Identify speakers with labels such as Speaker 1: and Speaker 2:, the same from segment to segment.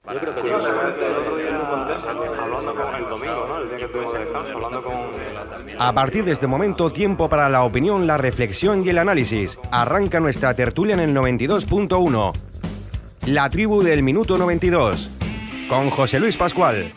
Speaker 1: Yo creo que el otro día hablando con el domingo, ¿no? El día que tuve descanso, hablando con...
Speaker 2: A partir de este momento, tiempo para la opinión, la reflexión y el análisis. Arranca nuestra tertulia en el 92.1. La tribu del minuto 92. Con José Luis Pascual.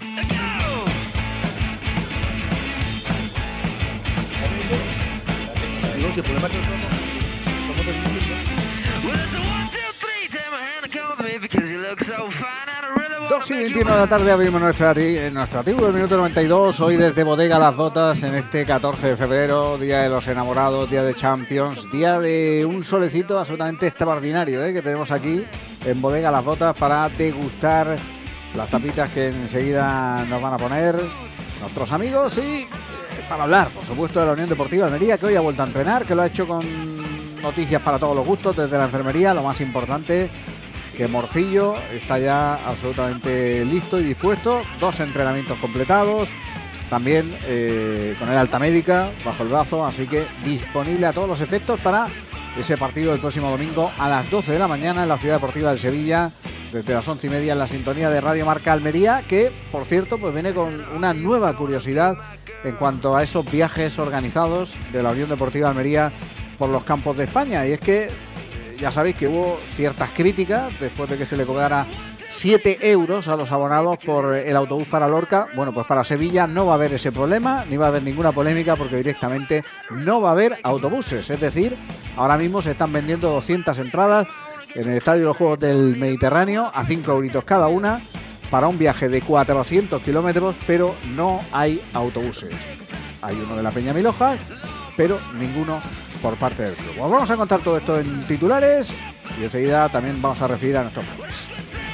Speaker 3: Y 21 de la tarde abrimos nuestra tribu del minuto 92, hoy desde Bodega Las Botas, en este 14 de febrero, día de los enamorados, día de Champions, día de un solecito absolutamente extraordinario que tenemos aquí en Bodega Las Botas para degustar las tapitas que enseguida nos van a poner nuestros amigos y para hablar, por supuesto, de la Unión Deportiva Almería, que hoy ha vuelto a entrenar, que lo ha hecho con noticias para todos los gustos desde la enfermería, lo más importante, que Morcillo está ya absolutamente listo y dispuesto, 2 entrenamientos completados, también con el alta médica bajo el brazo, así que disponible a todos los efectos para ese partido del próximo domingo a las 12 de la mañana en la Ciudad Deportiva de Sevilla, desde las 11:30 en la sintonía de Radio Marca Almería, que por cierto pues viene con una nueva curiosidad en cuanto a esos viajes organizados de la Unión Deportiva Almería por los campos de España, y es que ya sabéis que hubo ciertas críticas después de que se le cobrara 7 euros a los abonados por el autobús para Lorca. Bueno, pues para Sevilla no va a haber ese problema, ni va a haber ninguna polémica, porque directamente no va a haber autobuses. Es decir, ahora mismo se están vendiendo 200 entradas en el Estadio de los Juegos del Mediterráneo a 5 euritos cada una para un viaje de 400 kilómetros, pero no hay autobuses. Hay uno de la Peña Miloja, pero ninguno por parte del club. Os vamos a contar todo esto en titulares y enseguida también vamos a referir a nuestros clubes.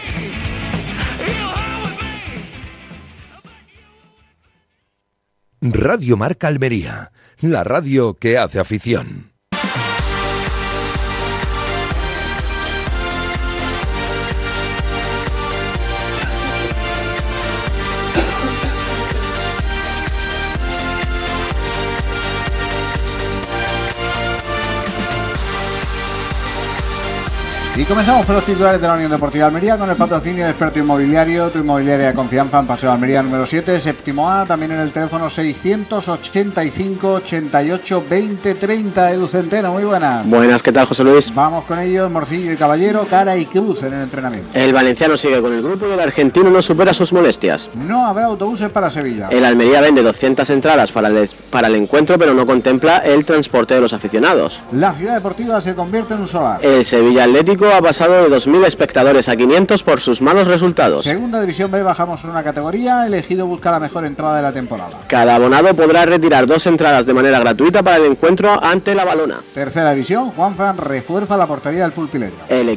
Speaker 4: Radio Marca Almería, la radio que hace afición.
Speaker 3: Y comenzamos por los titulares de la Unión Deportiva Almería con el patrocinio de Experto Inmobiliario, tu inmobiliaria de confianza en Paseo Almería número 7, séptimo A, también en el teléfono 685 88 20 30. Edu Centeno, muy buenas.
Speaker 5: Buenas, ¿qué tal, José Luis?
Speaker 3: Vamos con ellos, Morcillo y Caballero, cara y cruz en el entrenamiento.
Speaker 5: El valenciano sigue con el grupo y el argentino no supera sus molestias.
Speaker 3: No habrá autobuses para Sevilla.
Speaker 5: El Almería vende 200 entradas para el encuentro, pero no contempla el transporte de los aficionados.
Speaker 3: La Ciudad Deportiva se convierte en un solar.
Speaker 5: El Sevilla Atlético ha pasado de 2.000 espectadores a 500 por sus malos resultados.
Speaker 3: Segunda División B, bajamos una categoría, elegido busca la mejor entrada de la temporada.
Speaker 5: Cada abonado podrá retirar 2 entradas de manera gratuita para el encuentro ante la Balona.
Speaker 3: Tercera División, Juanfran refuerza la portería del pulpileño.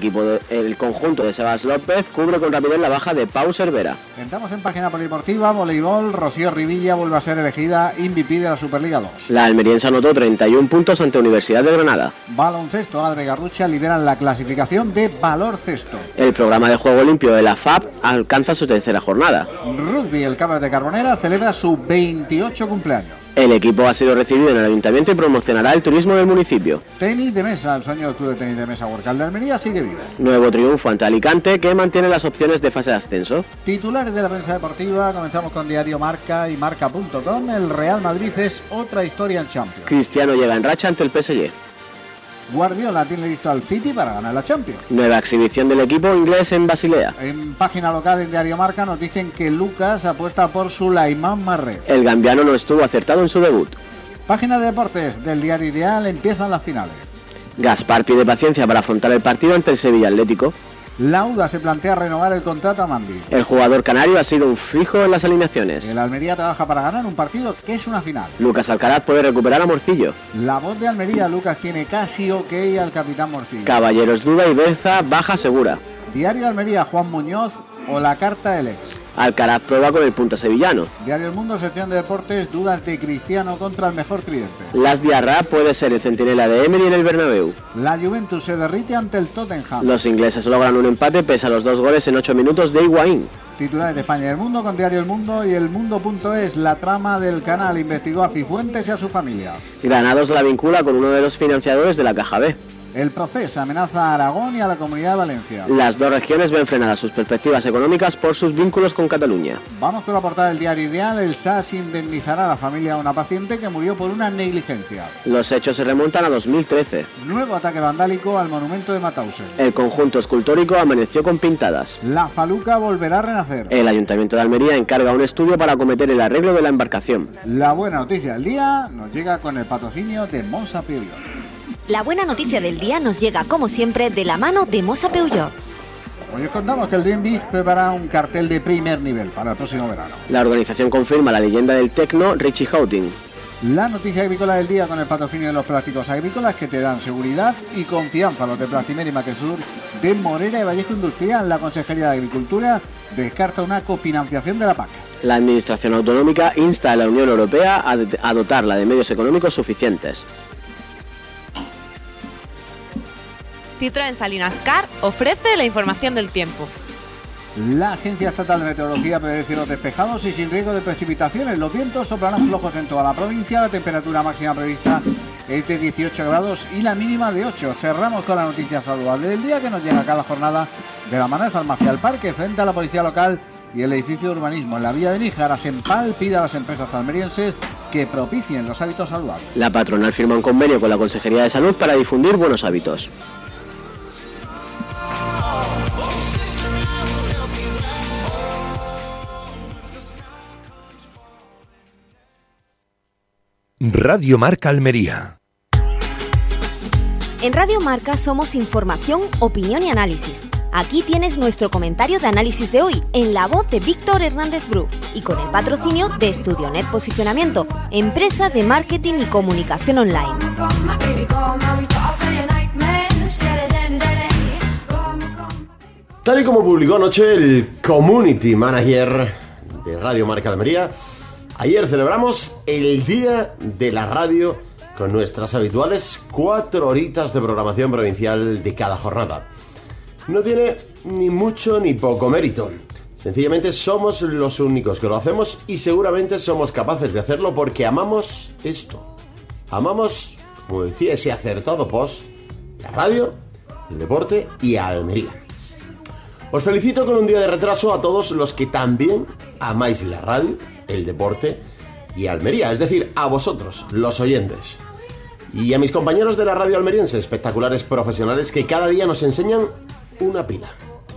Speaker 5: El conjunto de Sebas López cubre con rapidez la baja de Pau Cervera.
Speaker 3: Entramos en página polideportiva, voleibol, Rocío Rivilla vuelve a ser elegida MVP de la Superliga 2.
Speaker 5: La almeriense anotó 31 puntos ante Universidad de Granada.
Speaker 3: Baloncesto, Adre Garrucha lideran la clasificación de baloncesto.
Speaker 5: El programa de juego limpio de la FAB alcanza su tercera jornada.
Speaker 3: Rugby, el Cabras de Carbonera celebra su 28 cumpleaños.
Speaker 5: El equipo ha sido recibido en el ayuntamiento y promocionará el turismo del municipio.
Speaker 3: Tenis de mesa, el sueño del club de tenis de mesa Huercal de Almería sigue vivo.
Speaker 5: Nuevo triunfo ante Alicante, que mantiene las opciones de fase de ascenso.
Speaker 3: Titulares de la prensa deportiva, comenzamos con Diario Marca y Marca.com. El Real Madrid es otra historia en Champions.
Speaker 5: Cristiano llega en racha ante el PSG.
Speaker 3: Guardiola tiene listo al City para ganar la Champions.
Speaker 5: Nueva exhibición del equipo inglés en Basilea.
Speaker 3: En página local en Diario Marca nos dicen que Lucas apuesta por Sulaimán Marré.
Speaker 5: El gambiano no estuvo acertado en su debut.
Speaker 3: Página de deportes del Diario Ideal, empiezan las finales.
Speaker 5: Gaspar pide paciencia para afrontar el partido ante el Sevilla Atlético.
Speaker 3: Lauda se plantea renovar el contrato a Mandi.
Speaker 5: El jugador canario ha sido un fijo en las alineaciones.
Speaker 3: El Almería trabaja para ganar un partido que es una final.
Speaker 5: Lucas Alcaraz puede recuperar a Morcillo.
Speaker 3: La voz de Almería, Lucas tiene casi ok al capitán Morcillo.
Speaker 5: Caballeros duda y Beza baja segura.
Speaker 3: Diario Almería, Juan Muñoz o la carta del ex.
Speaker 5: Alcaraz prueba con el punta sevillano.
Speaker 3: Diario El Mundo, sección de deportes, dudas de Cristiano contra el mejor tridente.
Speaker 5: Las Diarra puede ser el centinela de Emery en el Bernabéu.
Speaker 3: La Juventus se derrite ante el Tottenham.
Speaker 5: Los ingleses logran un empate pese a los 2 goles en 8 minutos de Higuaín.
Speaker 3: Titulares de España y El Mundo con Diario El Mundo y elmundo.es. La trama del canal investigó a Cifuentes y a su familia.
Speaker 5: Granados la vincula con uno de los financiadores de la Caja B.
Speaker 3: El proceso amenaza a Aragón y a la Comunidad de Valencia.
Speaker 5: Las dos regiones ven frenadas sus perspectivas económicas por sus vínculos con Cataluña.
Speaker 3: Vamos con la portada del diario Ideal. El SAS indemnizará a la familia de una paciente que murió por una negligencia.
Speaker 5: Los hechos se remontan a 2013.
Speaker 3: Nuevo ataque vandálico al monumento de Mauthausen.
Speaker 5: El conjunto escultórico amaneció con pintadas.
Speaker 3: La Faluca volverá a renacer.
Speaker 5: El Ayuntamiento de Almería encarga un estudio para acometer el arreglo de la embarcación.
Speaker 3: La buena noticia del día nos llega con el patrocinio de Mosa Peugeot.
Speaker 6: La buena noticia del día nos llega, como siempre, de la mano de Mosa Peugeot.
Speaker 3: Hoy os contamos que el DNB prepara un cartel de primer nivel para el próximo verano.
Speaker 5: La organización confirma la leyenda del tecno Richie Houghton.
Speaker 3: La noticia agrícola del día con el patrocinio de los plásticos agrícolas que te dan seguridad y confianza. Los de Plastimer y Maquesur de Morera y Vallejo Industrial. La Consejería de Agricultura descarta una cofinanciación de la PAC.
Speaker 5: La Administración Autonómica insta a la Unión Europea a dotarla de medios económicos suficientes.
Speaker 7: Citroën Salinas Car ofrece la información del tiempo.
Speaker 3: La Agencia Estatal de Meteorología prevé cielos despejados y sin riesgo de precipitaciones. Los vientos soplarán flojos en toda la provincia. La temperatura máxima prevista es de 18 grados y la mínima de 8. Cerramos con la noticia saludable del día que nos llega cada jornada de la mano de Farmacia al Parque frente a la Policía Local y el edificio de urbanismo en la vía de Níjar. Asempal pide a las empresas almerienses que propicien los hábitos saludables.
Speaker 5: La patronal firma un convenio con la Consejería de Salud para difundir buenos hábitos.
Speaker 4: Radio Marca Almería.
Speaker 6: En Radio Marca somos información, opinión y análisis. Aquí tienes nuestro comentario de análisis de hoy, en la voz de Víctor Hernández Bru y con el patrocinio de Studionet Posicionamiento, empresa de marketing y comunicación online.
Speaker 8: Tal y como publicó anoche el Community Manager de Radio Marca Almería, ayer celebramos el Día de la Radio con nuestras habituales 4 horitas de programación provincial de cada jornada. No tiene ni mucho ni poco mérito. Sencillamente somos los únicos que lo hacemos y seguramente somos capaces de hacerlo porque amamos esto. Amamos, como decía ese acertado post, la radio, el deporte y a Almería. Os felicito con un día de retraso a todos los que también amáis la radio, el deporte y Almería, es decir, a vosotros, los oyentes. Y a mis compañeros de la radio almeriense, espectaculares profesionales que cada día nos enseñan una pila.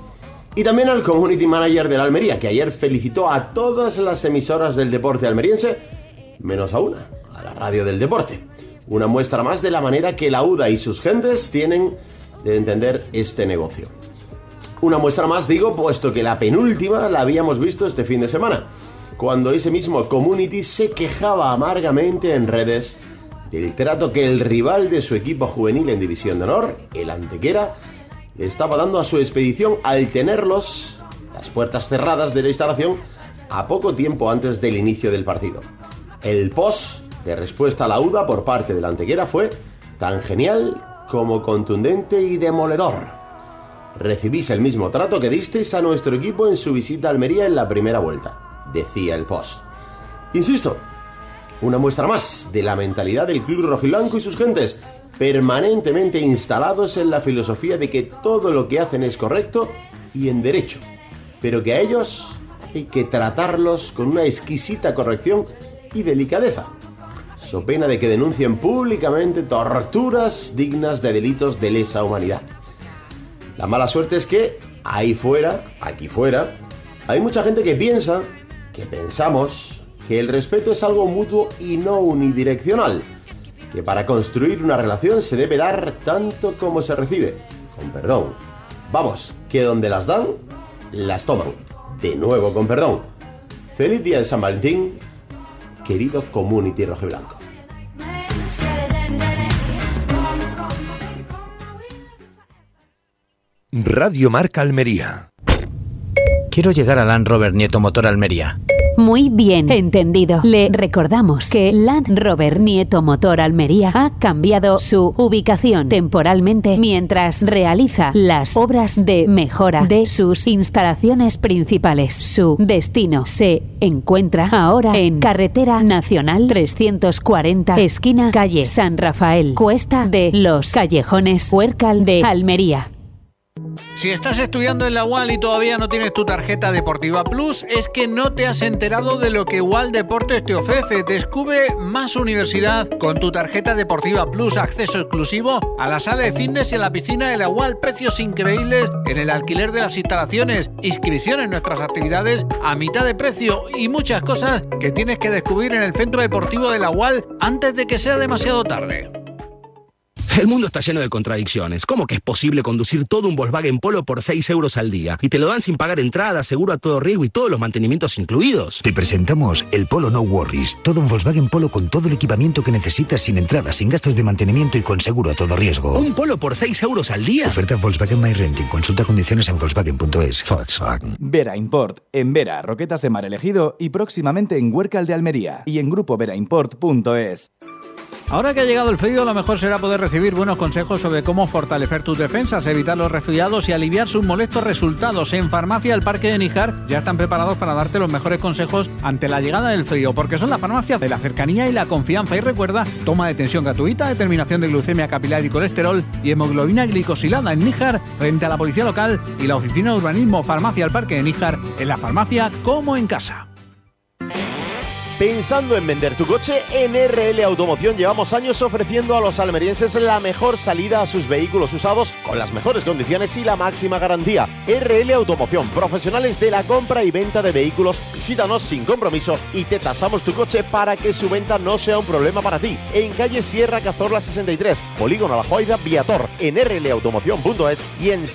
Speaker 8: Y también al Community Manager de la Almería, que ayer felicitó a todas las emisoras del deporte almeriense, menos a una, a la radio del deporte. Una muestra más de la manera que la UDA y sus gentes tienen de entender este negocio. Una muestra más, digo, puesto que la penúltima la habíamos visto este fin de semana, cuando ese mismo Community se quejaba amargamente en redes del trato que el rival de su equipo juvenil en División de Honor, el Antequera, le estaba dando a su expedición al tenerlos, las puertas cerradas de la instalación, a poco tiempo antes del inicio del partido. El post de respuesta a la UDA por parte del Antequera fue tan genial como contundente y demoledor. Recibís el mismo trato que disteis a nuestro equipo en su visita a Almería en la primera vuelta, decía el post. Insisto, una muestra más de la mentalidad del club rojiblanco y sus gentes, permanentemente instalados en la filosofía de que todo lo que hacen es correcto y en derecho, pero que a ellos hay que tratarlos con una exquisita corrección y delicadeza, so pena de que denuncien públicamente torturas dignas de delitos de lesa humanidad. La mala suerte es que ahí fuera, aquí fuera, hay mucha gente que pensamos que el respeto es algo mutuo y no unidireccional, que para construir una relación se debe dar tanto como se recibe, con perdón. Vamos, que donde las dan, las toman, de nuevo con perdón. Feliz día de San Valentín, querido Community rojiblanco.
Speaker 4: Radio Marca Almería.
Speaker 9: Quiero llegar a Land Rover Nieto Motor Almería. Muy bien entendido. Le recordamos que Land Rover Nieto Motor Almería ha cambiado su ubicación temporalmente mientras realiza las obras de mejora de sus instalaciones principales. Su destino se encuentra ahora en Carretera Nacional 340, esquina calle San Rafael, Cuesta de los Callejones, Huércal de Almería.
Speaker 3: Si estás estudiando en la UAL y todavía no tienes tu tarjeta deportiva Plus, es que no te has enterado de lo que UAL Deportes te ofrece. Descubre más universidad con tu tarjeta deportiva Plus, acceso exclusivo a la sala de fitness y a la piscina de la UAL, precios increíbles en el alquiler de las instalaciones, inscripción en nuestras actividades a mitad de precio y muchas cosas que tienes que descubrir en el centro deportivo de la UAL antes de que sea demasiado tarde.
Speaker 10: El mundo está lleno de contradicciones. ¿Cómo que es posible conducir todo un Volkswagen Polo por 6 euros al día? Y te lo dan sin pagar entrada, seguro a todo riesgo y todos los mantenimientos incluidos.
Speaker 11: Te presentamos el Polo No Worries. Todo un Volkswagen Polo con todo el equipamiento que necesitas, sin entrada, sin gastos de mantenimiento y con seguro a todo riesgo.
Speaker 10: ¿Un Polo por 6 euros al día?
Speaker 11: Oferta Volkswagen My Renting. Consulta condiciones en Volkswagen.es.
Speaker 12: Volkswagen. Vera Import. En Vera, Roquetas de Mar Elegido y próximamente en Huércal de Almería. Y en grupo VeraImport.es.
Speaker 3: Ahora que ha llegado el frío, lo mejor será poder recibir buenos consejos sobre cómo fortalecer tus defensas, evitar los resfriados y aliviar sus molestos resultados. En Farmacia El Parque de Níjar ya están preparados para darte los mejores consejos ante la llegada del frío, porque son la farmacia de la cercanía y la confianza. Y recuerda, toma de tensión gratuita, determinación de glucemia capilar y colesterol y hemoglobina glicosilada en Níjar, frente a la policía local y la oficina de urbanismo. Farmacia El Parque de Níjar, en la farmacia como en casa.
Speaker 13: Pensando en vender tu coche, en RL Automoción llevamos años ofreciendo a los almerienses la mejor salida a sus vehículos usados con las mejores condiciones y la máxima garantía. RL Automoción, profesionales de la compra y venta de vehículos. Visítanos sin compromiso y te tasamos tu coche para que su venta no sea un problema para ti. En calle Sierra Cazorla 63, Polígono La Joida, Viator, en rlautomoción.es y en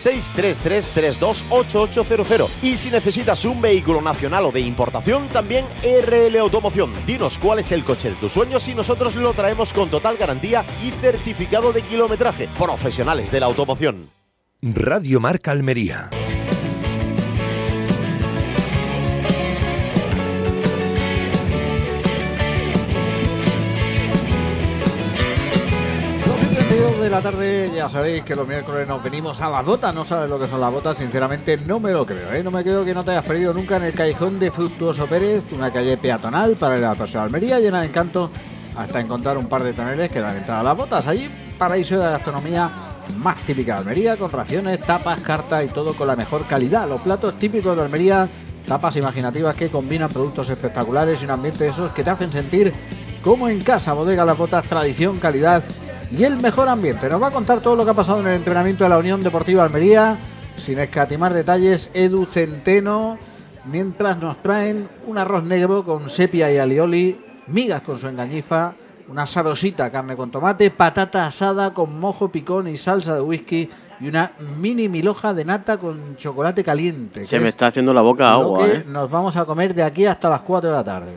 Speaker 13: 633328800. Y si necesitas un vehículo nacional o de importación, también RL Automoción. Dinos cuál es el coche de tus sueños y nosotros lo traemos con total garantía y certificado de kilometraje. Profesionales de la automoción.
Speaker 4: Radio Marca Almería.
Speaker 3: De la tarde, ya sabéis que los miércoles nos venimos a las botas. No sabes lo que son las botas, sinceramente no me lo creo, ¿eh? No me creo que no te hayas perdido nunca en el callejón de Fructuoso Pérez, una calle peatonal para ir a la Paseo de Almería, llena de encanto, hasta encontrar un par de toneles que dan entrada a las botas. Allí, paraíso de la gastronomía más típica de Almería, con raciones, tapas, cartas y todo con la mejor calidad. Los platos típicos de Almería, tapas imaginativas que combinan productos espectaculares y un ambiente de esos que te hacen sentir como en casa. Bodega Las Botas, tradición, calidad y el mejor ambiente. Nos va a contar todo lo que ha pasado en el entrenamiento de la Unión Deportiva Almería, sin escatimar detalles, Edu Centeno, mientras nos traen un arroz negro con sepia y alioli, migas con su engañifa, una sabrosita carne con tomate, patata asada con mojo picón y salsa de whisky y una mini milhoja de nata con chocolate caliente.
Speaker 5: Se me está haciendo la boca agua,
Speaker 3: Nos vamos a comer de aquí hasta las 4 de la tarde.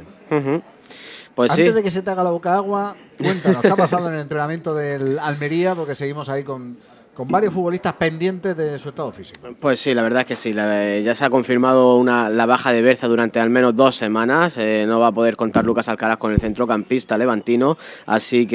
Speaker 5: Pues
Speaker 3: antes
Speaker 5: sí.
Speaker 3: de que se te haga la boca agua, cuéntanos, ¿qué ha pasado en el entrenamiento del Almería? Porque seguimos ahí con varios futbolistas pendientes de su estado físico.
Speaker 5: Pues sí, la verdad es que sí. Ya se ha confirmado la baja de Berza durante al menos 2 semanas. No va a poder contar Lucas Alcaraz con el centrocampista levantino. Así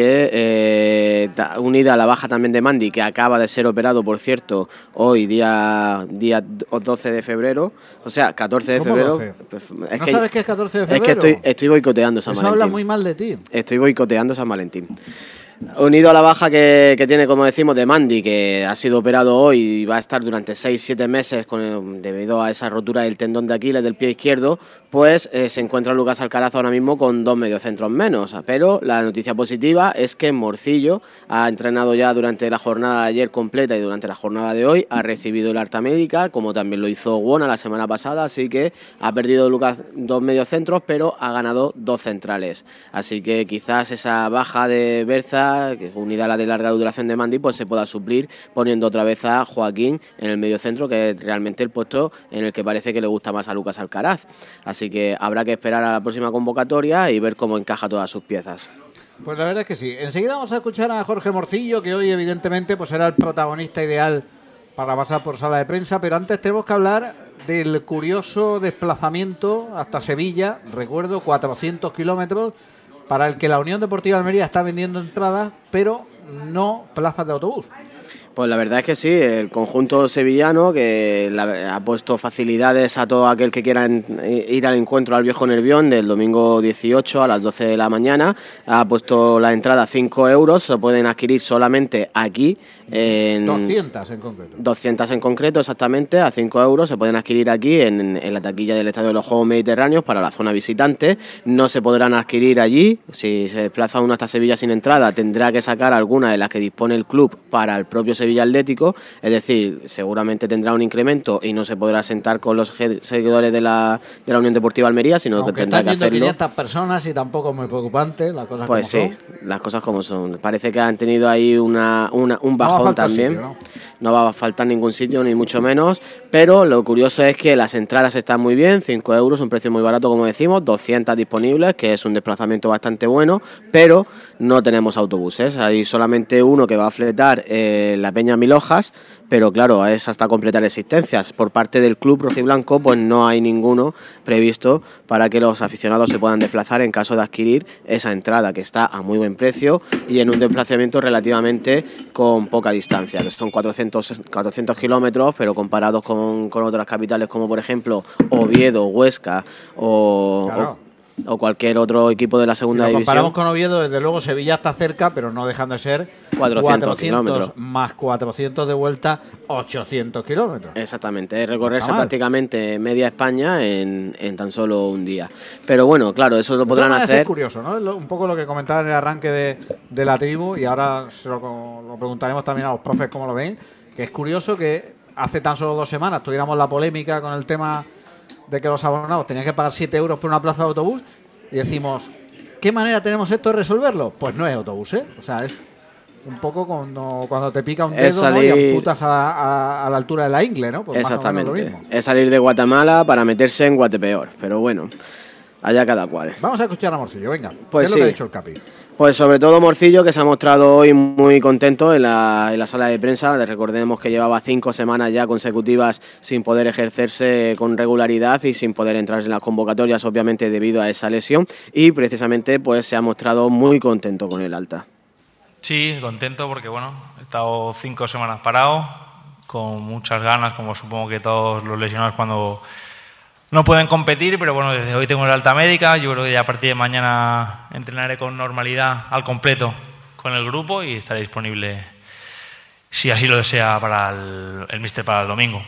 Speaker 5: que, unida a la baja también de Mandi, que acaba de ser operado, por cierto, hoy, día 12 de febrero. O sea, 14 de febrero.
Speaker 3: 12? ¿No sabes qué es 14 de febrero?
Speaker 5: Es que estoy boicoteando San Valentín.
Speaker 3: Eso habla muy mal de ti.
Speaker 5: Estoy boicoteando San Valentín. Unido a la baja que tiene, como decimos, de Mandi, que ha sido operado hoy y va a estar durante 6-7 meses debido a esa rotura del tendón de Aquiles del pie izquierdo, pues se encuentra Lucas Alcaraz ahora mismo con 2 mediocentros menos. Pero la noticia positiva es que Morcillo ha entrenado ya durante la jornada de ayer completa y durante la jornada de hoy ha recibido el alta médica, como también lo hizo Wona la semana pasada, así que ha perdido Lucas 2 mediocentros, pero ha ganado 2 centrales. Así que quizás esa baja de Berza, que unida a la de larga duración de Mandi, pues se pueda suplir poniendo otra vez a Joaquín en el mediocentro, que es realmente el puesto en el que parece que le gusta más a Lucas Alcaraz. Así que habrá que esperar a la próxima convocatoria y ver cómo encaja todas sus piezas.
Speaker 3: Pues la verdad es que sí. Enseguida vamos a escuchar a Jorge Morcillo, que hoy evidentemente pues era el protagonista ideal para pasar por sala de prensa, pero antes tenemos que hablar del curioso desplazamiento hasta Sevilla. Recuerdo, 400 kilómetros, para el que la Unión Deportiva Almería está vendiendo entradas, pero no plazas de autobús.
Speaker 5: Pues la verdad es que sí, el conjunto sevillano que ha puesto facilidades a todo aquel que quiera ir al encuentro al Viejo Nervión del domingo 18 a las 12 de la mañana. Ha puesto la entrada a 5 euros, se pueden adquirir solamente aquí.
Speaker 3: 200 en concreto.
Speaker 5: 200 en concreto, exactamente, a 5 euros. Se pueden adquirir aquí en la taquilla del Estadio de los Juegos Mediterráneos para la zona visitante. No se podrán adquirir allí. Si se desplaza uno hasta Sevilla sin entrada, tendrá que sacar alguna de las que dispone el club para el propio Sevilla Atlético. Es decir, seguramente tendrá un incremento y no se podrá sentar con los seguidores de la Unión Deportiva Almería, sino
Speaker 3: aunque
Speaker 5: que tendrá que hacerlo.
Speaker 3: 500 personas y tampoco es muy preocupante, las cosas
Speaker 5: pues
Speaker 3: como
Speaker 5: sí, las cosas como son. Parece que han tenido ahí un bajón también.
Speaker 3: Sitio,
Speaker 5: ¿no? Va a faltar ningún sitio, ni mucho menos, pero lo curioso es que las entradas están muy bien, 5 euros, un precio muy barato, como decimos, 200 disponibles, que es un desplazamiento bastante bueno, pero no tenemos autobuses. Hay solamente uno que va a fletar la Peña Milojas, pero claro, es hasta completar existencias. Por parte del club rojiblanco, pues no hay ninguno previsto para que los aficionados se puedan desplazar en caso de adquirir esa entrada, que está a muy buen precio y en un desplazamiento relativamente con poca distancia, que son 400 kilómetros, pero comparados con otras capitales como por ejemplo Oviedo, Huesca o cualquier otro equipo de la segunda división.
Speaker 3: Si lo comparamos con Oviedo, desde luego Sevilla está cerca, pero no dejando de ser 400
Speaker 5: kilómetros
Speaker 3: más 400 de vuelta, 800 kilómetros.
Speaker 5: Exactamente, es recorrerse prácticamente media España en tan solo un día. Pero bueno, claro, eso lo podrán hacer.
Speaker 3: Es curioso, ¿no? Un poco lo que comentaba en el arranque de la tribu, y ahora se lo preguntaremos también a los profes cómo lo ven, que es curioso que hace tan solo 2 semanas tuviéramos la polémica con el tema de que los abonados tenían que pagar 7 euros por una plaza de autobús, y decimos, ¿qué manera tenemos esto de resolverlo? Pues no es autobús, ¿eh? O sea, es un poco cuando te pica un dedo, ¿no? Y amputas a la altura de la ingle, ¿no? Pues
Speaker 5: exactamente,
Speaker 3: más o menos lo mismo.
Speaker 5: Es salir de Guatemala para meterse en Guatepeor, pero bueno, allá cada cual.
Speaker 3: Vamos a escuchar a Morcillo, venga.
Speaker 5: Pues
Speaker 3: ¿Qué es lo que ha dicho el Capi?
Speaker 5: Pues sobre todo Morcillo, que se ha mostrado hoy muy contento en la sala de prensa. Recordemos que llevaba 5 semanas ya consecutivas sin poder ejercerse con regularidad y sin poder entrar en las convocatorias, obviamente debido a esa lesión, y precisamente pues se ha mostrado muy contento con el alta.
Speaker 14: Sí, contento porque bueno, he estado 5 semanas parado, con muchas ganas, como supongo que todos los lesionados cuando no pueden competir, pero bueno, desde hoy tengo el alta médica. Yo creo que ya a partir de mañana entrenaré con normalidad al completo con el grupo y estaré disponible, si así lo desea, para el míster para el domingo.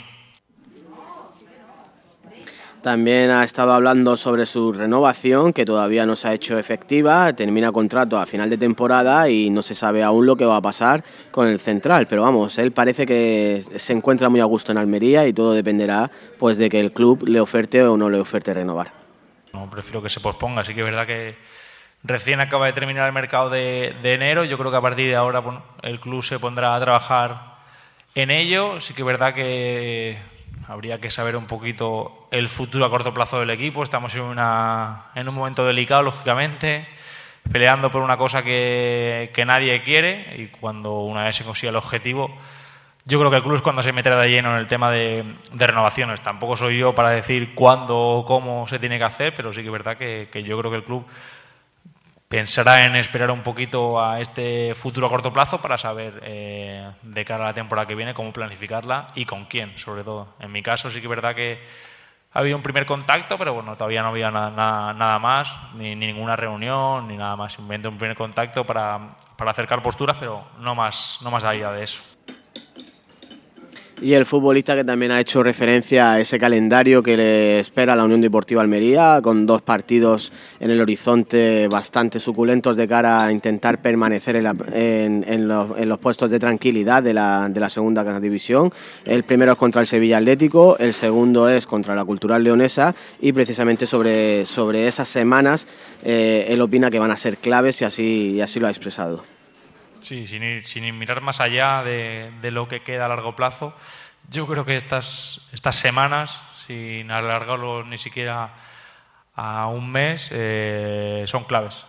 Speaker 5: También ha estado hablando sobre su renovación, que todavía no se ha hecho efectiva, termina contrato a final de temporada y no se sabe aún lo que va a pasar con el central, pero vamos, él parece que se encuentra muy a gusto en Almería y todo dependerá pues de que el club le oferte o no le oferte renovar.
Speaker 14: No, prefiero que se posponga, sí que es verdad que recién acaba de terminar el mercado de enero, yo creo que a partir de ahora bueno, el club se pondrá a trabajar en ello, sí que es verdad que habría que saber un poquito el futuro a corto plazo del equipo. Estamos en un momento delicado, lógicamente, peleando por una cosa que nadie quiere, y cuando una vez se consiga el objetivo, yo creo que el club es cuando se meterá de lleno en el tema de renovaciones. Tampoco soy yo para decir cuándo o cómo se tiene que hacer, pero sí que es verdad que yo creo que el club pensará en esperar un poquito a este futuro a corto plazo para saber de cara a la temporada que viene cómo planificarla y con quién, sobre todo. En mi caso sí que es verdad que ha habido un primer contacto, pero bueno, todavía no había nada más, ni ninguna reunión, ni nada más. Simplemente un primer contacto para acercar posturas, pero no más allá de eso.
Speaker 5: Y el futbolista que también ha hecho referencia a ese calendario que le espera a la Unión Deportiva Almería, con 2 partidos en el horizonte bastante suculentos de cara a intentar permanecer en los puestos de tranquilidad de la segunda división. El primero es contra el Sevilla Atlético, el segundo es contra la Cultural Leonesa, y precisamente sobre esas semanas él opina que van a ser claves y así lo ha expresado.
Speaker 14: Sí, sin mirar más allá de lo que queda a largo plazo, yo creo que estas semanas, sin alargarlo ni siquiera a un mes, son claves.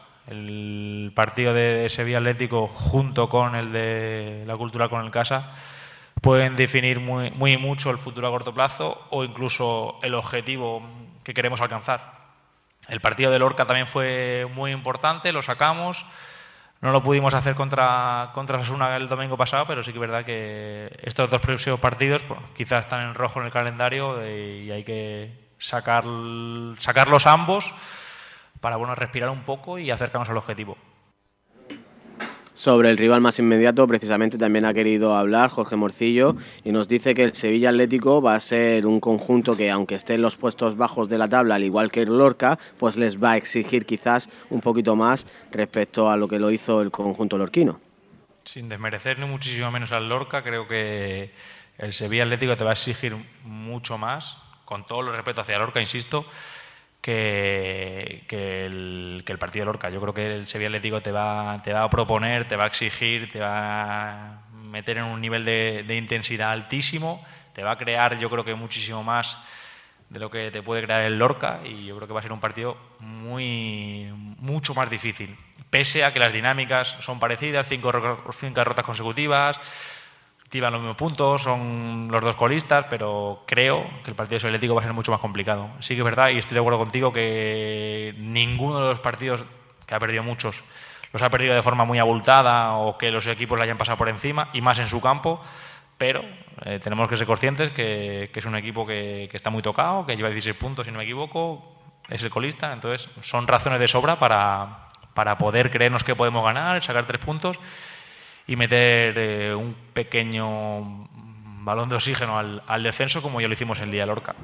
Speaker 14: El partido de Sevilla Atlético junto con el de la Cultural con el Casa pueden definir muy mucho el futuro a corto plazo o incluso el objetivo que queremos alcanzar. El partido de Lorca también fue muy importante, lo sacamos, no lo pudimos hacer contra Osasuna el domingo pasado, pero sí que es verdad que estos dos próximos partidos pues, quizás están en rojo en el calendario y hay que sacarlos ambos para respirar un poco y acercarnos al objetivo.
Speaker 5: Sobre el rival más inmediato, precisamente también ha querido hablar Jorge Morcillo y nos dice que el Sevilla Atlético va a ser un conjunto que, aunque esté en los puestos bajos de la tabla, al igual que el Lorca, pues les va a exigir quizás un poquito más respecto a lo que lo hizo el conjunto lorquino. Sin desmerecer ni muchísimo menos al Lorca, creo que el Sevilla Atlético te va a exigir mucho más, con todo el respeto hacia Lorca, insisto, que el partido de Lorca. Yo creo que el Sevilla Atlético te va a proponer, te va a exigir, te va a meter en un nivel de intensidad altísimo, te va a crear, yo creo que muchísimo más de lo que te puede crear el Lorca, y yo creo que va a ser un partido mucho más difícil, pese a que las dinámicas son parecidas, 5 derrotas consecutivas, llevan los mismos puntos, son los dos colistas, pero creo que el partido Atlético va a ser mucho más complicado. Sí que es verdad, y estoy de acuerdo contigo, que ninguno de los partidos, que ha perdido muchos, los ha perdido de forma muy abultada o que los equipos le hayan pasado por encima, y más en su campo, pero tenemos que ser conscientes que es un equipo que está muy tocado, que lleva 16 puntos, si no me equivoco, es el colista, entonces son razones de sobra para poder creernos que podemos ganar, sacar 3 puntos y meter un pequeño balón de oxígeno al descenso, como ya lo hicimos el día de Lorca.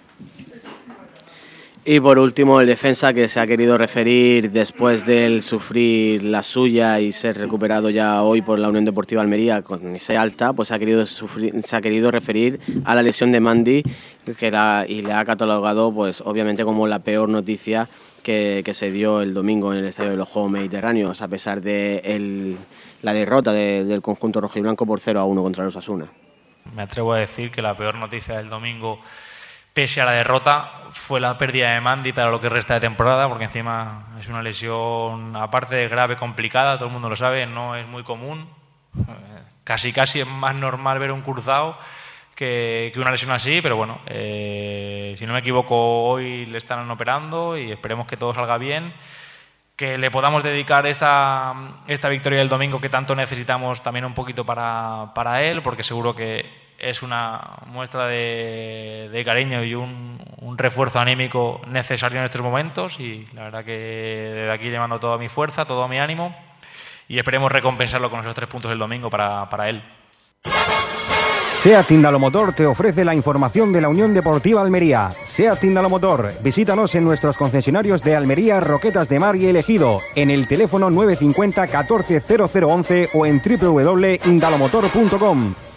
Speaker 5: Y por último, el defensa, que se ha querido referir después de sufrir la suya y ser recuperado ya hoy por la Unión Deportiva Almería con ese alta, pues se ha querido referir a la lesión de Mandi, y le ha catalogado, pues obviamente, como la peor noticia que se dio el domingo en el Estadio de los Juegos Mediterráneos, a pesar de la derrota del conjunto rojiblanco por 0-1 contra los Osasuna. Me atrevo a decir que la peor noticia del domingo, pese a la derrota, fue la pérdida de Mandi para lo que resta de temporada, porque encima es una lesión, aparte de grave, complicada, todo el mundo lo sabe, no es muy común. Casi es más normal ver un cruzado que una lesión así, pero bueno, si no me equivoco, hoy le están operando y esperemos que todo salga bien, que le podamos dedicar esta victoria del domingo que tanto necesitamos también un poquito para él, porque seguro que es una muestra de cariño y un refuerzo anímico necesario en estos momentos, y la verdad que desde aquí le mando toda mi fuerza, todo mi ánimo, y esperemos recompensarlo con esos 3 puntos del domingo para él.
Speaker 2: SEAT Indalomotor te ofrece la información de la Unión Deportiva Almería. SEAT Indalomotor, visítanos en nuestros concesionarios de Almería, Roquetas de Mar y El Ejido, en el teléfono 950 14 0011 o en www.indalomotor.com.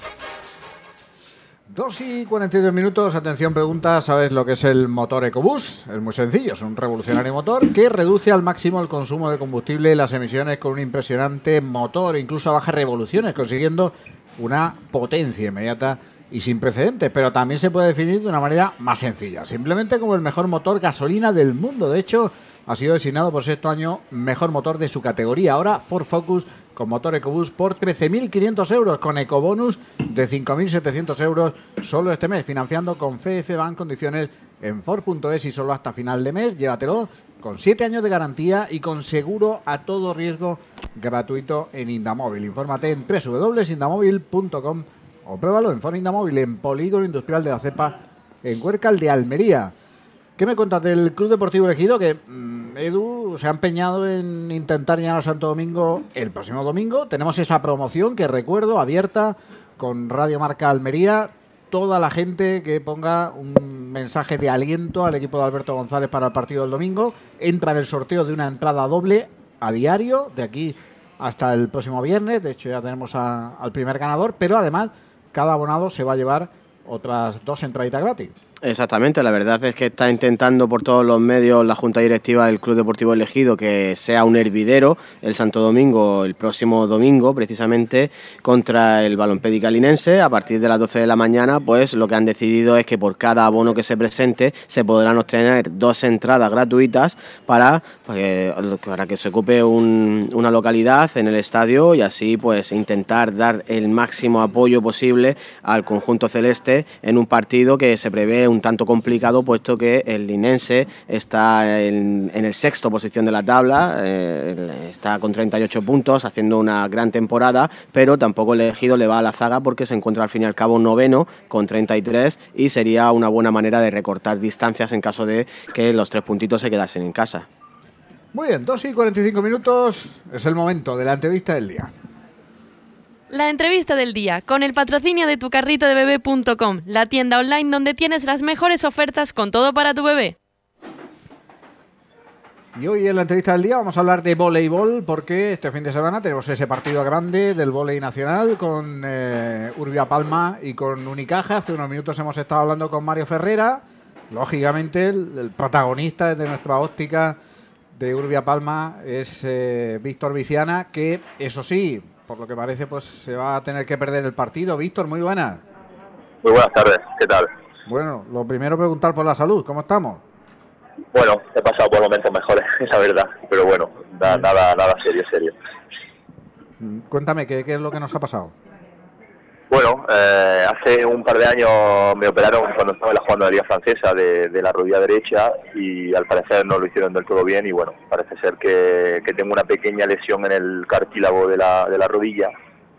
Speaker 3: 2:42, atención, pregunta, ¿sabes lo que es el motor EcoBoost? Es muy sencillo, es un revolucionario motor que reduce al máximo el consumo de combustible y las emisiones con un impresionante motor, incluso a bajas revoluciones, consiguiendo una potencia inmediata y sin precedentes, pero también se puede definir de una manera más sencilla, simplemente como el mejor motor gasolina del mundo. De hecho, ha sido designado por 6º año mejor motor de su categoría. Ahora Ford Focus con motor EcoBoost por 13.500 euros, con ecobonus de 5.700 euros solo este mes, financiando con FF Bank, condiciones en Ford.es y solo hasta final de mes. Llévatelo con 7 años de garantía y con seguro a todo riesgo gratuito en Indamóvil. Infórmate en www.indamóvil.com o pruébalo en Ford Indamóvil, en Polígono Industrial de la Cepa, en Huércal de Almería. ¿Qué me contas del Club Deportivo El Ejido? Que Edu se ha empeñado en intentar llegar a Santo Domingo el próximo domingo. Tenemos esa promoción que recuerdo, abierta con Radio Marca Almería. Toda la gente que ponga un mensaje de aliento al equipo de Alberto González para el partido del domingo entra en el sorteo de una entrada doble a diario, de aquí hasta el próximo viernes. De hecho, ya tenemos al primer ganador, pero además cada abonado se va a llevar otras 2 entraditas gratis.
Speaker 5: Exactamente, la verdad es que está intentando por todos los medios la Junta Directiva del Club Deportivo Elegido que sea un hervidero el Santo Domingo, el próximo domingo, precisamente contra el Balompédica Linense. A partir de las 12 de la mañana, pues lo que han decidido es que por cada abono que se presente se podrán obtener 2 entradas gratuitas para que se ocupe una localidad en el estadio y así pues intentar dar el máximo apoyo posible al conjunto celeste en un partido que se prevé un tanto complicado, puesto que el linense está en el 6º posición de la tabla, está con 38 puntos, haciendo una gran temporada, pero tampoco el Elegido le va a la zaga porque se encuentra al fin y al cabo 9º con 33 y sería una buena manera de recortar distancias en caso de que los 3 puntitos se quedasen en casa.
Speaker 3: Muy bien, 2:45, es el momento de la entrevista del día.
Speaker 15: La entrevista del día, con el patrocinio de tucarritodebebé.com, la tienda online donde tienes las mejores ofertas con todo para tu bebé.
Speaker 3: Y hoy en la entrevista del día vamos a hablar de voleibol porque este fin de semana tenemos ese partido grande del vóley nacional con Urbia Palma y con Unicaja. Hace unos minutos hemos estado hablando con Mario Ferrera, lógicamente el protagonista desde nuestra óptica de Urbia Palma es Víctor Viciana, que eso sí, por lo que parece, pues se va a tener que perder el partido. Víctor, muy buenas.
Speaker 16: Muy buenas tardes, ¿qué tal?
Speaker 3: Bueno, lo primero preguntar por la salud, ¿cómo estamos?
Speaker 16: Bueno, he pasado por momentos mejores, esa verdad, pero bueno, nada serio.
Speaker 3: Cuéntame, ¿qué es lo que nos ha pasado?
Speaker 16: Bueno, hace un par de años me operaron cuando estaba jugando en la Liga Francesa de la rodilla derecha y al parecer no lo hicieron del todo bien y bueno, parece ser que tengo una pequeña lesión en el cartílago de la rodilla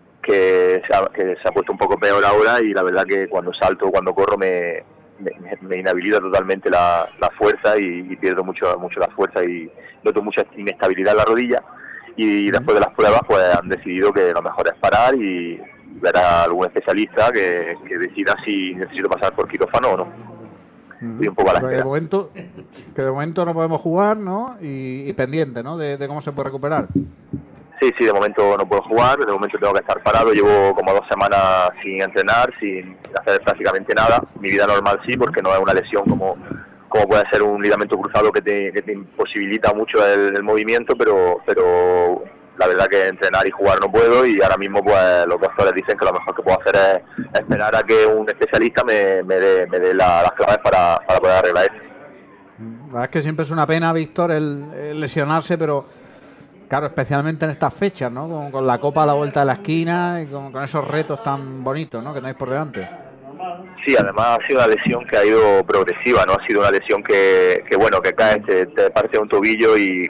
Speaker 16: que se ha puesto un poco peor ahora y la verdad que cuando salto, cuando corro me inhabilita totalmente la fuerza y pierdo mucho la fuerza y noto mucha inestabilidad en la rodilla y después de las pruebas pues han decidido que lo mejor es parar y ver a algún especialista que decida si necesito pasar por quirófano o no. Estoy un poco a la espera.
Speaker 3: Que de momento no podemos jugar, ¿no? Y pendiente, ¿no? De cómo se puede recuperar.
Speaker 16: Sí, de momento no puedo jugar, de momento tengo que estar parado, llevo como 2 semanas sin entrenar, sin hacer prácticamente nada. Mi vida normal sí, porque no es una lesión como puede ser un ligamento cruzado que te imposibilita mucho el movimiento, pero la verdad que entrenar y jugar no puedo y ahora mismo pues los doctores dicen que lo mejor que puedo hacer es esperar a que un especialista me dé las claves para poder arreglar eso.
Speaker 3: La verdad es que siempre es una pena, Víctor, el lesionarse, pero claro, especialmente en estas fechas, ¿no? Con la Copa a la vuelta de la esquina y con esos retos tan bonitos, ¿no? Que tenéis por delante.
Speaker 16: Sí, además ha sido una lesión que ha ido progresiva, ¿no? Ha sido una lesión que caes, te parte un tobillo y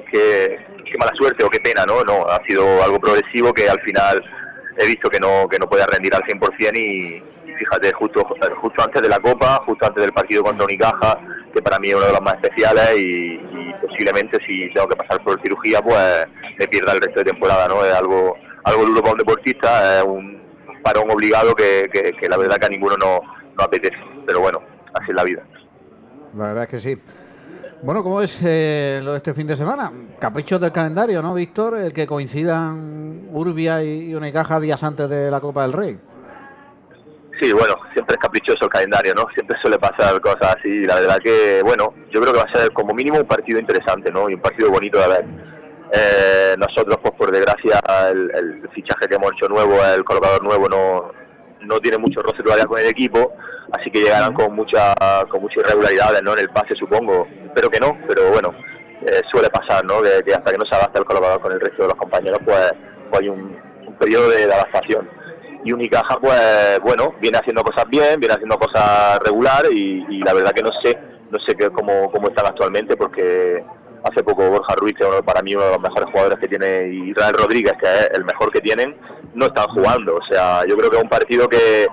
Speaker 16: qué mala suerte o qué pena, ¿no? No, ha sido algo progresivo que al final he visto que no podía rendir al 100% y fíjate, justo antes de la Copa, justo antes del partido contra Unicaja, que para mí es uno de los más especiales y posiblemente si tengo que pasar por cirugía, pues me pierda el resto de temporada, ¿no? Es algo duro para un deportista, es un parón obligado que la verdad que a ninguno no apetece, pero bueno, así es la vida.
Speaker 3: La verdad es que sí. Bueno, ¿cómo es lo de este fin de semana? Caprichos del calendario, ¿no, Víctor? El que coincidan Urbia y Unicaja días antes de la Copa del Rey.
Speaker 16: Sí, bueno, siempre es caprichoso el calendario, ¿no? Siempre suele pasar cosas así y la verdad que, bueno, yo creo que va a ser como mínimo un partido interesante, ¿no? Y un partido bonito de ver. Nosotros, pues por desgracia, el fichaje que hemos hecho nuevo, el colocador nuevo, no tiene mucho roce todavía con el equipo, así que llegarán con muchas irregularidades, ¿no? En el pase, supongo. Espero que no, pero bueno, suele pasar, ¿no? Que hasta que no se adapta el colocador con el resto de los compañeros, pues hay un periodo de adaptación. Y Unicaja, pues bueno, viene haciendo cosas bien, viene haciendo cosas regular y la verdad que no sé cómo están actualmente, porque hace poco Borja Ruiz, que para mí uno de los mejores jugadores que tiene, y Israel Rodríguez, que es el mejor que tienen, no están jugando. O sea, yo creo que es un partido que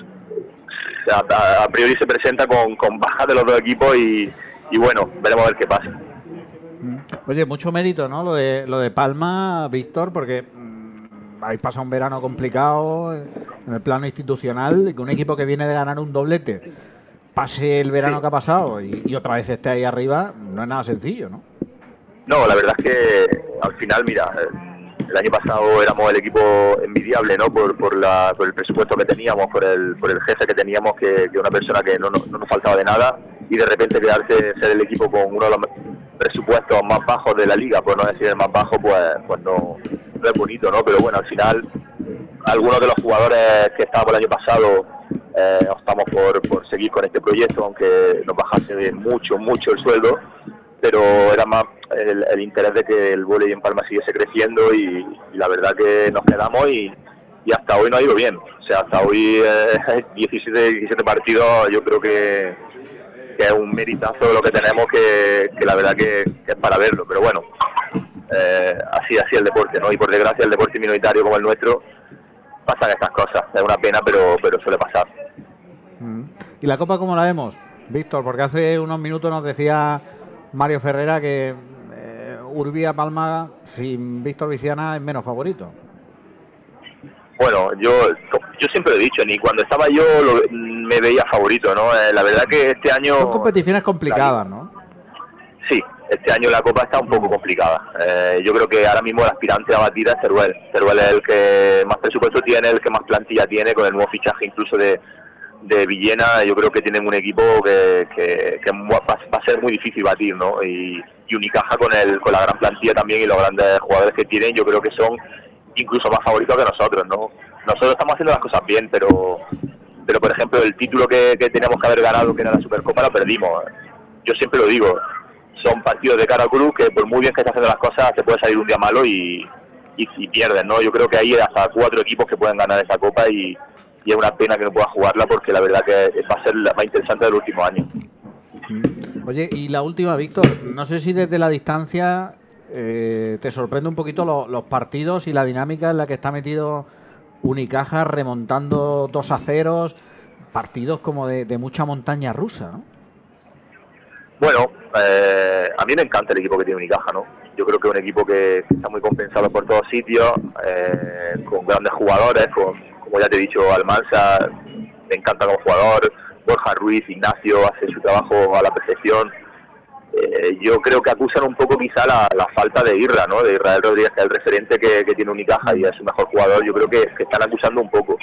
Speaker 16: a priori se presenta con bajas de los dos equipos y bueno, veremos a ver qué pasa.
Speaker 3: Oye, mucho mérito, ¿no? Lo de Palma, Víctor, porque habéis pasado un verano complicado en el plano institucional y que un equipo que viene de ganar un doblete pase el verano que ha pasado y otra vez esté ahí arriba, no es nada sencillo, ¿no?
Speaker 16: No, la verdad es que al final, mira, el año pasado éramos el equipo envidiable, ¿no? Por el presupuesto que teníamos, por el jefe que teníamos, que una persona que no nos faltaba de nada, y de repente quedarse ser el equipo con uno de los presupuestos más bajos de la liga, por no decir el más bajo, pues no es bonito, ¿no? Pero bueno, al final algunos de los jugadores que estábamos el año pasado optamos por seguir con este proyecto, aunque nos bajase mucho el sueldo, pero era más el interés de que el vóley en Palma siguiese creciendo, y la verdad que nos quedamos y hasta hoy no ha ido bien. O sea, hasta hoy 17 partidos, yo creo que es un meritazo de lo que tenemos, que la verdad que es para verlo. Pero bueno, así el deporte, ¿no? Y por desgracia el deporte minoritario como el nuestro pasan estas cosas. Es una pena, pero suele pasar.
Speaker 3: ¿Y la Copa cómo la vemos, Víctor? Porque hace unos minutos nos decía Mario Ferrera que Urbia Palma sin Víctor Viciana es menos favorito.
Speaker 16: Bueno, yo siempre lo he dicho, ni cuando estaba yo me veía favorito, ¿no? La verdad que este año...
Speaker 3: Son competiciones complicadas, ¿no?
Speaker 16: Sí, este año la Copa está un poco complicada. Yo creo que ahora mismo el aspirante a batir es Teruel. Teruel es el que más presupuesto tiene, el que más plantilla tiene, con el nuevo fichaje incluso de Villena. Yo creo que tienen un equipo que va a ser muy difícil batir, ¿no? Y Unicaja con la gran plantilla también y los grandes jugadores que tienen, yo creo que son incluso más favoritos que nosotros, ¿no? Nosotros estamos haciendo las cosas bien, pero por ejemplo el título que teníamos que haber ganado, que era la Supercopa, lo perdimos. Yo siempre lo digo, son partidos de cara al cruz que por muy bien que esté haciendo las cosas te puede salir un día malo y pierden, ¿no? Yo creo que hay hasta 4 equipos que pueden ganar esa Copa y es una pena que no pueda jugarla, porque la verdad que va a ser la más interesante del último año.
Speaker 3: Oye, y la última, Víctor, no sé si desde la distancia te sorprende un poquito los partidos y la dinámica en la que está metido Unicaja, remontando 2-0, partidos como de mucha montaña rusa, ¿no?
Speaker 16: Bueno, a mí me encanta el equipo que tiene Unicaja, ¿no? Yo creo que es un equipo que está muy compensado por todos sitios, con grandes jugadores, como ya te he dicho, Almansa me encanta como jugador, Borja Ruiz, Ignacio hace su trabajo a la perfección. Yo creo que acusan un poco quizá la falta de Irra, ¿no? De Israel Rodríguez, que es el referente que tiene Unicaja y es su mejor jugador. Yo creo que están acusando un poco.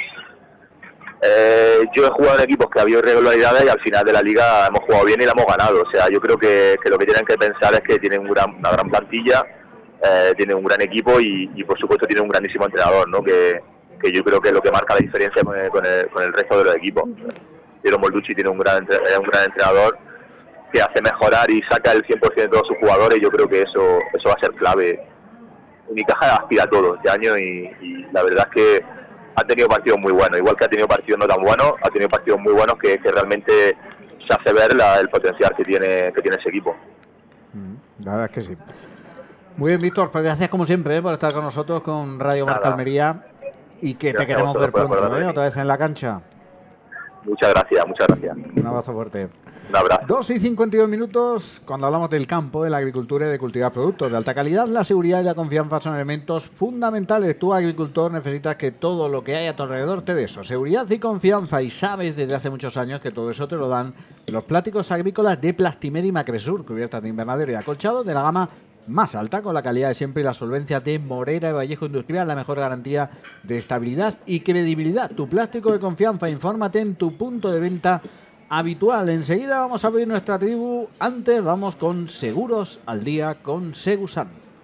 Speaker 16: Yo he jugado en equipos que ha habido irregularidades y al final de la liga hemos jugado bien y la hemos ganado. O sea, yo creo que lo que tienen que pensar es que tienen una gran plantilla, tienen un gran equipo y por supuesto tienen un grandísimo entrenador, ¿no? Que yo creo que es lo que marca la diferencia con el resto de los equipos. Piero Molducci tiene un gran entrenador que hace mejorar y saca el 100% de todos sus jugadores, y yo creo que eso va a ser clave. Unicaja aspira a todo este año y la verdad es que ha tenido partidos muy buenos, igual que ha tenido partidos no tan buenos, ha tenido partidos muy buenos que realmente se hace ver el potencial que tiene ese equipo.
Speaker 3: La verdad es que sí. Muy bien, Víctor, pues gracias como siempre por estar con nosotros con Radio Marca Almería, y que te queremos ver pronto, otra vez en la cancha.
Speaker 16: Muchas gracias.
Speaker 3: Un abrazo fuerte.
Speaker 16: Un abrazo.
Speaker 3: 2:52, cuando hablamos del campo, de la agricultura y de cultivar productos de alta calidad, la seguridad y la confianza son elementos fundamentales. Tú, agricultor, necesitas que todo lo que hay a tu alrededor te dé eso, seguridad y confianza, y sabes desde hace muchos años que todo eso te lo dan los plásticos agrícolas de Plastimer y Macresur, cubiertas de invernadero y acolchados de la gama más alta, con la calidad de siempre y la solvencia de Morera y Vallejo Industrial, la mejor garantía de estabilidad y credibilidad. Tu plástico de confianza, infórmate en tu punto de venta habitual. Enseguida vamos a abrir nuestra tribu. Antes vamos con Seguros al Día con Segusan.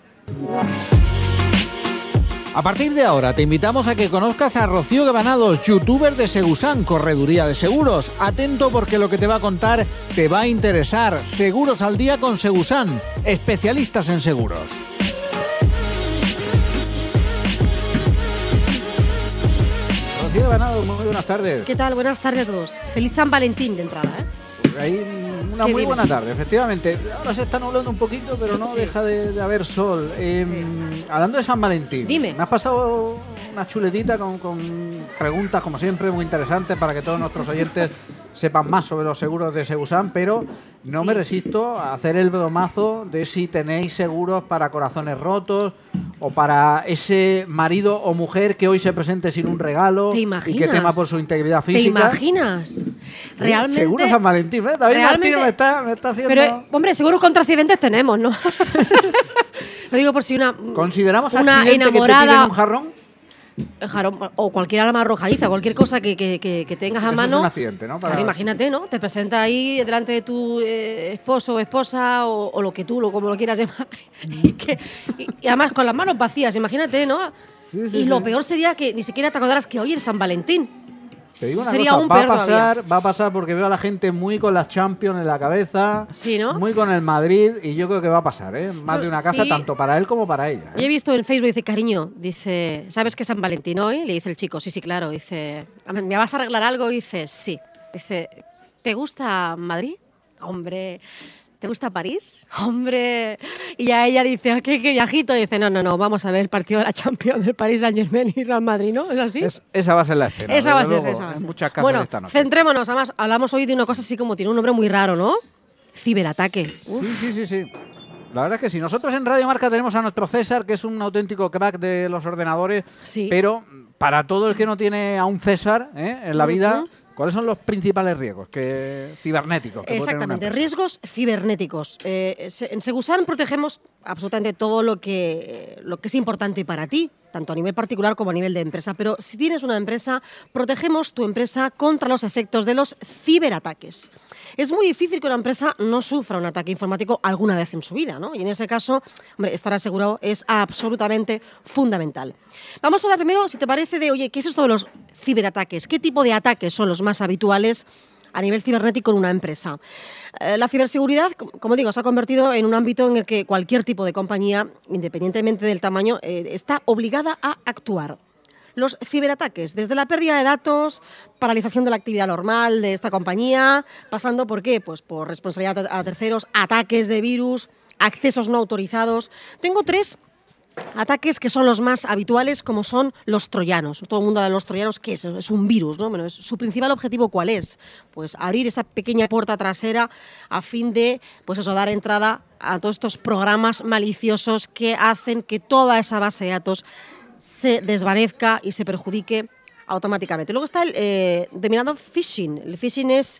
Speaker 3: A partir de ahora te invitamos a que conozcas a Rocío Granados, youtuber de Segusan, correduría de seguros. Atento, porque lo que te va a contar te va a interesar. Seguros al Día con Segusan, especialistas en seguros. Rocío Granados, muy buenas tardes.
Speaker 17: ¿Qué tal? Buenas tardes a todos. Feliz San Valentín de entrada, ¿eh?
Speaker 3: Hay una muy buena tarde, efectivamente. Ahora se está nublando un poquito, pero no deja de haber sol. Hablando de San Valentín,
Speaker 17: dime.
Speaker 3: Me has pasado una chuletita con preguntas, como siempre, muy interesantes para que todos nuestros oyentes sepan más sobre los seguros de Segusan, pero no me resisto a hacer el bromazo de si tenéis seguros para corazones rotos o para ese marido o mujer que hoy se presente sin un regalo y que tema por su integridad física.
Speaker 17: ¿Te imaginas? Realmente.
Speaker 3: Seguro San Valentín, ¿eh? David Martínez me está haciendo...
Speaker 17: Pero, hombre, seguros contra accidentes tenemos, ¿no? Lo digo por si
Speaker 3: ¿Consideramos
Speaker 17: una
Speaker 3: accidente
Speaker 17: enamorada
Speaker 3: que te piden un jarrón?
Speaker 17: O cualquier alma arrojadiza, cualquier cosa que tengas a
Speaker 3: Eso
Speaker 17: mano.
Speaker 3: es un accidente, ¿no?
Speaker 17: Claro, imagínate, ¿no? Te presenta ahí delante de tu esposo o esposa o lo que tú, como lo quieras llamar. Y además con las manos vacías, imagínate, ¿no?
Speaker 3: Sí,
Speaker 17: y lo peor sería que ni siquiera te acordaras que hoy es San Valentín.
Speaker 3: Te digo una
Speaker 17: Sería
Speaker 3: cosa,
Speaker 17: un peor todavía.
Speaker 3: va a pasar porque veo a la gente muy con las Champions en la cabeza,
Speaker 17: sí, ¿no?
Speaker 3: Muy con el Madrid, y yo creo que va a pasar, ¿eh? Más de una casa,
Speaker 17: sí.
Speaker 3: Tanto para él como para ella.
Speaker 17: Yo he visto en Facebook, dice, cariño, dice, ¿sabes que es San Valentín hoy? Le dice el chico, sí, claro. Dice, ¿me vas a arreglar algo? Dice, sí. Dice, ¿te gusta Madrid? Hombre, ¿te gusta París? Hombre. Y a ella dice, ¿qué viajito? Dice, no, vamos a ver el partido de la Champions del Paris Saint-Germain y Real Madrid, ¿no? ¿Es así?
Speaker 3: Esa va a ser la escena.
Speaker 17: Esa va a ser.
Speaker 3: En muchas casas
Speaker 17: bueno,
Speaker 3: esta noche.
Speaker 17: centrémonos. Además, hablamos hoy de una cosa así como tiene un nombre muy raro, ¿no? Ciberataque.
Speaker 3: Sí. La verdad es que sí. Nosotros en Radio Marca tenemos a nuestro César, que es un auténtico crack de los ordenadores, pero para todo el que no tiene a un César en la vida, ¿cuáles son los principales riesgos cibernéticos?
Speaker 17: Exactamente, riesgos cibernéticos. En Segusan protegemos absolutamente todo lo que es importante para ti, tanto a nivel particular como a nivel de empresa. Pero si tienes una empresa, protegemos tu empresa contra los efectos de los ciberataques. Es muy difícil que una empresa no sufra un ataque informático alguna vez en su vida, ¿no? Y en ese caso, hombre, estar asegurado es absolutamente fundamental. Vamos a hablar primero, si te parece, de, oye, ¿qué es esto de los ciberataques? ¿Qué tipo de ataques son los más habituales a nivel cibernético en una empresa? La ciberseguridad, como digo, se ha convertido en un ámbito en el que cualquier tipo de compañía, independientemente del tamaño, está obligada a actuar. Los ciberataques, desde la pérdida de datos, paralización de la actividad normal de esta compañía, pasando por ¿qué? Pues por responsabilidad a terceros, ataques de virus, accesos no autorizados. Tengo 3 ataques que son los más habituales, como son los troyanos. Todo el mundo habla de los troyanos, ¿qué es? Es un virus, ¿no? Bueno, su principal objetivo, ¿cuál es? Pues abrir esa pequeña puerta trasera a fin de, pues eso, dar entrada a todos estos programas maliciosos que hacen que toda esa base de datos se desvanezca y se perjudique automáticamente. Luego está el denominado phishing. El phishing es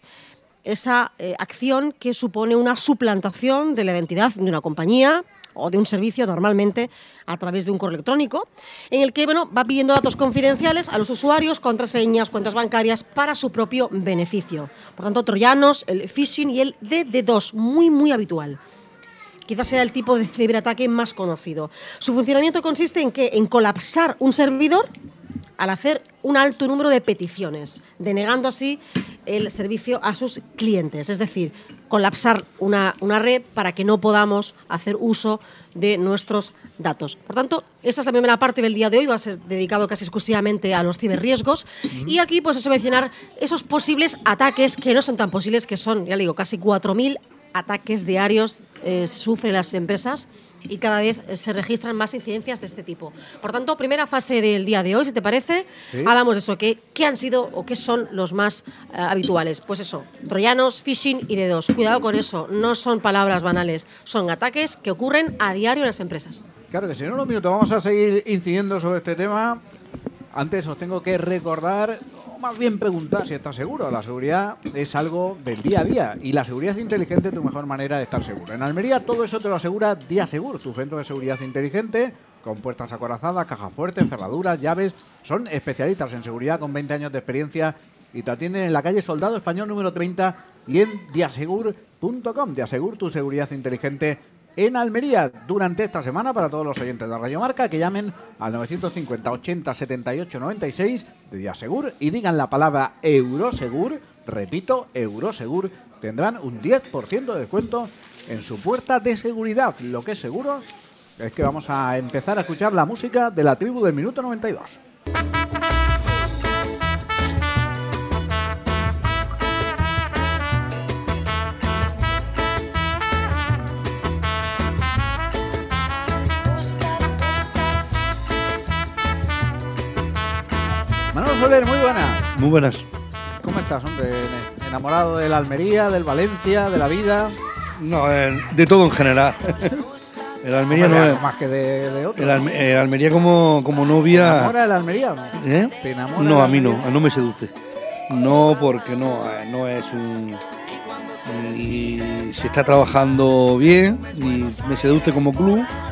Speaker 17: esa acción que supone una suplantación de la identidad de una compañía o de un servicio, normalmente a través de un correo electrónico, en el que va pidiendo datos confidenciales a los usuarios, contraseñas, cuentas bancarias, para su propio beneficio. Por tanto, troyanos, el phishing y el DDoS, muy, muy habitual. Quizás sea el tipo de ciberataque más conocido. Su funcionamiento consiste en colapsar un servidor al hacer un alto número de peticiones, denegando así el servicio a sus clientes. Es decir, colapsar una red para que no podamos hacer uso de nuestros datos. Por tanto, esa es la primera parte del día de hoy, va a ser dedicado casi exclusivamente a los ciberriesgos. Y aquí pues es mencionar esos posibles ataques que no son tan posibles, que son, ya le digo, casi 4.000 ataques diarios sufren las empresas y cada vez se registran más incidencias de este tipo. Por tanto, primera fase del día de hoy, si te parece, hablamos de eso, ¿qué han sido o qué son los más habituales? Pues eso, troyanos, phishing y DDoS. Cuidado con eso, no son palabras banales, son ataques que ocurren a diario en las empresas.
Speaker 3: Claro que sí, en unos minutos vamos a seguir incidiendo sobre este tema. Antes os tengo que recordar, o más bien preguntar si estás seguro. La seguridad es algo del día a día y la seguridad inteligente es tu mejor manera de estar seguro. En Almería todo eso te lo asegura Diasegur, tu centro de seguridad inteligente, con puertas acorazadas, cajas fuertes, cerraduras, llaves. Son especialistas en seguridad con 20 años de experiencia y te atienden en la calle Soldado Español número 30 y en diasegur.com. Diasegur, tu seguridad inteligente en Almería. Durante esta semana, para todos los oyentes de Radio Marca, que llamen al 950 80 78 96 de Diasegur y digan la palabra Eurosegur, repito, Eurosegur, tendrán un 10% de descuento en su puerta de seguridad. Lo que es seguro es que vamos a empezar a escuchar la música de la tribu del minuto 92. Manolo Soler, muy buenas.
Speaker 18: Muy buenas.
Speaker 3: ¿Cómo estás, hombre? ¿Enamorado de la Almería, del Valencia, de la vida?
Speaker 18: No, de todo en general. El Almería no es
Speaker 3: más que de otro.
Speaker 18: El Almería como novia.
Speaker 3: ¿Te enamora el Almería?
Speaker 18: ¿Eh?
Speaker 3: ¿Te enamora
Speaker 18: No, a mí
Speaker 3: Almería?
Speaker 18: no me seduce. No, porque no es un. Ni se está trabajando bien, ni me seduce como club,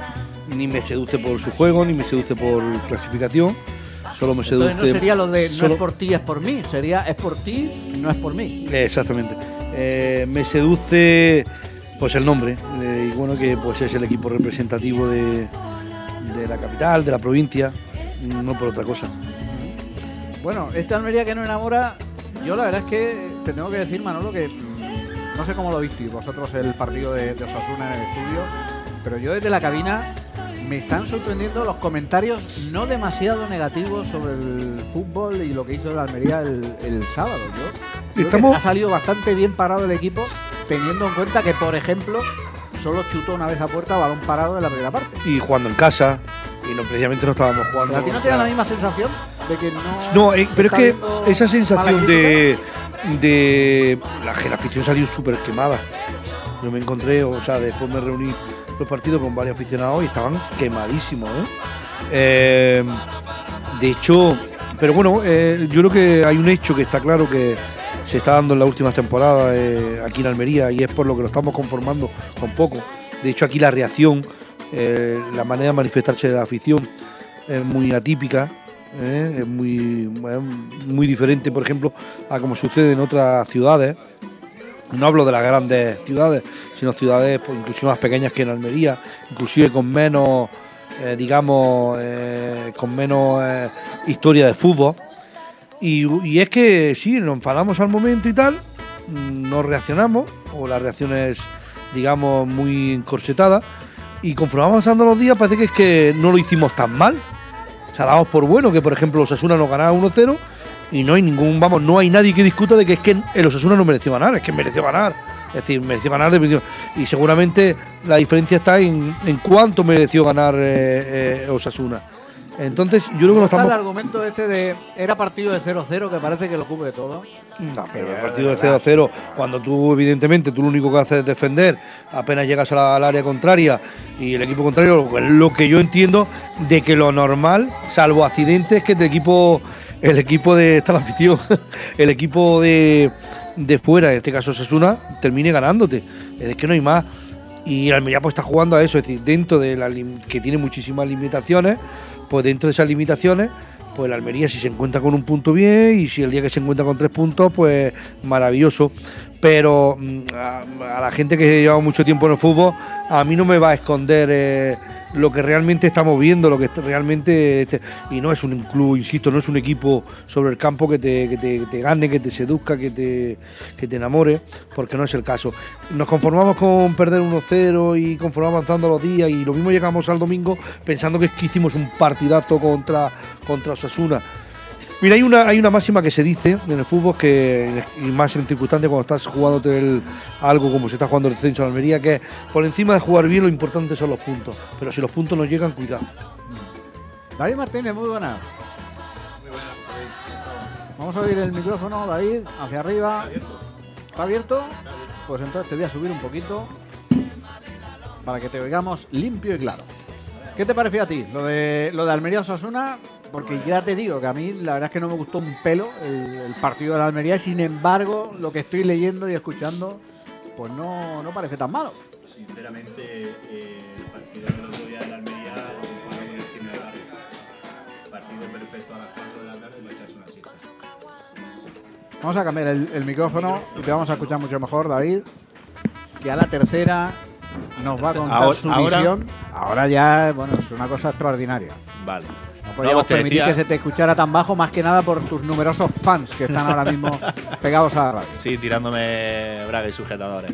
Speaker 18: ni me seduce por su juego, ni me seduce por clasificación. Solo me seduce.
Speaker 3: Entonces no sería lo de
Speaker 18: solo...
Speaker 3: no es por ti, es por mí. Sería es por ti, no es por mí.
Speaker 18: Exactamente. Me seduce pues el nombre. Y bueno, que pues es el equipo representativo de la capital, de la provincia, no por otra cosa.
Speaker 3: Bueno, esta Almería que no enamora, yo la verdad es que te tengo que decir, Manolo, que no sé cómo lo visteis vosotros el partido de Osasuna en el estudio, pero yo desde la cabina me están sorprendiendo los comentarios no demasiado negativos sobre el fútbol y lo que hizo el Almería el sábado. Yo creo que ha salido bastante bien parado el equipo, teniendo en cuenta que, por ejemplo, solo chutó una vez a puerta balón parado en la primera parte.
Speaker 18: Y jugando en casa, y no precisamente no estábamos jugando.
Speaker 3: ¿Pero a ti no te da la misma sensación de que no?
Speaker 18: No, pero es que esa sensación de la afición salió súper quemada. Yo me encontré, o sea, después me reuní los partidos con varios aficionados y estaban quemadísimos, de hecho, pero bueno, yo creo que hay un hecho que está claro que se está dando en las últimas temporadas aquí en Almería, y es por lo que lo estamos conformando con poco. De hecho, aquí la reacción, la manera de manifestarse de la afición es muy atípica, es muy diferente, por ejemplo, a como sucede en otras ciudades. No hablo de las grandes ciudades, sino ciudades pues, inclusive más pequeñas que en Almería, inclusive con menos, con menos historia de fútbol. Y es que sí, nos enfadamos al momento y tal, no reaccionamos, o la reacción es, digamos, muy encorsetada, y conforme vamos pasando los días parece que es que no lo hicimos tan mal. O sea, damos por bueno que, por ejemplo, Osasuna nos ganaba 1-0 y no hay no hay nadie que discuta de que es que el Osasuna no mereció ganar, es que mereció ganar. Es decir, mereció ganar y seguramente la diferencia está en cuánto mereció ganar Osasuna. Entonces, yo creo que no estamos.
Speaker 3: El argumento este de era partido de 0-0 que parece que lo cubre todo.
Speaker 18: No, pero el partido de 0-0, cuando tú, evidentemente, tú lo único que haces es defender, apenas llegas al área contraria y el equipo contrario, lo que yo entiendo de que lo normal, salvo accidentes, es que el equipo de esta la afición, el equipo de fuera, en este caso Osasuna, termine ganándote. Es que no hay más. Y Almería pues está jugando a eso, es decir, dentro de que tiene muchísimas limitaciones, pues dentro de esas limitaciones, pues la Almería si se encuentra con un punto bien, y si el día que se encuentra con 3 puntos, pues maravilloso. Pero a la gente que lleva mucho tiempo en el fútbol, a mí no me va a esconder lo que realmente estamos viendo, lo que realmente y no es un club, insisto, no es un equipo sobre el campo que te gane, que te seduzca, que te enamore, porque no es el caso. Nos conformamos con perder 1-0 y conforme avanzando los días, y lo mismo llegamos al domingo pensando que hicimos un partidazo contra Osasuna. Mira, hay una máxima que se dice en el fútbol, y más en circunstancias cuando estás jugándote algo como se está jugando el descenso en Almería, que por encima de jugar bien lo importante son los puntos, pero si los puntos no llegan, cuidado.
Speaker 3: David Martínez, muy buenas. Vamos a abrir el micrófono, David, hacia arriba. ¿Está abierto? Pues entonces te voy a subir un poquito para que te oigamos limpio y claro. ¿Qué te pareció a ti lo de Almería Osasuna? Porque ya te digo que a mí la verdad es que no me gustó un pelo el partido de la Almería, sin embargo, lo que estoy leyendo y escuchando, pues no parece tan malo.
Speaker 19: Sinceramente, el partido del otro día de la Almería, comparado con el Cine de Barrio, partido perfecto a las 4 de la tarde, y le echas una siesta.
Speaker 3: Vamos a cambiar el micrófono y te vamos a escuchar mucho mejor, David, que a la tercera nos va a contar su visión. Ahora ya, bueno, es una cosa extraordinaria.
Speaker 19: Vale.
Speaker 3: No podíamos permitir que se te escuchara tan bajo, más que nada por tus numerosos fans que están ahora mismo pegados a la radio.
Speaker 19: Sí, tirándome braga y sujetadores.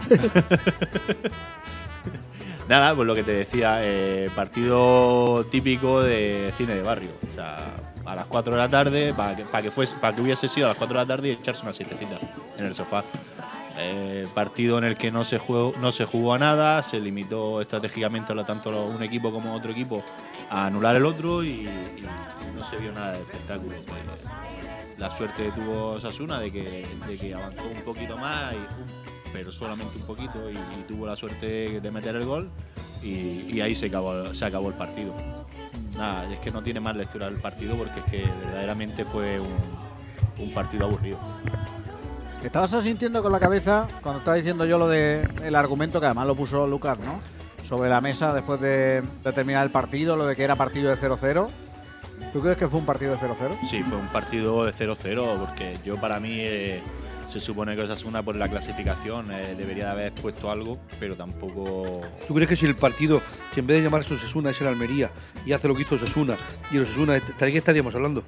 Speaker 19: Nada, pues lo que te decía, partido típico de cine de barrio. O sea, a las 4 de la tarde, para que hubiese sido a las 4 de la tarde y echarse una siestecita en el sofá. Partido en el que no se jugó a nada, se limitó estratégicamente tanto un equipo como otro equipo a anular el otro y no se vio nada de espectáculo. Pues, la suerte que tuvo Osasuna de que avanzó un poquito más, pero solamente un poquito, y tuvo la suerte de meter el gol y ahí se acabó el partido. Nada, es que no tiene más lectura del partido, porque es que verdaderamente fue un partido aburrido.
Speaker 3: ¿Estabas sintiendo con la cabeza cuando estaba diciendo yo lo del argumento, que además lo puso Lucas, ¿no? sobre la mesa después de terminar el partido, lo de que era partido de 0-0. ¿Tú crees que fue un partido de 0-0?
Speaker 19: Sí, fue un partido de 0-0, porque yo para mí se supone que Osasuna por la clasificación debería de haber puesto algo, pero tampoco...
Speaker 18: ¿Tú crees que si el partido, si en vez de llamarse Osasuna es el Almería y hace lo que hizo Osasuna y el Osasuna, ¿de qué estaríamos hablando?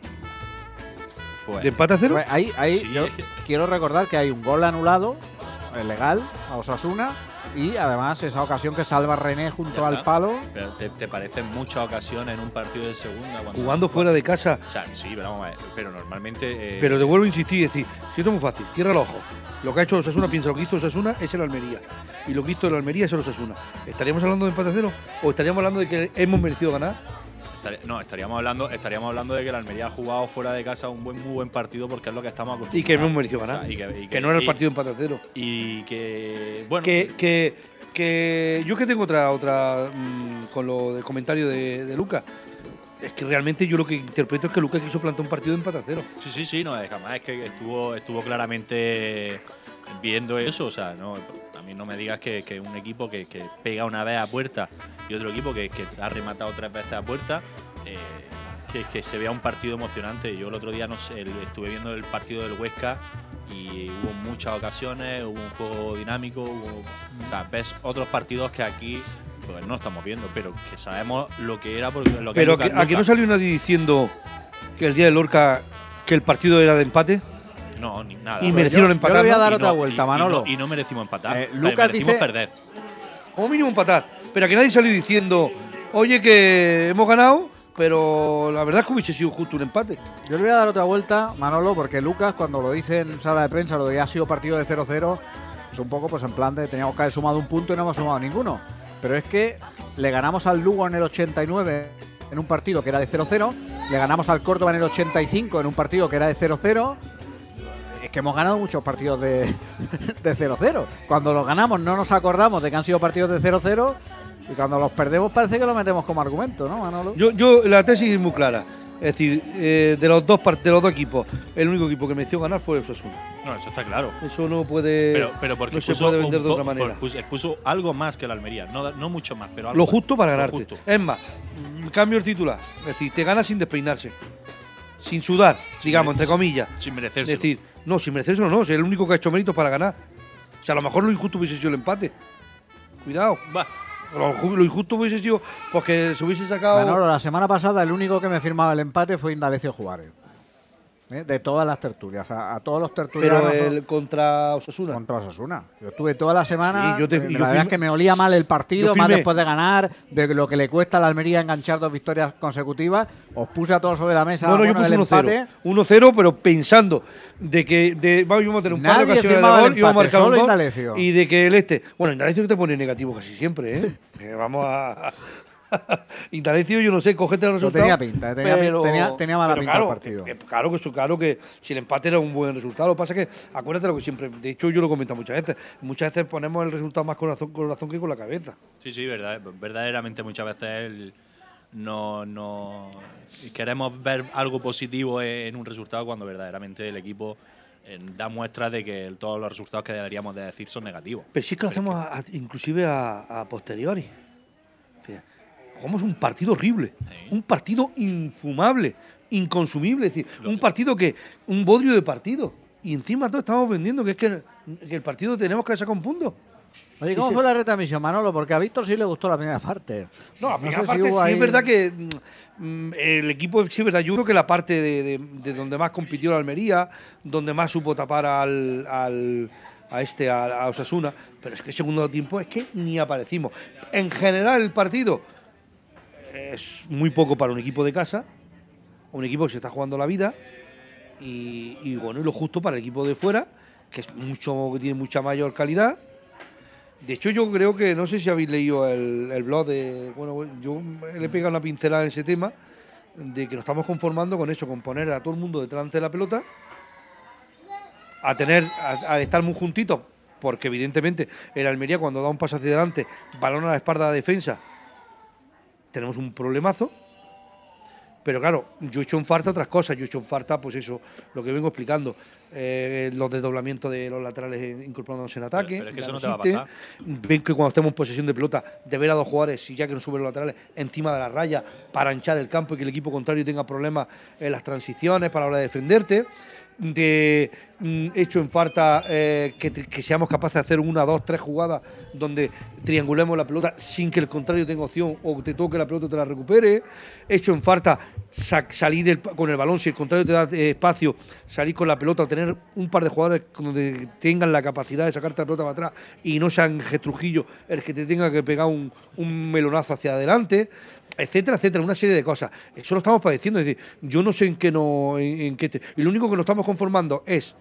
Speaker 19: Pues,
Speaker 18: ¿De empate a 0?
Speaker 3: Pues ahí yo quiero recordar que hay un gol anulado, legal, a Osasuna, y además esa ocasión que salva René junto al palo.
Speaker 19: Pero ¿te parecen muchas ocasiones en un partido de segunda?
Speaker 18: Jugando fuera de casa.
Speaker 19: O sea, sí, pero vamos a ver, pero normalmente...
Speaker 18: Pero te vuelvo a insistir, es decir, si esto es muy fácil, cierra los ojos. Lo que ha hecho Osasuna, piensa, lo que hizo Osasuna es el Almería. Y lo que hizo el Almería es el Osasuna. ¿Estaríamos hablando de empate a 0? ¿O estaríamos hablando de que hemos merecido ganar?
Speaker 19: No, estaríamos hablando de que el Almería ha jugado fuera de casa un muy buen partido, porque es lo que estamos acostumbrados.
Speaker 18: Y que hemos merecido ganar. O sea, que no era el partido de empate a 0.
Speaker 19: Y que... Bueno...
Speaker 18: Que yo que tengo otra con lo del comentario de Lucas. Es que realmente yo lo que interpreto es que Lucas quiso plantar un partido de empate a 0.
Speaker 19: Sí, no, jamás es que estuvo claramente viendo eso. O sea, no, a mí no me digas que un equipo que pega una vez a puerta y otro equipo que ha rematado 3 veces a puerta, que se vea un partido emocionante. Yo el otro día estuve viendo el partido del Huesca y hubo muchas ocasiones, hubo un juego dinámico, o sea, ves otros partidos que aquí pues no estamos viendo, pero que sabemos lo que era. Lo que
Speaker 18: pero ¿aquí no salió nadie diciendo que el día de Lorca que el partido era de empate?
Speaker 19: No, ni nada.
Speaker 18: Y merecieron empatar.
Speaker 3: Yo le voy a dar otra vuelta, Manolo.
Speaker 19: Y no merecimos empatar.
Speaker 3: Lucas
Speaker 19: merecimos
Speaker 3: dice,
Speaker 19: perder.
Speaker 18: Como mínimo empatar. Pero aquí nadie salió diciendo, oye, que hemos ganado, pero la verdad es que hubiese sido justo un empate.
Speaker 3: Yo le voy a dar otra vuelta, Manolo, porque Lucas, cuando lo dice en sala de prensa, lo de que ha sido partido de 0-0, es un poco pues en plan de teníamos que haber sumado un punto y no hemos sumado ninguno. Pero es que le ganamos al Lugo en el 89 en un partido que era de 0-0, le ganamos al Córdoba en el 85 en un partido que era de 0-0. Es que hemos ganado muchos partidos de 0-0. Cuando los ganamos no nos acordamos de que han sido partidos de 0-0 y cuando los perdemos parece que lo metemos como argumento, ¿no, Manolo?
Speaker 18: Yo la tesis es muy clara. Es decir, de los dos equipos, el único equipo que mereció ganar fue el Osasuna.
Speaker 19: No, eso está claro.
Speaker 18: Eso no puede.
Speaker 19: Pero porque
Speaker 18: no se puede vender de otra manera.
Speaker 19: Puso algo más que el Almería, no mucho más, pero algo
Speaker 18: lo justo para ganarte.
Speaker 19: Justo.
Speaker 18: Es más, cambio el titular. Es decir, te gana sin despeinarse, sin sudar, digamos, entre comillas.
Speaker 19: Sin merecerse.
Speaker 18: Es decir, no, sin merecerse no, es el único que ha hecho méritos para ganar. O sea, a lo mejor lo injusto hubiese sido el empate. Cuidado.
Speaker 19: Va.
Speaker 18: Lo injusto hubiese sido porque se hubiese sacado.
Speaker 3: Manolo, la semana pasada el único que me firmaba el empate fue Indalecio Juárez. De todas las tertulias, a todos los tertulianos.
Speaker 18: Pero el contra Osasuna.
Speaker 3: Contra Osasuna. Yo estuve toda la semana.
Speaker 18: Sí,
Speaker 3: la verdad es que me olía mal el partido, más después de ganar, de lo que le cuesta a la Almería enganchar 2 victorias consecutivas. Os puse a todos sobre la mesa.
Speaker 18: No, yo puse 1-0. 1-0, pero pensando de que vamos a tener un par de ocasiones de gol y vamos a marcar un gol. Y de que Bueno, Indalecio te pone negativo casi siempre, ¿eh? Vamos a. Indalecio, yo no sé, cógete el resultado.
Speaker 3: Tenía pinta, tenía mala pinta el partido.
Speaker 18: Claro que si el empate era un buen resultado. Lo que pasa es que, acuérdate lo que siempre, de hecho yo lo he comentado muchas veces. Muchas veces ponemos el resultado más con razón que con la cabeza.
Speaker 19: Sí, verdaderamente muchas veces no queremos ver algo positivo en un resultado cuando verdaderamente el equipo da muestras de que todos los resultados que deberíamos de decir son negativos.
Speaker 18: Pero sí es que lo hacemos inclusive a posteriori. Jugamos un partido horrible, un partido infumable, inconsumible, es decir, un bodrio de partido. Y encima todos estamos vendiendo que es que el partido tenemos que sacar un punto.
Speaker 3: Oye, ¿cómo fue la retransmisión, Manolo? Porque a Víctor sí le gustó la primera parte.
Speaker 18: No, la primera parte sí es verdad que el equipo, sí es verdad, yo creo que la parte de donde más compitió la Almería, donde más supo tapar a Osasuna, pero es que el segundo tiempo es que ni aparecimos. En general el partido es muy poco para un equipo de casa, un equipo que se está jugando la vida y bueno, y lo justo para el equipo de fuera, que tiene mucha mayor calidad. De hecho, yo creo que, no sé si habéis leído el blog yo le he pegado una pincelada en ese tema, de que nos estamos conformando con eso, con poner a todo el mundo detrás de la pelota, a estar muy juntitos, porque evidentemente el Almería cuando da un paso hacia adelante, balón a la espalda de la defensa, tenemos un problemazo. Pero claro, yo he hecho en falta otras cosas. Yo he hecho en falta, pues eso, lo que vengo explicando. Los desdoblamientos de los laterales incorporándose en ataque.
Speaker 19: Pero es que eso no te va a pasar.
Speaker 18: Ven que cuando estemos en posesión de pelota, de ver a 2 jugadores, si ya que no suben los laterales, encima de la raya, para anchar el campo y que el equipo contrario tenga problemas en las transiciones para la hora de defenderte. Hecho en falta que seamos capaces de hacer 1, 2, 3 jugadas donde triangulemos la pelota sin que el contrario tenga opción o te toque la pelota y te la recupere. Hecho en falta salir con el balón, si el contrario te da espacio, salir con la pelota o tener un par de jugadores donde tengan la capacidad de sacarte la pelota para atrás y no sean Trujillo el que te tenga que pegar un melonazo hacia adelante, etcétera, etcétera, una serie de cosas. Eso lo estamos padeciendo, es decir, yo no sé en qué y lo único que nos estamos conformando es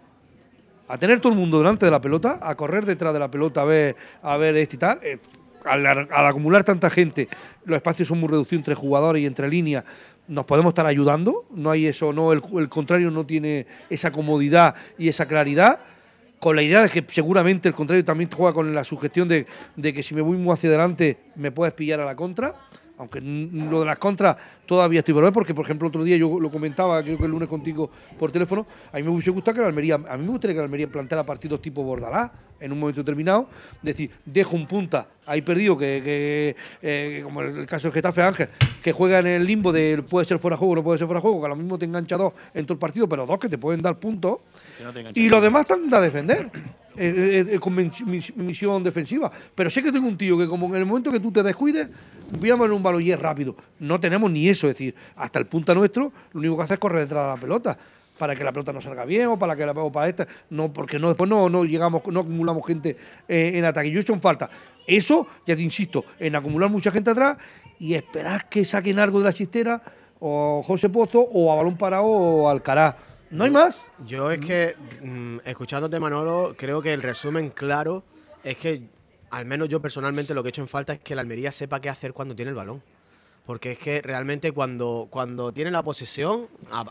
Speaker 18: a tener todo el mundo delante de la pelota, a correr detrás de la pelota, a ver este y tal. Al acumular tanta gente, los espacios son muy reducidos entre jugadores y entre líneas, nos podemos estar ayudando, no hay eso, no, el contrario no tiene esa comodidad y esa claridad, con la idea de que seguramente el contrario también juega con la sugestión de que si me voy muy hacia adelante me puedes pillar a la contra. Aunque lo de las contras todavía estoy por ver, porque por ejemplo otro día yo lo comentaba, creo que el lunes contigo por teléfono, a mí me hubiese gustado que la Almería, a mí me gustaría que la Almería planteara partidos tipo Bordalás en un momento determinado, es decir, dejo un punta ahí perdido, que como el caso de Getafe Ángel, que juega en el limbo de puede ser fuera de juego o no puede ser fuera de juego, que a lo mismo te engancha 2 en todo el partido, pero 2 que te pueden dar puntos, y los demás están a defender. Con misión defensiva, pero sé que tengo un tío que como en el momento que tú te descuides voy a poner un balón y es rápido. No tenemos ni eso, es decir, hasta el punta nuestro lo único que hace es correr detrás de la pelota para que la pelota no salga bien o para esta, no, porque no después no llegamos, no acumulamos gente en ataque. Yo he hecho en falta eso, ya te insisto, en acumular mucha gente atrás y esperar que saquen algo de la chistera o José Pozo o a balón parado o Alcaraz. No hay más.
Speaker 5: Yo es que, escuchándote, Manolo, creo que el resumen claro es que, al menos yo personalmente, lo que he hecho en falta es que la Almería sepa qué hacer cuando tiene el balón. Porque es que realmente cuando tiene la posesión,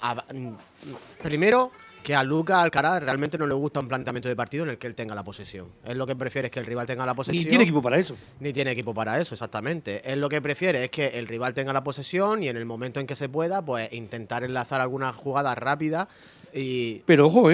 Speaker 5: primero que a Lucas Alcaraz realmente no le gusta un planteamiento de partido en el que él tenga la posesión. Él lo que prefiere es que el rival tenga la posesión.
Speaker 18: Ni tiene equipo para eso.
Speaker 5: Ni tiene equipo para eso, exactamente. Él lo que prefiere es que el rival tenga la posesión y en el momento en que se pueda, pues intentar enlazar alguna jugada rápida.
Speaker 18: Pero ojo,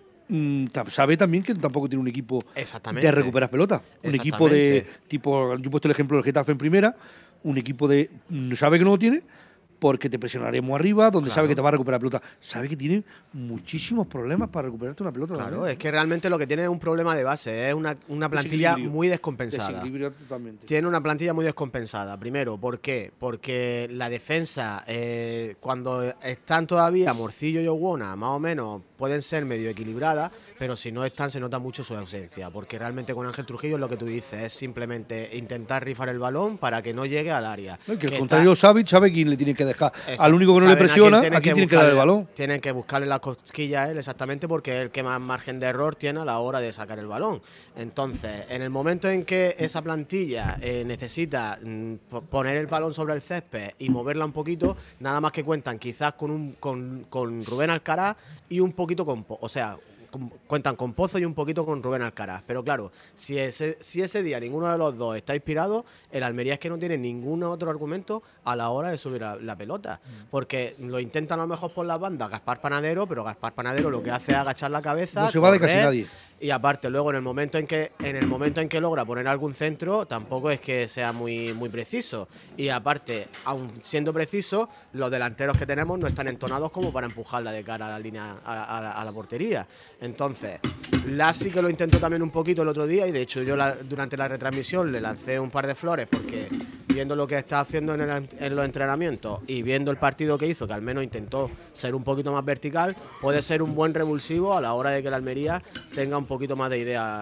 Speaker 18: sabe también que tampoco tiene un equipo de recuperar pelota. Un equipo de tipo, yo he puesto el ejemplo del Getafe en primera, un equipo de sabe que no lo tiene porque te presionaremos arriba, donde sabe que te va a recuperar pelota. Sabe que tiene muchísimos problemas para recuperarte una pelota.
Speaker 5: Claro, es que realmente lo que tiene es un problema de base, es una plantilla muy descompensada.
Speaker 18: Desequilibrio totalmente.
Speaker 5: Tiene una plantilla muy descompensada. Primero, ¿por qué? Porque la defensa, cuando están todavía Morcillo y Ogbonna, más o menos, pueden ser medio equilibradas, pero si no están se nota mucho su ausencia, porque realmente con Ángel Trujillo es lo que tú dices, es simplemente intentar rifar el balón para que no llegue al área.
Speaker 18: No, que el contrario sabe quién le tiene que dejar. Al único que no le presiona, a quién tiene que dar el balón.
Speaker 5: Tienen que buscarle las cosquillas a él exactamente porque es el que más margen de error tiene a la hora de sacar el balón. Entonces, en el momento en que esa plantilla necesita poner el balón sobre el césped y moverla un poquito, nada más que cuentan quizás con Rubén Alcaraz y un poquito cuentan con Pozo y un poquito con Rubén Alcaraz. Pero claro, si ese día ninguno de los dos está inspirado, el Almería es que no tiene ningún otro argumento a la hora de subir la pelota. Porque lo intentan a lo mejor por la banda Gaspar Panadero, pero Gaspar Panadero lo que hace es agachar la cabeza.
Speaker 18: No se va de casi nadie.
Speaker 5: Y aparte, luego en el momento en que logra poner algún centro, tampoco es que sea muy, muy preciso. Y aparte, aun siendo preciso, los delanteros que tenemos no están entonados como para empujarla de cara a la línea, a la portería. Entonces, Lassi que lo intentó también un poquito el otro día, y de hecho yo durante la retransmisión le lancé un par de flores porque viendo lo que está haciendo en los entrenamientos y viendo el partido que hizo, que al menos intentó ser un poquito más vertical, puede ser un buen revulsivo a la hora de que la Almería tenga un poquito más de idea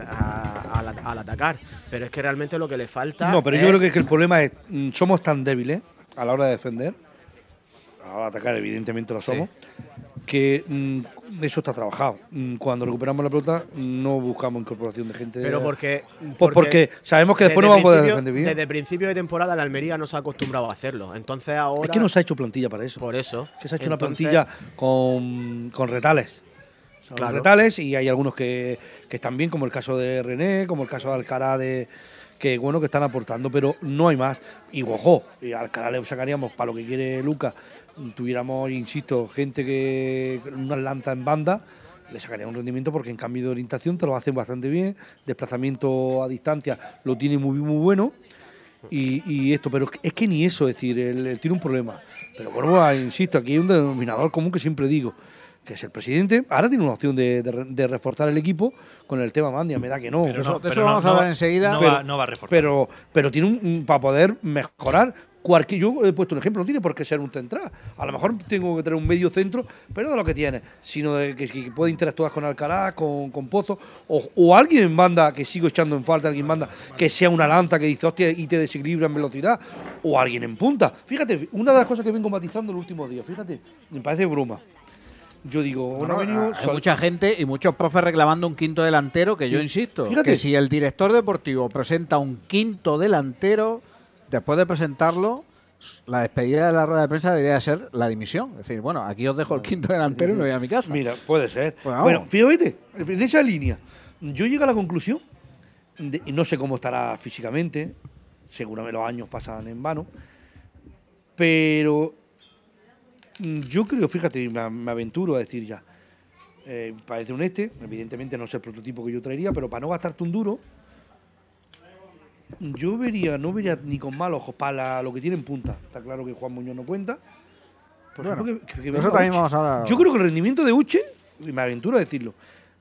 Speaker 5: al atacar. Pero es que realmente lo que le falta.
Speaker 18: No, pero yo creo que el problema es somos tan débiles a la hora de defender, a la hora de atacar evidentemente lo somos, que eso está trabajado. Cuando recuperamos la pelota no buscamos incorporación de gente.
Speaker 5: Pero porque
Speaker 18: sabemos que después no vamos a poder defender bien.
Speaker 5: Desde principio de temporada la Almería no se ha acostumbrado a hacerlo. Entonces ahora.
Speaker 18: Es que no se ha hecho plantilla para eso.
Speaker 5: Por eso.
Speaker 18: Que se ha hecho una plantilla con retales. Retales, y hay algunos que están bien, como el caso de René, como el caso de Alcaraz, que bueno, que están aportando, pero no hay más. Y ojo, y a Alcalá le sacaríamos para lo que quiere Lucas, tuviéramos, insisto, gente que unas lanzas en banda, le sacaría un rendimiento porque en cambio de orientación te lo hacen bastante bien, desplazamiento a distancia lo tiene muy bueno y esto, pero es que ni eso, es decir, él tiene un problema. Pero bueno, insisto, aquí hay un denominador común que siempre digo, que es el presidente. Ahora tiene una opción de reforzar el equipo con el tema Mandia, me da que no.
Speaker 3: Pero eso vamos a hablar enseguida.
Speaker 18: No va a reforzar. Pero tiene para poder mejorar. Yo he puesto un ejemplo, no tiene por qué ser un central. A lo mejor tengo que tener un medio centro, pero no de lo que tiene, sino de que puede interactuar con Alcalá, con Pozo, o alguien en banda, que sigo echando en falta, alguien en banda, que sea una lanza que dice, hostia, y te desequilibra en velocidad, o alguien en punta. Fíjate, una de las cosas que vengo matizando los últimos días, fíjate, me parece broma. Yo digo,
Speaker 3: hay mucha gente y muchos profes reclamando un quinto delantero, que yo insisto,
Speaker 18: fíjate,
Speaker 3: que si el director deportivo presenta un quinto delantero, después de presentarlo, la despedida de la rueda de prensa debería ser la dimisión. Es decir, bueno, aquí os dejo el quinto delantero y me voy a mi casa.
Speaker 18: Mira, puede ser.
Speaker 3: Pues
Speaker 18: bueno, fíjate, en esa línea, yo llego a la conclusión, y no sé cómo estará físicamente, seguramente los años pasan en vano, pero yo creo, fíjate, me aventuro a decir ya, parece un evidentemente no es el prototipo que yo traería, pero para no gastarte un duro, yo no vería ni con mal ojos para lo que tiene en punta. Está claro que Juan Muñoz no cuenta. Por ejemplo,
Speaker 3: eso también vamos a hablar.
Speaker 18: Yo creo que el rendimiento de Uche, y me aventuro a decirlo,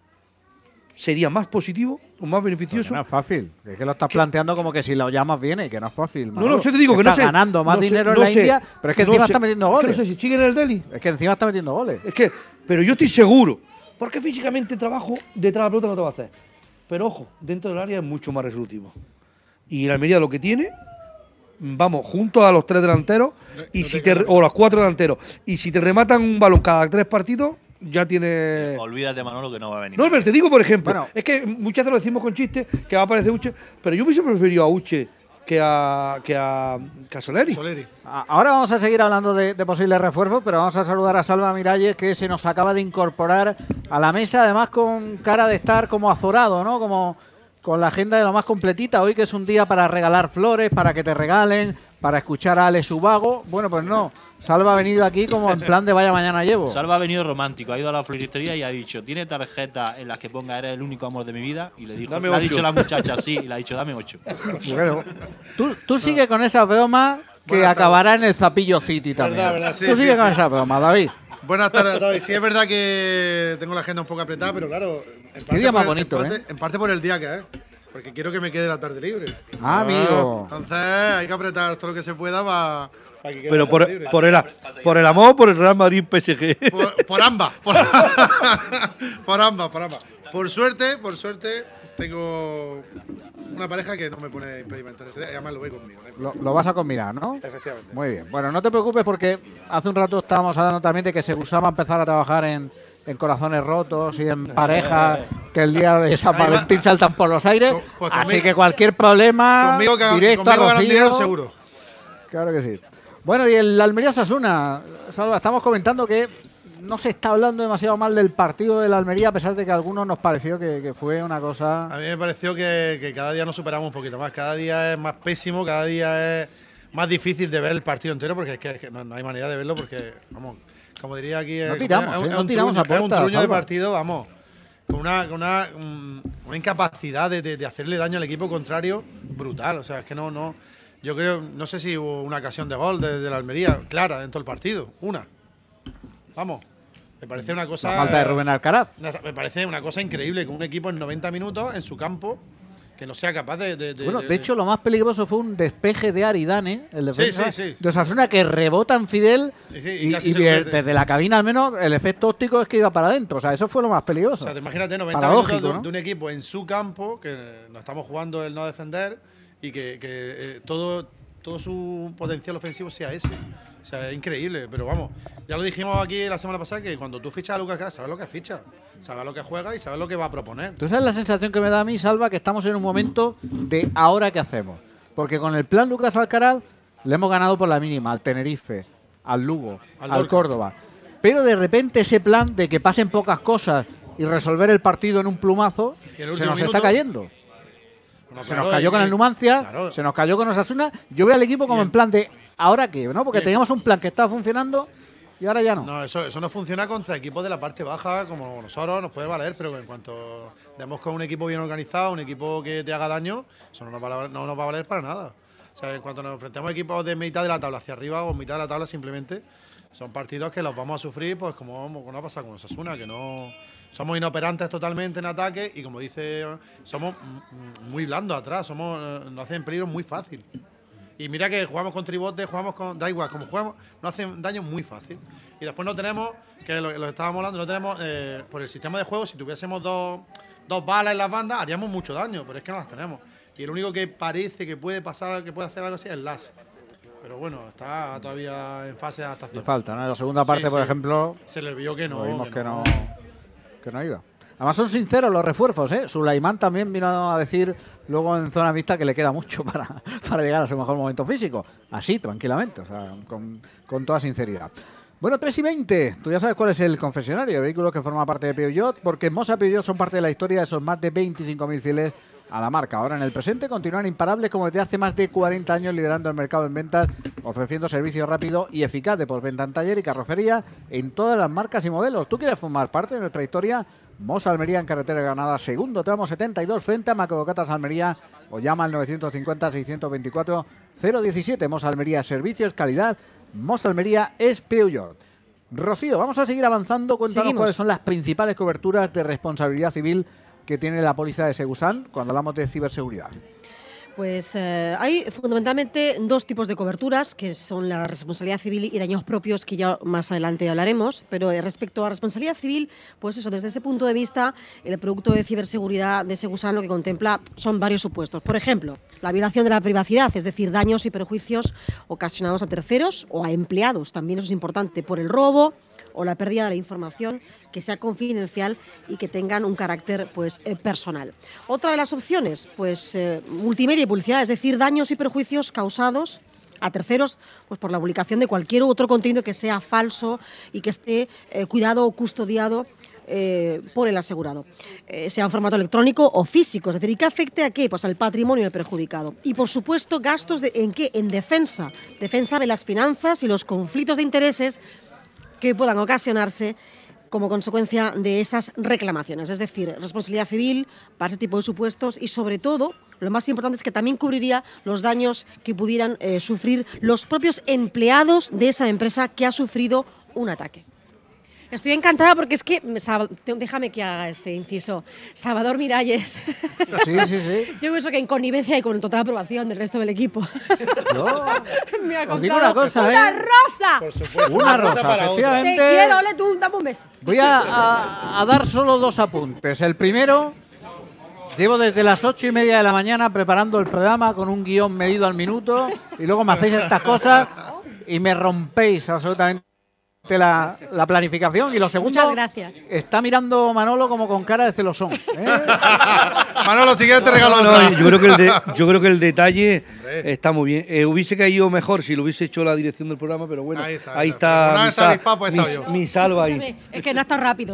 Speaker 18: sería más positivo o más beneficioso.
Speaker 3: No es fácil. Es que lo estás planteando como que si lo llamas viene, que no es fácil.
Speaker 18: No, yo te digo que no sé.
Speaker 3: Está ganando más dinero en la India, pero es que encima está metiendo goles.
Speaker 18: Es que no sé si sigue en el Delhi.
Speaker 3: Es que encima está metiendo goles.
Speaker 18: Pero yo estoy seguro, porque físicamente trabajo detrás de la pelota no te va a hacer. Pero ojo, dentro del área es mucho más resolutivo. Y en Almería lo que tiene, vamos, junto a los tres delanteros o los cuatro delanteros, y si te rematan un balón cada 3 partidos, ya tiene...
Speaker 19: Olvídate, Manolo, que no va a venir.
Speaker 18: No, pero te digo, por ejemplo, es que muchas veces lo decimos con chistes, que va a aparecer Uche, pero yo hubiese preferido a Uche que a Soleri.
Speaker 3: Ahora vamos a seguir hablando de posibles refuerzos, pero vamos a saludar a Salva Miralles, que se nos acaba de incorporar a la mesa, además con cara de estar como azorado, ¿no? Como con la agenda de lo más completita. Hoy que es un día para regalar flores, para que te regalen, para escuchar a Alex Ubago. Bueno, pues no. Salva ha venido aquí como en plan de vaya mañana llevo.
Speaker 19: Salva ha venido romántico, ha ido a la floristería y ha dicho, ¿tiene tarjeta en las que ponga eres el único amor de mi vida? Y le dijo, le ha dicho la muchacha sí, y le ha dicho, dame 8.
Speaker 3: Bueno, tú sigue con esa broma que acabará en el Zapillo City también.
Speaker 20: Verdad, sí,
Speaker 3: tú sigue con esa broma, David.
Speaker 20: Buenas tardes a todos. Sí, es verdad que tengo la agenda un poco apretada, pero claro,
Speaker 3: qué día más bonito,
Speaker 20: en parte por el día que es. Porque quiero que me quede la tarde libre.
Speaker 3: Ah, amigo.
Speaker 20: Entonces hay que apretar todo lo que se pueda para que quede
Speaker 18: pero
Speaker 20: la tarde libre.
Speaker 18: por el amor o por el Real Madrid PSG.
Speaker 20: Por ambas. Por ambas. Por suerte, tengo una pareja que no me pone impedimento en ese día. Además lo ve conmigo.
Speaker 3: Lo vas a combinar, ¿no?
Speaker 20: Efectivamente.
Speaker 3: Muy bien. Bueno, no te preocupes porque hace un rato estábamos hablando también de que se usaba empezar a trabajar en corazones rotos y en parejas que el día de San Valentín saltan por los aires. Pues así que cualquier problema, directo a Rocío,
Speaker 20: dinero seguro.
Speaker 3: Claro que sí. Bueno, y el Almería Osasuna, Salva, estamos comentando que no se está hablando demasiado mal del partido del Almería, a pesar de que a algunos nos pareció que fue una cosa...
Speaker 20: A mí me pareció que cada día nos superamos un poquito más, cada día es más pésimo, cada día es más difícil de ver el partido entero, porque es que no hay manera de verlo, porque, vamos, como diría aquí,
Speaker 3: no tiramos a puerta,
Speaker 20: es un truño de partido, vamos, con una incapacidad de hacerle daño al equipo contrario brutal. O sea, es que no yo creo, no sé si hubo una ocasión de gol de la Almería clara dentro del partido, vamos, me parece una cosa...
Speaker 3: La falta de Rubén Alcaraz.
Speaker 20: Me parece una cosa increíble que un equipo en 90 minutos en su campo que no sea capaz de
Speaker 3: bueno, de hecho, lo más peligroso fue un despeje de Aridane, el defensa
Speaker 20: sí.
Speaker 3: de Osasuna, que rebota en Fidel y desde la cabina al menos el efecto óptico es que iba para adentro. O sea, eso fue lo más peligroso.
Speaker 20: O sea, imagínate 90 minutos de un equipo en su campo, que nos estamos jugando el no defender y que todo su potencial ofensivo sea ese. O sea, es increíble, pero vamos, ya lo dijimos aquí la semana pasada, que cuando tú fichas a Lucas Alcaraz, sabes lo que ficha, sabes lo que juega y sabes lo que va a proponer.
Speaker 3: ¿Tú sabes la sensación que me da a mí, Salva, que estamos en un momento de ahora qué hacemos? Porque con el plan Lucas Alcaraz le hemos ganado por la mínima al Tenerife, al Lugo, al Córdoba. Pero de repente ese plan de que pasen pocas cosas y resolver el partido en un plumazo se nos está cayendo. se nos cayó con el Numancia, se nos cayó con Osasuna. Yo veo al equipo como en plan de, ¿ahora qué? ¿No? Porque teníamos un plan que estaba funcionando y ahora ya no.
Speaker 20: No, eso no funciona contra equipos de la parte baja, como nosotros, nos puede valer, pero en cuanto demos con un equipo bien organizado, un equipo que te haga daño, eso no nos va a valer para nada. O sea, en cuanto nos enfrentemos a equipos de mitad de la tabla hacia arriba o mitad de la tabla, simplemente son partidos que los vamos a sufrir, pues como no ha pasado con Osasuna, que no somos inoperantes totalmente en ataque y, como dice, somos muy blandos atrás, nos hacen peligro muy fácil. Y mira que jugamos con tribote, jugamos con... Da igual, como jugamos, nos hacen daño muy fácil. Y después no tenemos, que lo estábamos hablando, no tenemos... por el sistema de juego, si tuviésemos dos balas en las bandas, haríamos mucho daño, pero es que no las tenemos. Y el único que parece que puede pasar, que puede hacer algo así, es Las. Pero bueno, está todavía en fase de adaptación.
Speaker 3: Le falta, ¿no? En la segunda parte, por ejemplo...
Speaker 20: Se le vio que no.
Speaker 3: Vimos que no iba. Además son sinceros los refuerzos, ¿eh? Sulaimán también vino a decir luego en zona mixta que le queda mucho para llegar a su mejor momento físico. Así, tranquilamente, o sea, con toda sinceridad. Bueno, 3:20. Tú ya sabes cuál es el concesionario, vehículos que forman parte de Peugeot, porque Mosa Peugeot son parte de la historia de esos más de 25.000 fieles a la marca. Ahora en el presente continúan imparables como desde hace más de 40 años, liderando el mercado en ventas, ofreciendo servicio rápido y eficaz de postventa en taller y carrocería en todas las marcas y modelos. ¿Tú quieres formar parte de nuestra historia? Mosa Almería en carretera de Granada, segundo tramo 72 frente a Macodocatas Almería, o llama al 950-624-017. Mosa Almería, servicios, calidad. Mosa Almería es Peugeot. Rocío, vamos a seguir avanzando. Cuéntanos cuáles son las principales coberturas de responsabilidad civil que tiene la póliza de Segusan cuando hablamos de ciberseguridad.
Speaker 17: Pues hay fundamentalmente dos tipos de coberturas, que son la responsabilidad civil y daños propios, que ya más adelante hablaremos. Pero respecto a responsabilidad civil, pues eso, desde ese punto de vista, el producto de ciberseguridad de Segusan lo que contempla son varios supuestos. Por ejemplo, la violación de la privacidad, es decir, daños y perjuicios ocasionados a terceros o a empleados, también eso es importante, por el robo o la pérdida de la información, que sea confidencial y que tengan un carácter personal. Otra de las opciones, multimedia y publicidad, es decir, daños y perjuicios causados a terceros pues por la publicación de cualquier otro contenido que sea falso y que esté cuidado o custodiado por el asegurado, sea en formato electrónico o físico, es decir, ¿y qué afecte a qué? Pues al patrimonio del perjudicado. Y por supuesto, gastos ¿en qué? En defensa de las finanzas y los conflictos de intereses que puedan ocasionarse como consecuencia de esas reclamaciones. Es decir, responsabilidad civil para ese tipo de supuestos y, sobre todo, lo más importante es que también cubriría los daños que pudieran sufrir los propios empleados de esa empresa que ha sufrido un ataque. Estoy encantada porque es que, déjame que haga este inciso, Salvador Miralles.
Speaker 3: Sí.
Speaker 17: Yo pienso que en connivencia y con total aprobación del resto del equipo. Me ha comprado
Speaker 3: una rosa.
Speaker 17: Por
Speaker 20: supuesto,
Speaker 3: una rosa,
Speaker 20: para
Speaker 3: efectivamente.
Speaker 17: Te quiero, ole tú, dame un beso.
Speaker 3: Voy a dar solo dos apuntes. El primero, llevo desde las 8:30 de la mañana preparando el programa con un guión medido al minuto y luego me hacéis estas cosas y me rompéis absolutamente la planificación. Y lo segundo,
Speaker 17: muchas gracias.
Speaker 3: Está mirando Manolo como con cara de celosón,
Speaker 20: Manolo, siguiente regalo.
Speaker 18: Yo creo que el detalle está muy bien. Hubiese caído mejor si lo hubiese hecho la dirección del programa, pero bueno, ahí está mi salva ahí.
Speaker 17: Es que no está rápido.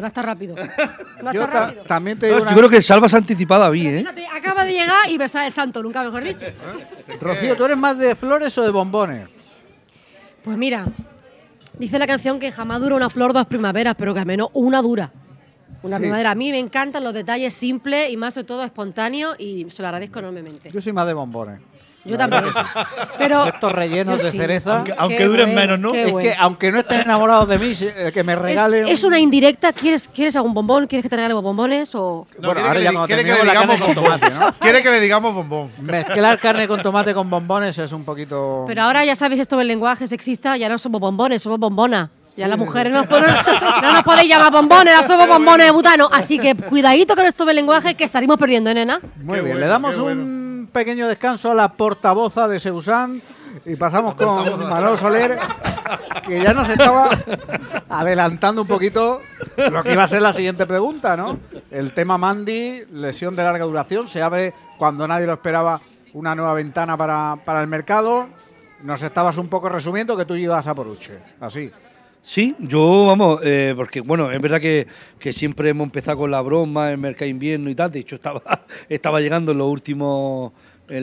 Speaker 3: También te digo
Speaker 18: yo creo que el salva se ha anticipado a mí,
Speaker 17: Fíjate, acaba de llegar y besar el santo, nunca mejor dicho.
Speaker 3: Rocío, ¿tú eres más de flores o de bombones?
Speaker 17: Pues mira, dice la canción que jamás dura una flor 2 primaveras, pero que al menos una dura. Una primavera. A mí me encantan los detalles simples y más de todo espontáneos y se lo agradezco enormemente.
Speaker 3: Yo soy más de bombones.
Speaker 17: Yo también. Pero
Speaker 3: estos rellenos de cereza.
Speaker 19: Aunque duren menos, ¿no?
Speaker 3: Es que aunque no estén enamorados de mí, que me regalen.
Speaker 17: Es una indirecta. ¿Quieres algún bombón? ¿Quieres que te regale bombones? O...
Speaker 20: No, bueno, quiere que le digamos bombón. Tomate, ¿no? Quiere que le digamos bombón.
Speaker 3: Mezclar carne con tomate con bombones es un poquito.
Speaker 17: Pero ahora ya sabéis esto del lenguaje sexista, ya no somos bombones, somos bombonas. Ya las mujeres no nos podéis llamar bombones, ya somos bombones de butano. Así que cuidadito con esto del lenguaje que salimos perdiendo, nena.
Speaker 3: Muy bien, le damos un pequeño descanso a la portavoza de Segusan y pasamos con Manolo Soler, que ya nos estaba adelantando un poquito lo que iba a ser la siguiente pregunta, ¿no? El tema Mandy, lesión de larga duración, se abre cuando nadie lo esperaba una nueva ventana para el mercado. Nos estabas un poco resumiendo que tú ibas a por Uche, así.
Speaker 18: Sí, yo, vamos, porque bueno, es verdad que siempre hemos empezado con la broma en mercado invierno y tal. De hecho, estaba llegando en los últimos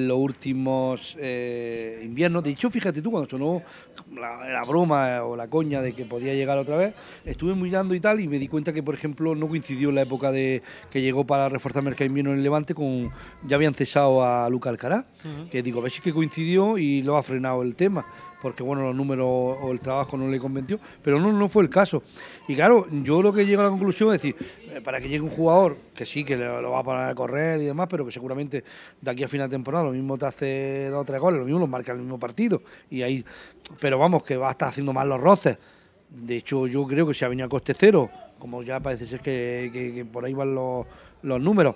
Speaker 18: inviernos. De hecho, fíjate tú, cuando sonó la broma o la coña de que podía llegar otra vez, estuve mirando y tal, y me di cuenta que, por ejemplo, no coincidió en la época de que llegó para reforzar mercado invierno en el Levante con ya habían cesado a Luca Alcaraz, que digo, a ver si es que coincidió y lo ha frenado el tema, porque bueno, los números o el trabajo no le convenció, pero no fue el caso. Y claro, yo lo que llego a la conclusión es decir, para que llegue un jugador que sí, que lo va a poner a correr y demás, pero que seguramente de aquí a final de temporada lo mismo te hace 2 o 3 goles, lo mismo los marca en el mismo partido, y ahí, pero vamos, que va a estar haciendo más los roces. De hecho, yo creo que si ha venido a coste cero, como ya parece ser que por ahí van los números,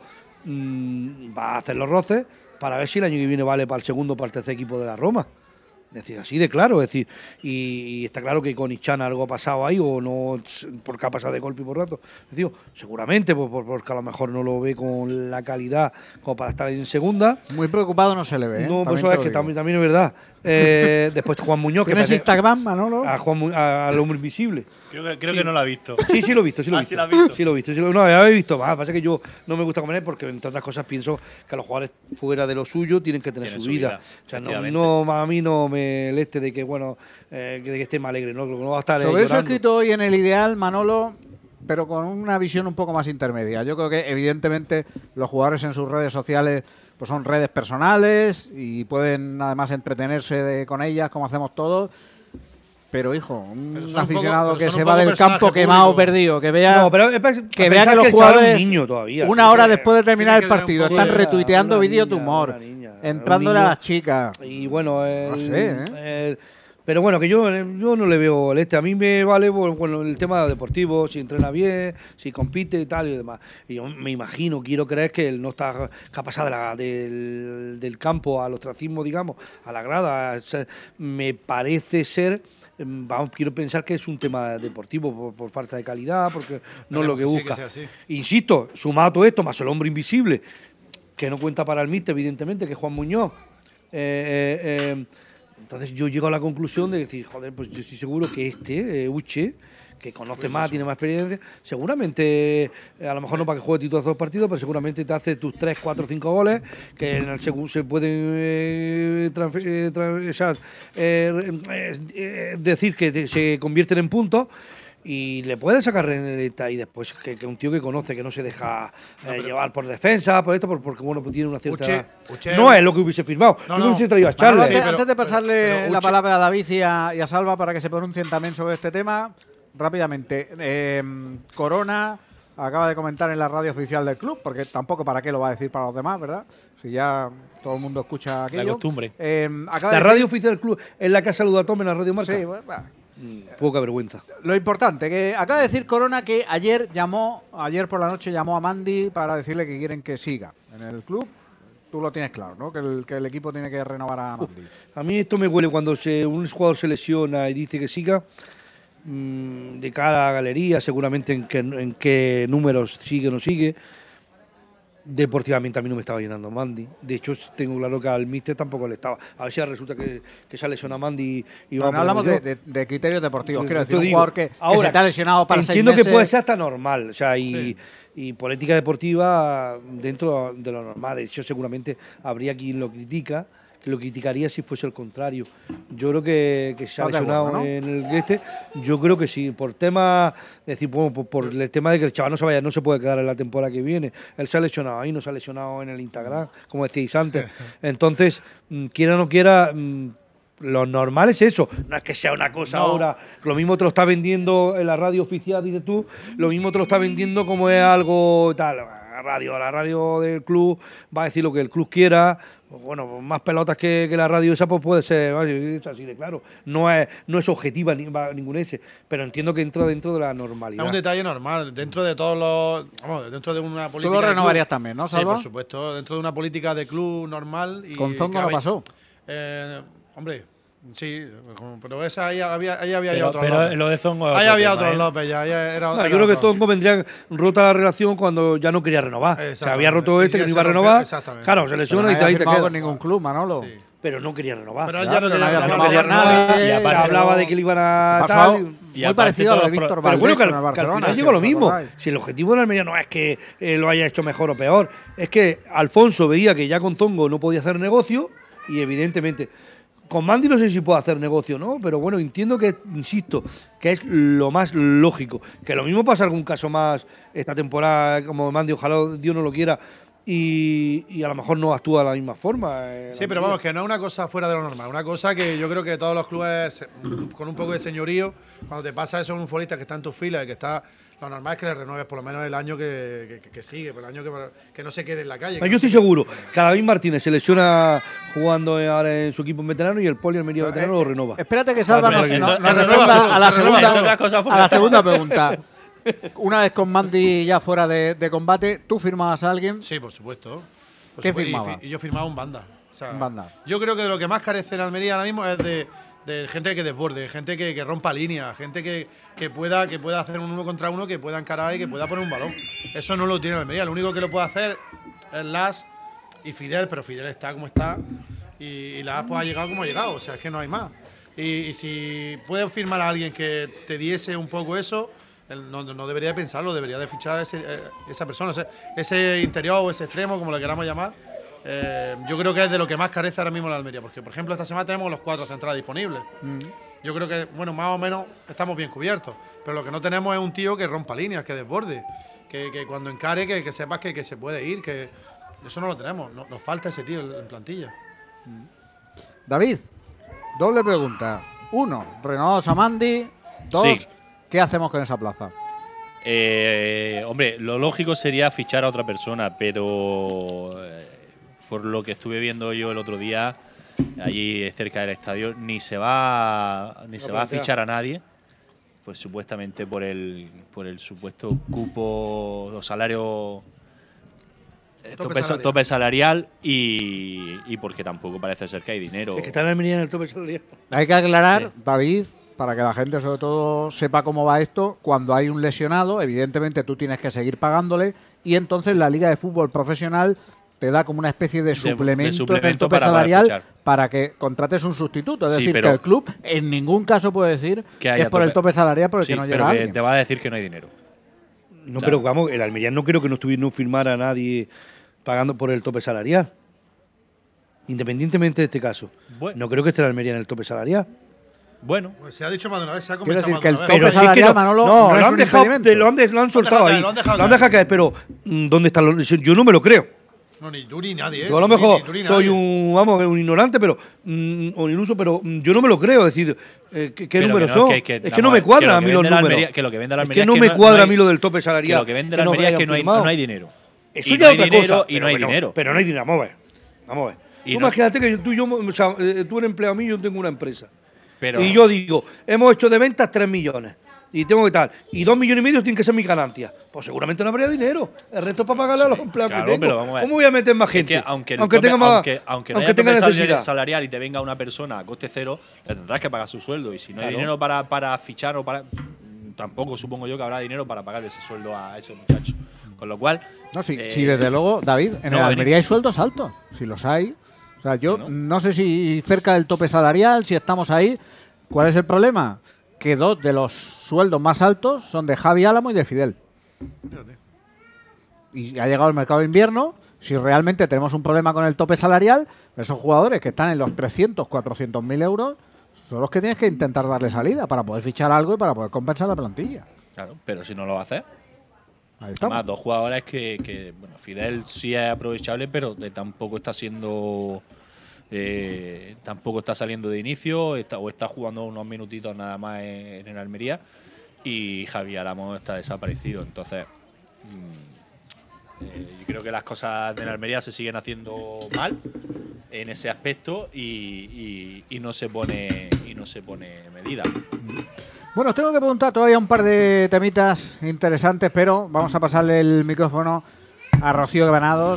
Speaker 18: va a hacer los roces para ver si el año que viene vale para el segundo o para el tercer equipo de la Roma. Es decir, así de claro, es decir, y está claro que con Ichana algo ha pasado ahí, o no, porque ha pasado de golpe y por rato. Digo, seguramente, porque a lo mejor no lo ve con la calidad como para estar en segunda.
Speaker 3: Muy preocupado no se le ve.
Speaker 18: No, pues eso es que también es verdad. Después Juan Muñoz.
Speaker 3: ¿Tienes Instagram, Manolo?
Speaker 18: Al hombre invisible.
Speaker 19: Creo que no lo ha visto.
Speaker 18: Sí, lo he visto.
Speaker 19: ¿Sí lo has visto?
Speaker 18: Sí lo he visto. No, ya lo he visto. Pasa que yo no me gusta comer porque, entre otras cosas, pienso que los jugadores fuera de lo suyo tienen que tener su vida. O sea, a mí no me leste de que, bueno, de que esté más alegre, ¿no? No va a estar
Speaker 3: sobre
Speaker 18: llorando.
Speaker 3: Eso he escrito hoy en El Ideal, Manolo, pero con una visión un poco más intermedia. Yo creo que, evidentemente, los jugadores en sus redes sociales pues son redes personales y pueden, además, entretenerse con ellas, como hacemos todos. Pero, hijo, un aficionado que se va del campo quemado, perdido, que vea que los jugadores,
Speaker 18: niño todavía,
Speaker 3: una hora después de terminar el partido, están retuiteando vídeos de humor, entrándole a las chicas.
Speaker 18: Y bueno,
Speaker 3: no sé,
Speaker 18: pero bueno, que yo no le veo el a mí me vale bueno, el tema deportivo, si entrena bien, si compite y tal y demás. Y yo me imagino, quiero creer que él no está capaz del campo al ostracismo, digamos, a la grada. O sea, me parece ser... quiero pensar que es un tema deportivo por falta de calidad, porque no es lo que busca. Insisto, sumado a todo esto, más el hombre invisible, que no cuenta para el míster, evidentemente, que es Juan Muñoz. Entonces yo llego a la conclusión de decir, joder, pues yo estoy seguro que Uche, que conoce más, tiene más experiencia, seguramente, a lo mejor no para que juegue titular todos los partidos, pero seguramente te hace tus 3, 4, 5 goles, que según se pueden decir que se convierten en puntos, y le puede sacar reneta, y después que un tío que conoce, que no se deja llevar por defensa, por esto, porque bueno, pues tiene una cierta... Uche, no es lo que hubiese firmado, no hubiese traído a Charles.
Speaker 3: Antes de pasarle la palabra a David y a Salva para que se pronuncien también sobre este tema, rápidamente, Corona acaba de comentar en la radio oficial del club, porque tampoco para qué lo va a decir para los demás, ¿verdad? Si ya todo el mundo escucha aquello.
Speaker 19: La costumbre.
Speaker 18: La radio oficial del club es la que ha saludado a Tom en la Radio Marca.
Speaker 3: Sí, bueno.
Speaker 18: Poca vergüenza.
Speaker 3: Lo importante, que acaba de decir Corona que ayer por la noche llamó a Mandy para decirle que quieren que siga en el club. Tú lo tienes claro, ¿no? Que el equipo tiene que renovar a Mandy.
Speaker 18: A mí esto me huele cuando un jugador se lesiona y dice que siga, de cara a galería, seguramente en qué números sigue o no sigue. Deportivamente a mí no me estaba llenando Mandy. De hecho, tengo claro que al míster tampoco le estaba. A ver si resulta que se ha lesionado Mandy y
Speaker 3: no hablamos de criterios deportivos. Quiero decir, un jugador que se te ha lesionado para 6 meses.
Speaker 18: Entiendo que puede ser hasta normal. O sea, y por ética deportiva, dentro de lo normal. De hecho, seguramente habría quien lo critica, que lo criticaría si fuese el contrario. Yo creo que se ha lesionado, ¿no? En el yo creo que sí, por tema, decir, bueno, por el tema de que el chaval no se vaya, no se puede quedar en la temporada que viene. Él se ha lesionado ahí, no se ha lesionado en el Instagram, como decíais antes. Entonces, quiera o no quiera, lo normal es eso. No es que sea una cosa ahora, lo mismo te lo está vendiendo en la radio oficial, dices tú, lo mismo te lo está vendiendo como es algo tal. La radio del club va a decir lo que el club quiera. Bueno, más pelotas que la radio esa, pues puede ser así de claro. No es objetiva ningún ese, pero entiendo que entra dentro de la normalidad.
Speaker 20: Es un detalle normal, dentro de todos los... Vamos, dentro de una política...
Speaker 3: Tú lo renovarías también, ¿no, Salva?
Speaker 20: Sí, por supuesto, dentro de una política de club normal. Y
Speaker 3: ¿con Zongo no pasó?
Speaker 20: Hombre... Sí, pero esa ahí había ya otro
Speaker 19: López. Pero lo de Zongo... Ahí
Speaker 20: había otro López, ya era
Speaker 18: yo creo que Zongo vendría rota la relación cuando ya no quería renovar. Se había roto que no iba a renovar. Claro, se lesiona y ahí te queda.
Speaker 3: con ningún club, Manolo. Sí.
Speaker 18: pero no quería renovar.
Speaker 20: Pero él ya no quería
Speaker 3: nada.
Speaker 18: Y aparte hablaba de que le iban a tal.
Speaker 3: Muy parecido a lo de Víctor Valdés.
Speaker 18: Pero bueno, que
Speaker 3: con el
Speaker 18: al
Speaker 3: Barcelona,
Speaker 18: final llegó lo mismo.
Speaker 3: acordáis.
Speaker 18: Si el objetivo de la Almería no es que lo haya hecho mejor o peor, es que Alfonso veía que ya con Zongo no podía hacer negocio y evidentemente con Mandy no sé si puede hacer negocio, ¿no? Pero bueno, entiendo que, insisto, que es lo más lógico. Que lo mismo pasa algún caso más esta temporada como Mandy, ojalá Dios no lo quiera, y a lo mejor no actúa de la misma forma.
Speaker 20: Sí, pero vamos, que no es una cosa fuera de lo normal. Una cosa que yo creo que todos los clubes, con un poco de señorío, cuando te pasa eso en un futbolista que está en tus filas y que está... Lo normal es que le renueves por lo menos el año que sigue, por el año que no se quede en la calle.
Speaker 18: Yo estoy seguro que a David Martínez se lesiona jugando ahora en su equipo en veterano y el Poli Almería veterano lo renova.
Speaker 3: Espérate que Salva nos
Speaker 18: renueva
Speaker 3: a la segunda pregunta. Una vez con Mandy ya fuera de combate, ¿tú firmabas a alguien?
Speaker 20: Sí, por supuesto.
Speaker 3: ¿Qué firmaba?
Speaker 20: Y yo firmaba un Banda. O sea,
Speaker 3: Un Banda.
Speaker 20: Yo creo que de lo que más carece en Almería ahora mismo es de gente que desborde, gente que rompa líneas, gente que pueda hacer un 1 contra 1, que pueda encarar y que pueda poner un balón. Eso no lo tiene Almería. Lo único que lo puede hacer es Las y Fidel, pero Fidel está como está y Las pues ha llegado como ha llegado. O sea, es que no hay más. Y si puedes firmar a alguien que te diese un poco eso, él no debería de pensarlo, debería de fichar a esa persona, ese interior o ese extremo, como lo queramos llamar. Yo creo que es de lo que más carece ahora mismo la Almería, porque por ejemplo esta semana tenemos los 4 centrales disponibles. Yo creo que, bueno, más o menos estamos bien cubiertos, pero lo que no tenemos es un tío que rompa líneas, que desborde, que cuando encare, que sepas que se puede ir, que eso no lo tenemos, nos falta ese tío en plantilla.
Speaker 3: David, doble pregunta. 1, renovamos a Mandy. 2,
Speaker 19: Sí.
Speaker 3: ¿qué hacemos con esa plaza?
Speaker 19: Hombre, lo lógico sería fichar a otra persona, pero por lo que estuve viendo yo el otro día, allí cerca del estadio, ni se va a fichar a nadie, pues supuestamente por el supuesto cupo o salario tope salarial y porque tampoco parece ser que hay dinero.
Speaker 18: Es que está en Almería en el tope salarial.
Speaker 3: Hay que aclarar, David, para que la gente sobre todo sepa cómo va esto, cuando hay un lesionado, evidentemente tú tienes que seguir pagándole y entonces la Liga de Fútbol Profesional te da como una especie de suplemento en el tope salarial para que contrates un sustituto. Es decir, que el club en ningún caso puede decir que es por el tope salarial por el que no llega alguien.
Speaker 19: Te va a decir que no hay dinero.
Speaker 18: No, pero vamos, el Almería no creo que no firmara a nadie pagando por el tope salarial. Independientemente de este caso.
Speaker 19: Bueno.
Speaker 18: No creo que esté el Almería en el tope salarial.
Speaker 19: Bueno.
Speaker 20: Pues se ha dicho más de una vez, se ha
Speaker 3: Quiero
Speaker 20: comentado
Speaker 3: decir
Speaker 20: más
Speaker 3: que
Speaker 20: de
Speaker 3: el
Speaker 20: una vez.
Speaker 3: tope salarial, Manolo, no
Speaker 18: lo
Speaker 3: es
Speaker 18: han
Speaker 3: un
Speaker 18: dejado,
Speaker 3: impedimento.
Speaker 18: lo han soltado ahí.
Speaker 20: Lo han dejado
Speaker 18: Lo han dejado caer, pero ¿dónde están los? Yo no me lo creo.
Speaker 20: No, ni tú ni nadie.
Speaker 18: Yo a lo mejor
Speaker 20: Ni tú ni
Speaker 18: soy
Speaker 20: nadie.
Speaker 18: un ignorante, pero o un iluso, pero yo no me lo creo. Es decir, ¿qué números son? Es que no me cuadran a mí los números.
Speaker 19: Que lo que vende la
Speaker 18: Es
Speaker 19: Almería
Speaker 18: que no me cuadra a mí lo del tope salarial.
Speaker 19: Que lo que vende la Almería es que no hay dinero.
Speaker 18: Eso ya es otra cosa.
Speaker 19: Y no hay dinero.
Speaker 18: Pero no hay dinero. Vamos a ver. Tú imagínate que tú y yo, o sea, tú eres empleado mío, yo tengo una empresa. Y yo digo, hemos hecho de ventas 3 millones. Y tengo que tal. Y 2,5 millones tienen que ser mi ganancia. Pues seguramente no habría dinero. El resto es para pagarle a los empleados que tengo.
Speaker 19: Pero vamos a ver.
Speaker 18: ¿Cómo voy a meter más gente?
Speaker 19: Es que aunque
Speaker 18: tenga más,
Speaker 19: aunque
Speaker 18: no
Speaker 19: haya
Speaker 18: tenga
Speaker 19: tope
Speaker 18: necesidad
Speaker 19: salarial y te venga una persona a coste cero, le tendrás que pagar su sueldo. Y si no hay dinero para fichar o para. Tampoco supongo yo que habrá dinero para pagar ese sueldo a ese muchacho. Con lo cual.
Speaker 3: No, sí, desde luego, David, en el Almería hay sueldos altos. Si los hay. O sea, yo no sé si cerca del tope salarial, si estamos ahí. ¿Cuál es el problema? Que 2 de los sueldos más altos son de Javi Álamo y de Fidel.
Speaker 20: Fíjate.
Speaker 3: Y ha llegado el mercado de invierno. Si realmente tenemos un problema con el tope salarial, esos jugadores que están en los 300, 400.000 euros son los que tienes que intentar darle salida para poder fichar algo y para poder compensar la plantilla.
Speaker 19: Claro, pero si no lo hace.
Speaker 3: Además,
Speaker 19: 2 jugadores que bueno, Fidel sí es aprovechable, pero tampoco está siendo. Tampoco está saliendo de inicio o está jugando unos minutitos nada más en el Almería y Javier Álamo está desaparecido. Entonces yo creo que las cosas de la Almería se siguen haciendo mal en ese aspecto y no se pone medida.
Speaker 3: Bueno, os tengo que preguntar todavía un par de temitas interesantes, pero vamos a pasarle el micrófono a Rocío Granados.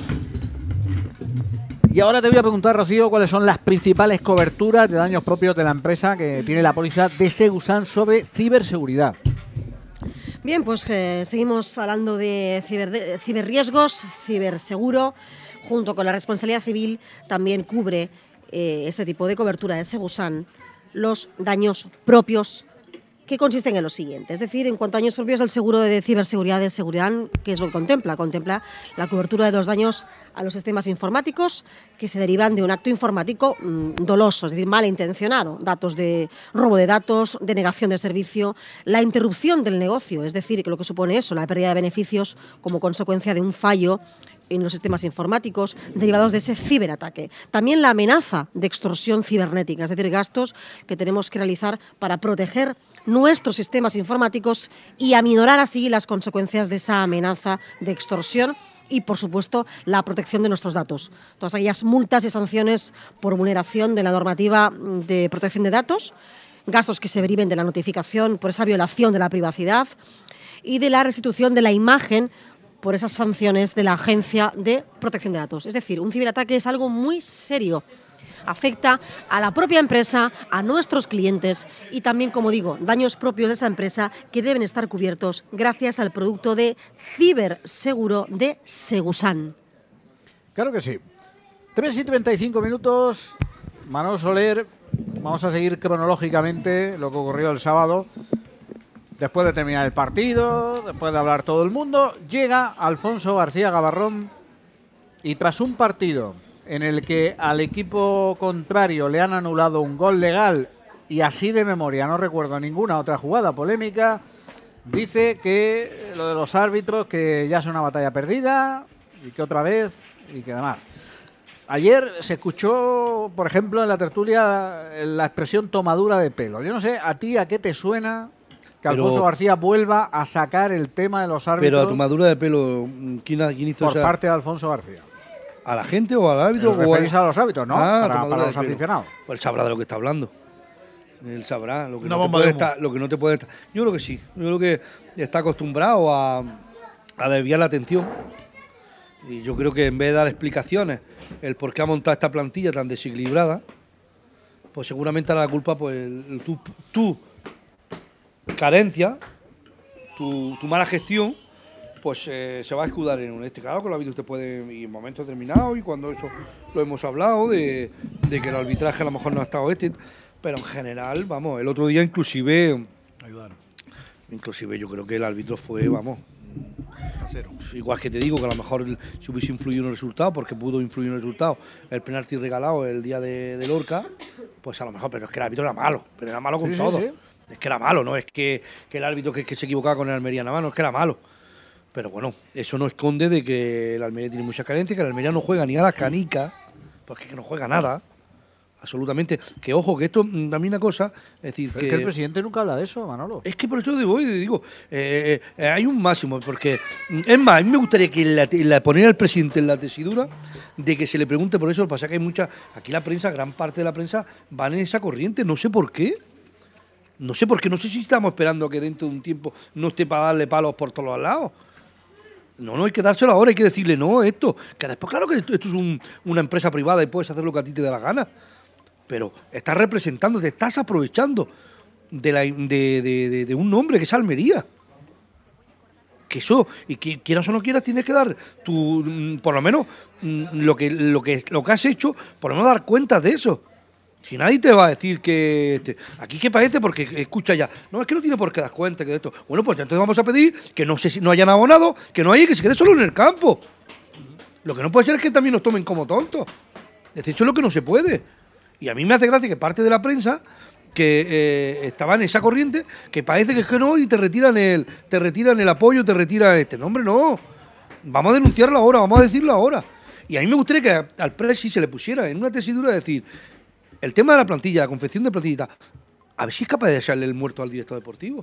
Speaker 3: Y ahora te voy a preguntar, Rocío, cuáles son las principales coberturas de daños propios de la empresa que tiene la póliza de Segusan sobre ciberseguridad.
Speaker 17: Bien, pues seguimos hablando de ciberriesgos, ciberseguro, junto con la responsabilidad civil también cubre este tipo de cobertura de Segusan los daños propios, que consisten en lo siguiente. Es decir, en cuanto a daños propios, el seguro de ciberseguridad de seguridad, ¿qué es lo que contempla? Contempla la cobertura de los daños a los sistemas informáticos que se derivan de un acto informático doloso, es decir, malintencionado. Datos de robo de datos, denegación de servicio, la interrupción del negocio, es decir, que lo que supone eso, la pérdida de beneficios como consecuencia de un fallo en los sistemas informáticos derivados de ese ciberataque. También la amenaza de extorsión cibernética, es decir, gastos que tenemos que realizar para proteger nuestros sistemas informáticos y aminorar así las consecuencias de esa amenaza de extorsión y, por supuesto, la protección de nuestros datos. Todas aquellas multas y sanciones por vulneración de la normativa de protección de datos, gastos que se deriven de la notificación por esa violación de la privacidad y de la restitución de la imagen por esas sanciones de la Agencia de Protección de Datos. Es decir, un ciberataque es algo muy serio. Afecta a la propia empresa, a nuestros clientes y también, como digo, daños propios de esa empresa que deben estar cubiertos gracias al producto de ciberseguro de Segusan.
Speaker 3: Claro que sí. 3:35 minutos. Manolo Soler, vamos a seguir cronológicamente lo que ocurrió el sábado. Después de terminar el partido, después de hablar todo el mundo, llega Alfonso García Gabarrón y tras un partido en el que al equipo contrario le han anulado un gol legal y así de memoria no recuerdo ninguna otra jugada polémica, dice que lo de los árbitros que ya es una batalla perdida y que otra vez y que demás. Ayer se escuchó, por ejemplo, en la tertulia la expresión tomadura de pelo. Yo no sé, ¿a ti a qué te suena que Alfonso García vuelva a sacar el tema de los árbitros?
Speaker 18: Pero a tomadura de pelo, ¿quién hizo
Speaker 3: por parte de Alfonso García?
Speaker 18: ¿A la gente o al árbitro?
Speaker 3: ¿Referís a los árbitros? No, para los aficionados.
Speaker 18: Pues él sabrá de lo que está hablando. Él sabrá lo que, no te puede estar. Yo creo que sí. Yo creo que está acostumbrado a desviar la atención. Y yo creo que en vez de dar explicaciones el por qué ha montado esta plantilla tan desequilibrada, pues seguramente la culpa, pues tu carencia, tu mala gestión, pues se va a escudar en este caso, que el árbitro usted puede ir en momentos determinados y cuando eso lo hemos hablado, de que el arbitraje a lo mejor no ha estado pero en general, vamos, el otro día inclusive yo creo que el árbitro fue, vamos,
Speaker 20: casero.
Speaker 18: Igual que te digo que a lo mejor si hubiese influido en el resultado, porque pudo influir en el resultado, el penalti regalado el día de Lorca, pues a lo mejor, pero es que el árbitro era malo, pero era malo con todo. Sí. Es que era malo, no es que el árbitro que se equivocaba con el Almería nada más, no es que era malo. Pero bueno, eso no esconde de que el Almería tiene muchas carencias, que el Almería no juega ni a las canicas, porque es que no juega nada, absolutamente. Que ojo, que esto también una cosa, es decir,
Speaker 3: que el presidente nunca habla de eso, Manolo.
Speaker 18: Es que por eso digo, hay un máximo, porque es más, a mí me gustaría que poner al presidente en la tesidura de que se le pregunte por eso. Lo que pasa es que hay mucha, aquí la prensa, gran parte de la prensa van en esa corriente, no sé por qué. No sé si estamos esperando que dentro de un tiempo no esté para darle palos por todos los lados. No, hay que dárselo ahora, hay que decirle no esto. Que después, claro que esto es una empresa privada y puedes hacer lo que a ti te dé la gana. Pero estás representando, te estás aprovechando de un nombre que es Almería. Que eso, y que quieras o no quieras, tienes que dar por lo menos lo que has hecho, por lo menos dar cuenta de eso. Si nadie te va a decir que aquí que parece, porque escucha ya, no, es que no tiene por qué dar cuenta que de esto. Bueno, pues entonces vamos a pedir que no sé si no hayan abonado, que no haya, que se quede solo en el campo. Lo que no puede ser es que también nos tomen como tontos. Es decir, eso es lo que no se puede. Y a mí me hace gracia que parte de la prensa que estaba en esa corriente, que parece que es que no, y te retiran el apoyo, te retiran No, hombre, no. Vamos a denunciarlo ahora, vamos a decirlo ahora. Y a mí me gustaría que al presi se le pusiera en una tesidura de decir, el tema de la plantilla, la confección de plantilla, a ver si es capaz de echarle el muerto al director deportivo.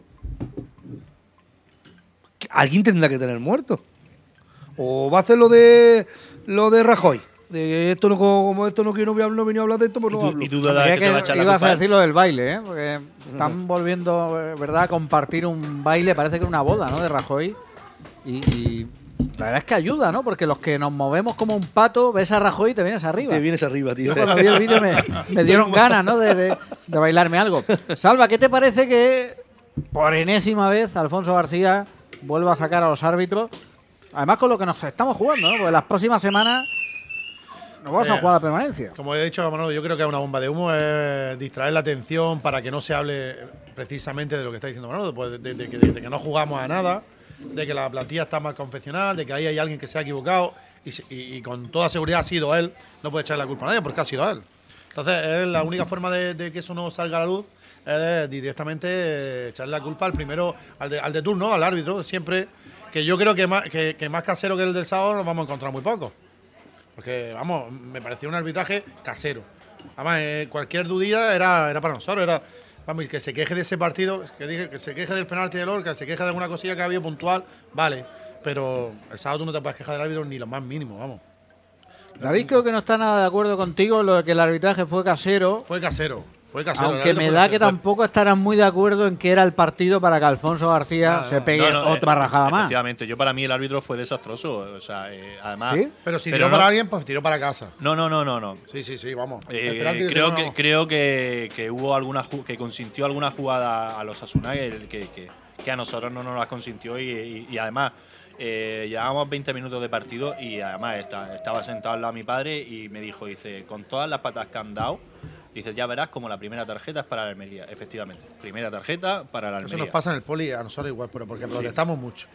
Speaker 18: Alguien tendrá que tener muerto. O va a hacer lo de Rajoy. De esto no, como esto no quiero no venía a hablar de esto, pues no hablo.
Speaker 19: Y tú que se va a echar la culpa.
Speaker 3: Ibas a decir lo del baile, porque están volviendo, ¿verdad?, a compartir un baile, parece que una boda, ¿no?, de Rajoy. Y la verdad es que ayuda, ¿no? Porque los que nos movemos como un pato, ves a Rajoy y te vienes arriba.
Speaker 18: Te vienes arriba, tío.
Speaker 3: Yo cuando vi el vídeo me dieron ganas, ¿no?, de bailarme algo. Salva, ¿qué te parece que por enésima vez Alfonso García vuelva a sacar a los árbitros? Además con lo que nos estamos jugando, ¿no? Porque las próximas semanas No vas a jugar a permanencia.
Speaker 20: Como he dicho, Manolo, yo creo que es una bomba de humo, es distraer la atención para que no se hable precisamente de lo que está diciendo Manolo, pues de que no jugamos a nada, de que la plantilla está mal confeccionada, de que ahí hay alguien que se ha equivocado y con toda seguridad ha sido él. No puede echarle la culpa a nadie porque ha sido él. Entonces, la única forma de que eso no salga a la luz es directamente echarle la culpa al primero, al de turno, al árbitro, siempre. Que yo creo que más casero que el del sábado nos vamos a encontrar muy poco. Porque, vamos, me pareció un arbitraje casero. Además, cualquier dudilla era para nosotros. Vamos, que se queje de ese partido, que se queje del penalti de Lorca, que se queje de alguna cosilla que ha habido puntual, vale. Pero el sábado tú no te puedes quejar del árbitro ni lo más mínimo, vamos.
Speaker 3: David creo que no está nada de acuerdo contigo en lo de que el arbitraje fue casero.
Speaker 20: Fue casero.
Speaker 3: Aunque me da que tampoco estarán muy de acuerdo en que era el partido para que Alfonso García se pegue otra rajada más.
Speaker 19: Efectivamente, yo para mí el árbitro fue desastroso. O sea, además.
Speaker 20: ¿Sí? Pero si tiró para alguien, pues tiró para casa.
Speaker 19: No.
Speaker 20: Sí, vamos.
Speaker 19: Creo que hubo que consintió alguna jugada a los Osasuna que a nosotros no nos las consintió y además. Llevábamos 20 minutos de partido y además estaba sentado al lado de mi padre y me dijo, dice, con todas las patas que han dado, dice, ya verás como la primera tarjeta es para la Almería. Efectivamente, primera tarjeta para la Almería.
Speaker 20: Eso nos pasa en el poli a nosotros igual, pero porque protestamos mucho.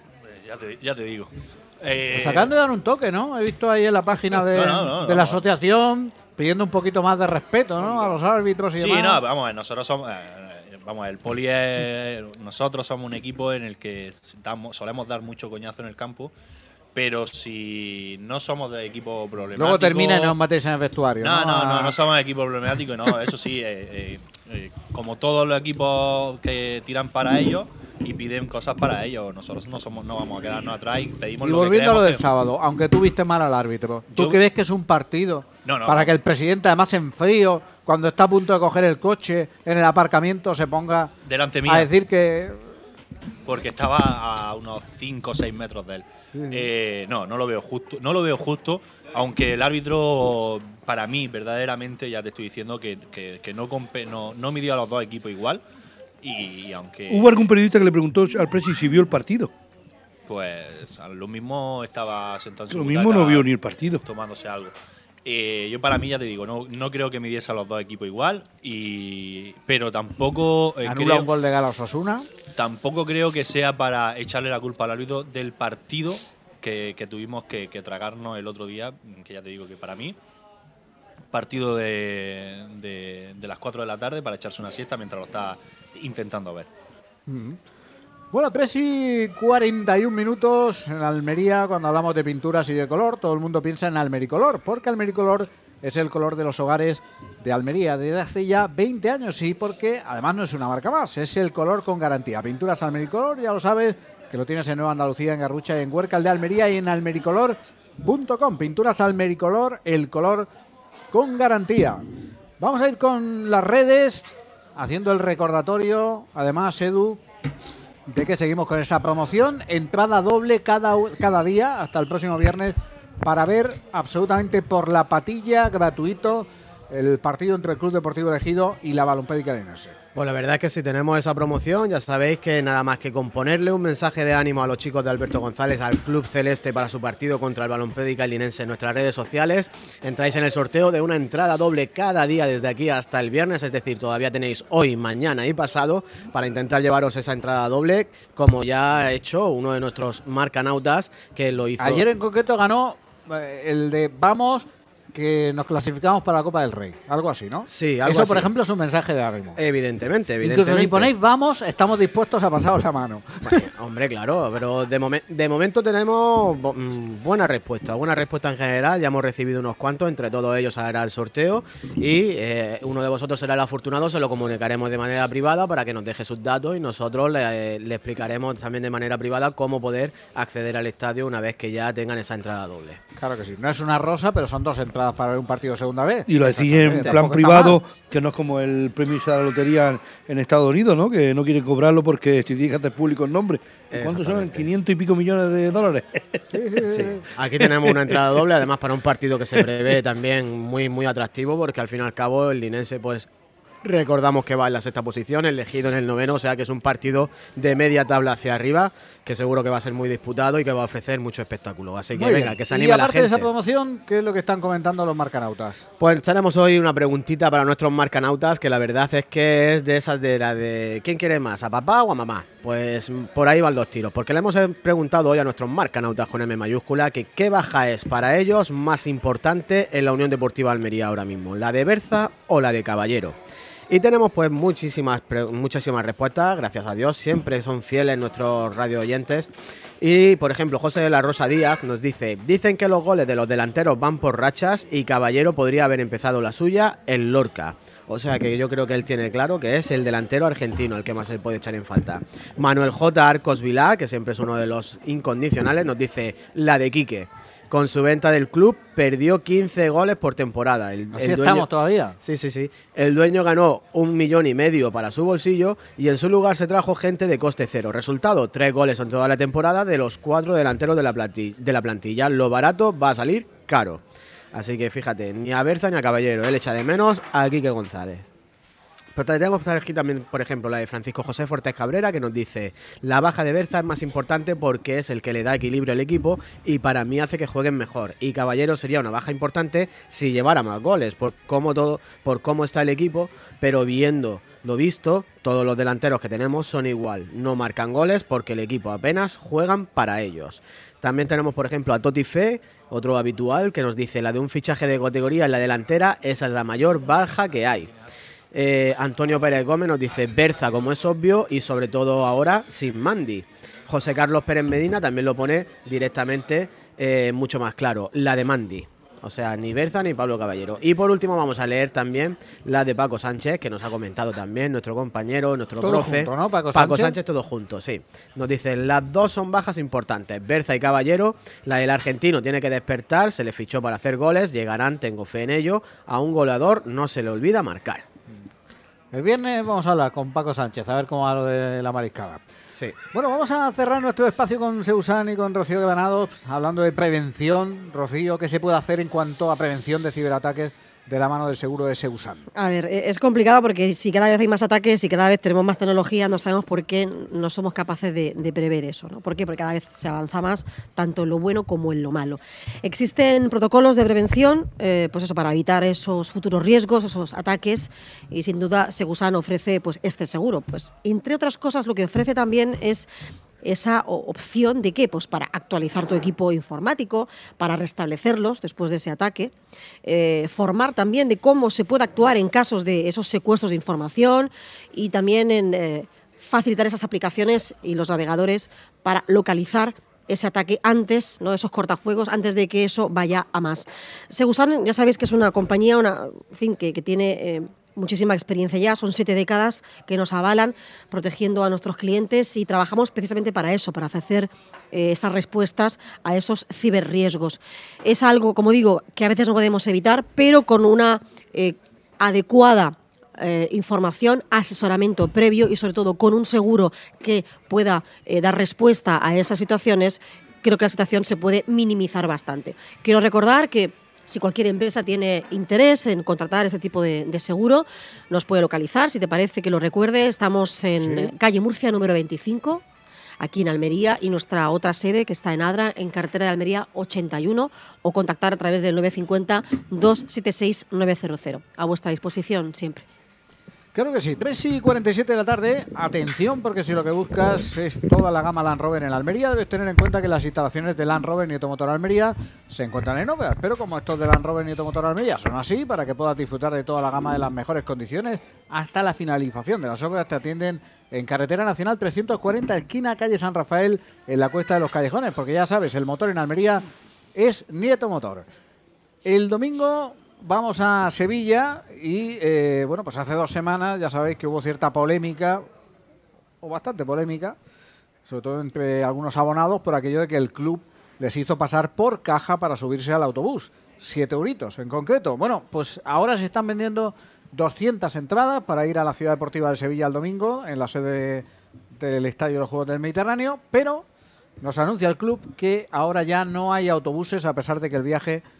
Speaker 19: Ya te digo.
Speaker 3: Pues acaban de dar un toque, ¿no? He visto ahí en la página de la asociación pidiendo un poquito más de respeto, ¿no? A los árbitros y demás.
Speaker 19: Sí, no, vamos, nosotros somos... el poli nosotros somos un equipo en el que solemos dar mucho coñazo en el campo, pero si no somos de equipo problemático...
Speaker 3: Luego termina y no os matéis en el vestuario.
Speaker 19: No somos de equipo problemático, no, eso sí, como todos los equipos que tiran para ellos y piden cosas para ellos, nosotros no vamos a quedarnos atrás y pedimos lo que queremos.
Speaker 3: Y volviendo a lo del sábado, aunque tú viste mal al árbitro, ¿tú crees que es un partido para que el presidente, además en frío, cuando está a punto de coger el coche en el aparcamiento, se ponga
Speaker 19: delante mía
Speaker 3: a decir que...
Speaker 19: Porque estaba a unos 5 o 6 metros de él. No lo veo justo. No lo veo justo, aunque el árbitro, para mí, verdaderamente, ya te estoy diciendo que no midió a los dos equipos igual. Y aunque...
Speaker 18: ¿Hubo algún periodista que le preguntó al Presi si vio el partido?
Speaker 19: Pues lo mismo estaba sentado en su
Speaker 18: Lo mismo no vio ni el partido.
Speaker 19: Tomándose algo. Yo para mí, ya te digo, no creo que midiese a los dos equipos igual, pero tampoco...
Speaker 3: Anula un gol de Gala Osasuna.
Speaker 19: Tampoco creo que sea para echarle la culpa al árbitro del partido que tuvimos que tragarnos el otro día, que ya te digo que para mí, partido de las 4 de la tarde para echarse una siesta mientras lo está intentando ver.
Speaker 3: Bueno, 3:41 minutos en Almería. Cuando hablamos de pinturas y de color, todo el mundo piensa en Almericolor, porque Almericolor es el color de los hogares de Almería desde hace ya 20 años y porque además no es una marca más, es el color con garantía. Pinturas Almericolor, ya lo sabes, que lo tienes en Nueva Andalucía, en Garrucha, en Huércal de Almería y en almericolor.com. Pinturas Almericolor, el color con garantía. Vamos a ir con las redes, haciendo el recordatorio, además, Edu, de que seguimos con esa promoción, entrada doble cada día hasta el próximo viernes para ver absolutamente por la patilla, gratuito, el partido entre el Club Deportivo Ejido y la Balompédica Linense.
Speaker 5: Pues la verdad es que si tenemos esa promoción, ya sabéis que nada más que con ponerle un mensaje de ánimo a los chicos de Alberto González, al Club Celeste para su partido contra el Balompédica Linense en nuestras redes sociales, entráis en el sorteo de una entrada doble cada día desde aquí hasta el viernes, es decir, todavía tenéis hoy, mañana y pasado para intentar llevaros esa entrada doble, como ya ha hecho uno de nuestros marcanautas que lo hizo.
Speaker 3: Ayer en concreto ganó el de Vamos, que nos clasificamos para la Copa del Rey, algo así, ¿no?
Speaker 5: Sí, algo
Speaker 3: Eso,
Speaker 5: así.
Speaker 3: por ejemplo, es un mensaje de ánimo.
Speaker 5: Evidentemente.
Speaker 3: Incluso si ponéis vamos, estamos dispuestos a pasaros la mano.
Speaker 5: Bueno, hombre, claro, pero de momento tenemos buena respuesta en general. Ya hemos recibido unos cuantos, entre todos ellos hará el sorteo y uno de vosotros será el afortunado, se lo comunicaremos de manera privada para que nos deje sus datos y nosotros le explicaremos también de manera privada cómo poder acceder al estadio una vez que ya tengan esa entrada doble.
Speaker 3: Claro que sí, no es una rosa, pero son 2 entradas para ver un partido segunda vez.
Speaker 18: Y lo decís en plan privado, que no es como el premio de la lotería en Estados Unidos, ¿no? Que no quiere cobrarlo porque si tiene que hacer público el nombre. ¿Cuántos son? 500 y pico millones de dólares.
Speaker 5: Sí. Aquí tenemos una entrada doble, además para un partido que se prevé también muy, muy atractivo, porque al fin y al cabo el linense pues Recordamos que va en la 6ª posición, elegido en el 9º, o sea que es un partido de media tabla hacia arriba, que seguro que va a ser muy disputado y que va a ofrecer mucho espectáculo. Así que venga, que se anime la gente.
Speaker 3: Y aparte de esa promoción, ¿qué es lo que están comentando los marcanautas?
Speaker 5: Pues tenemos hoy una preguntita para nuestros marcanautas, que la verdad es que es de esas de la de ¿quién quiere más, a papá o a mamá? Pues por ahí van los tiros, porque le hemos preguntado hoy a nuestros marcanautas con M mayúscula que qué baja es para ellos más importante en la Unión Deportiva Almería ahora mismo, la de Berza o la de Caballero. Y tenemos pues muchísimas respuestas, gracias a Dios, siempre son fieles nuestros radio oyentes. Y por ejemplo, José de la Rosa Díaz nos dice: dicen que los goles de los delanteros van por rachas y Caballero podría haber empezado la suya en Lorca. O sea que yo creo que él tiene claro que es el delantero argentino el que más se puede echar en falta. Manuel J. Arcos Vilá, que siempre es uno de los incondicionales, nos dice la de Quique. Con su venta del club perdió 15 goles por temporada.
Speaker 3: ¿Así estamos todavía?
Speaker 5: Sí. El dueño ganó 1,5 millones para su bolsillo y en su lugar se trajo gente de coste cero. Resultado, 3 goles en toda la temporada de los 4 delanteros de la plantilla. Lo barato va a salir caro. Así que fíjate, ni a Berza ni a Caballero. Él echa de menos a Quique González. Pero tenemos aquí también, por ejemplo, la de Francisco José Fortes Cabrera, que nos dice: la baja de Berza es más importante porque es el que le da equilibrio al equipo y para mí hace que jueguen mejor. Y Caballero sería una baja importante si llevara más goles, por cómo está el equipo, pero viendo lo visto, todos los delanteros que tenemos son igual. No marcan goles porque el equipo apenas juegan para ellos. También tenemos, por ejemplo, a Toti Fe, otro habitual, que nos dice: la de un fichaje de categoría en la delantera, esa es la mayor baja que hay. Antonio Pérez Gómez nos dice Berza, como es obvio, y sobre todo ahora sin Mandy. José Carlos Pérez Medina también lo pone directamente mucho más claro, la de Mandy. O sea, ni Berza ni Pablo Caballero. Y por último vamos a leer también la de Paco Sánchez, que nos ha comentado también nuestro compañero, nuestro
Speaker 3: todo
Speaker 5: profe.
Speaker 3: Junto, ¿no?
Speaker 5: Paco Sánchez, todos juntos, sí. Nos dice, las dos son bajas importantes, Berza y Caballero. La del argentino tiene que despertar, se le fichó para hacer goles, llegarán, tengo fe en ello. A un goleador no se le olvida marcar.
Speaker 3: El viernes vamos a hablar con Paco Sánchez, a ver cómo va lo de la mariscada.
Speaker 5: Sí.
Speaker 3: Bueno, vamos a cerrar nuestro espacio con Seusán y con Rocío Granados, hablando de prevención. Rocío, ¿qué se puede hacer en cuanto a prevención de ciberataques de la mano del seguro de Seusán?
Speaker 17: A ver, es complicado porque si cada vez hay más ataques y cada vez tenemos más tecnología, no sabemos por qué no somos capaces de prever eso, ¿no? ¿Por qué? Porque cada vez se avanza más, tanto en lo bueno como en lo malo. Existen protocolos de prevención, pues eso, para evitar esos futuros riesgos, esos ataques, y sin duda Seusán ofrece pues este seguro. Pues entre otras cosas, lo que ofrece también es esa opción de ¿qué? Pues para actualizar tu equipo informático, para restablecerlos después de ese ataque, formar también de cómo se puede actuar en casos de esos secuestros de información y también en facilitar esas aplicaciones y los navegadores para localizar ese ataque antes, ¿no? Esos cortafuegos, antes de que eso vaya a más. Seusán, ya sabéis que es una compañía que tiene muchísima experiencia ya, son 7 décadas que nos avalan protegiendo a nuestros clientes y trabajamos precisamente para eso, para ofrecer esas respuestas a esos ciberriesgos. Es algo, como digo, que a veces no podemos evitar, pero con una adecuada información, asesoramiento previo y sobre todo con un seguro que pueda dar respuesta a esas situaciones, creo que la situación se puede minimizar bastante. Quiero recordar que si cualquier empresa tiene interés en contratar ese tipo de seguro, nos puede localizar. Si te parece que lo recuerde, estamos en calle Murcia número 25, aquí en Almería, y nuestra otra sede que está en Adra, en carretera de Almería 81, o contactar a través del 950-276-900. A vuestra disposición siempre.
Speaker 3: Claro que sí, 3:47 de la tarde, atención, porque si lo que buscas es toda la gama Land Rover en Almería, debes tener en cuenta que las instalaciones de Land Rover Nieto Motor Almería se encuentran en obras, pero como estos de Land Rover Nieto Motor Almería son así, para que puedas disfrutar de toda la gama de las mejores condiciones, hasta la finalización de las obras te atienden en Carretera Nacional 340, esquina calle San Rafael, en la Cuesta de los Callejones, porque ya sabes, el motor en Almería es Nieto Motor. El domingo vamos a Sevilla y, bueno, pues hace 2 semanas ya sabéis que hubo cierta polémica, o bastante polémica, sobre todo entre algunos abonados, por aquello de que el club les hizo pasar por caja para subirse al autobús, 7 euritos en concreto. Bueno, pues ahora se están vendiendo 200 entradas para ir a la Ciudad Deportiva de Sevilla el domingo, en la sede del Estadio de los Juegos del Mediterráneo, pero nos anuncia el club que ahora ya no hay autobuses, a pesar de que el viaje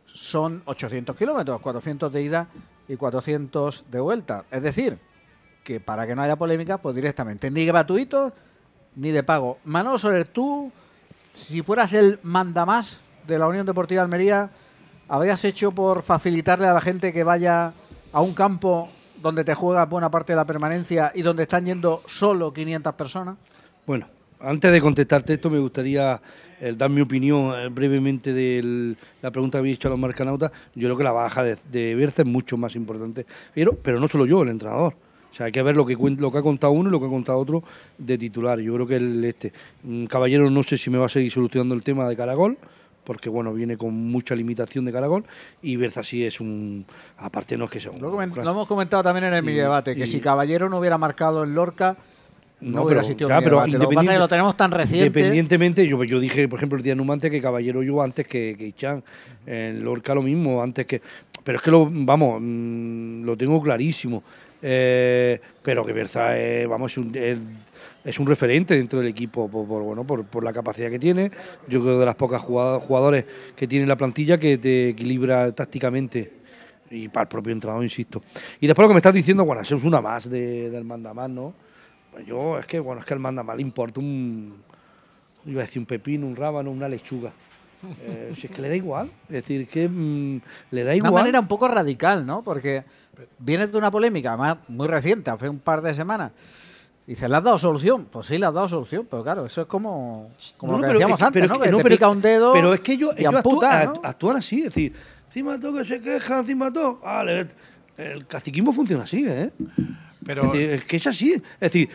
Speaker 3: son 800 kilómetros, 400 de ida y 400 de vuelta. Es decir, que para que no haya polémica, pues directamente, ni gratuito ni de pago. Manolo Soler, tú, si fueras el mandamás de la Unión Deportiva Almería, ¿habrías hecho por facilitarle a la gente que vaya a un campo donde te juega buena parte de la permanencia y donde están yendo solo 500 personas?
Speaker 18: Bueno, antes de contestarte esto, me gustaría dar mi opinión brevemente de la pregunta que había hecho a los marcanautas. Yo creo que la baja de Berza es mucho más importante, pero no solo yo, el entrenador. O sea, hay que ver lo que ha contado uno y lo que ha contado otro de titular. Yo creo que Caballero, no sé si me va a seguir solucionando el tema de Caragol, porque bueno, viene con mucha limitación de Caragol, y Berza sí es un... Aparte no es que sea un...
Speaker 3: Lo hemos comentado también en el mini debate, que si Caballero no hubiera marcado en Lorca, no hubiera existido el debate. Lo que pasa es que lo tenemos tan reciente.
Speaker 18: Independientemente, yo dije, por ejemplo, el día de Numante que Caballero yo antes que Ichan, en Lorca lo mismo, antes que... Pero es que lo tengo clarísimo. Pero que Berza es un referente dentro del equipo por la capacidad que tiene. Yo creo de las pocas jugadores que tiene la plantilla que te equilibra tácticamente, y para el propio entrenador, insisto. Y después lo que me estás diciendo, bueno, eso es una más del mandamás, ¿no? Pues es que al mandamás le importa iba a decir un pepino, un rábano, una lechuga. Si es que le da igual, es decir, que le da igual.
Speaker 3: De una manera un poco radical, ¿no? Porque vienes de una polémica, además muy reciente, hace un par de semanas. Dices, ¿le has dado solución? Pues sí, le has dado solución, pero claro, eso es como lo que decíamos antes, ¿no? Que te pica un dedo.
Speaker 18: Pero es que ellos
Speaker 3: amputa,
Speaker 18: actúan así, es decir, Cimato que se queja, Cimato. Vale, el caciquismo funciona así, ¿eh?
Speaker 20: Pero
Speaker 18: es que es así. Es decir,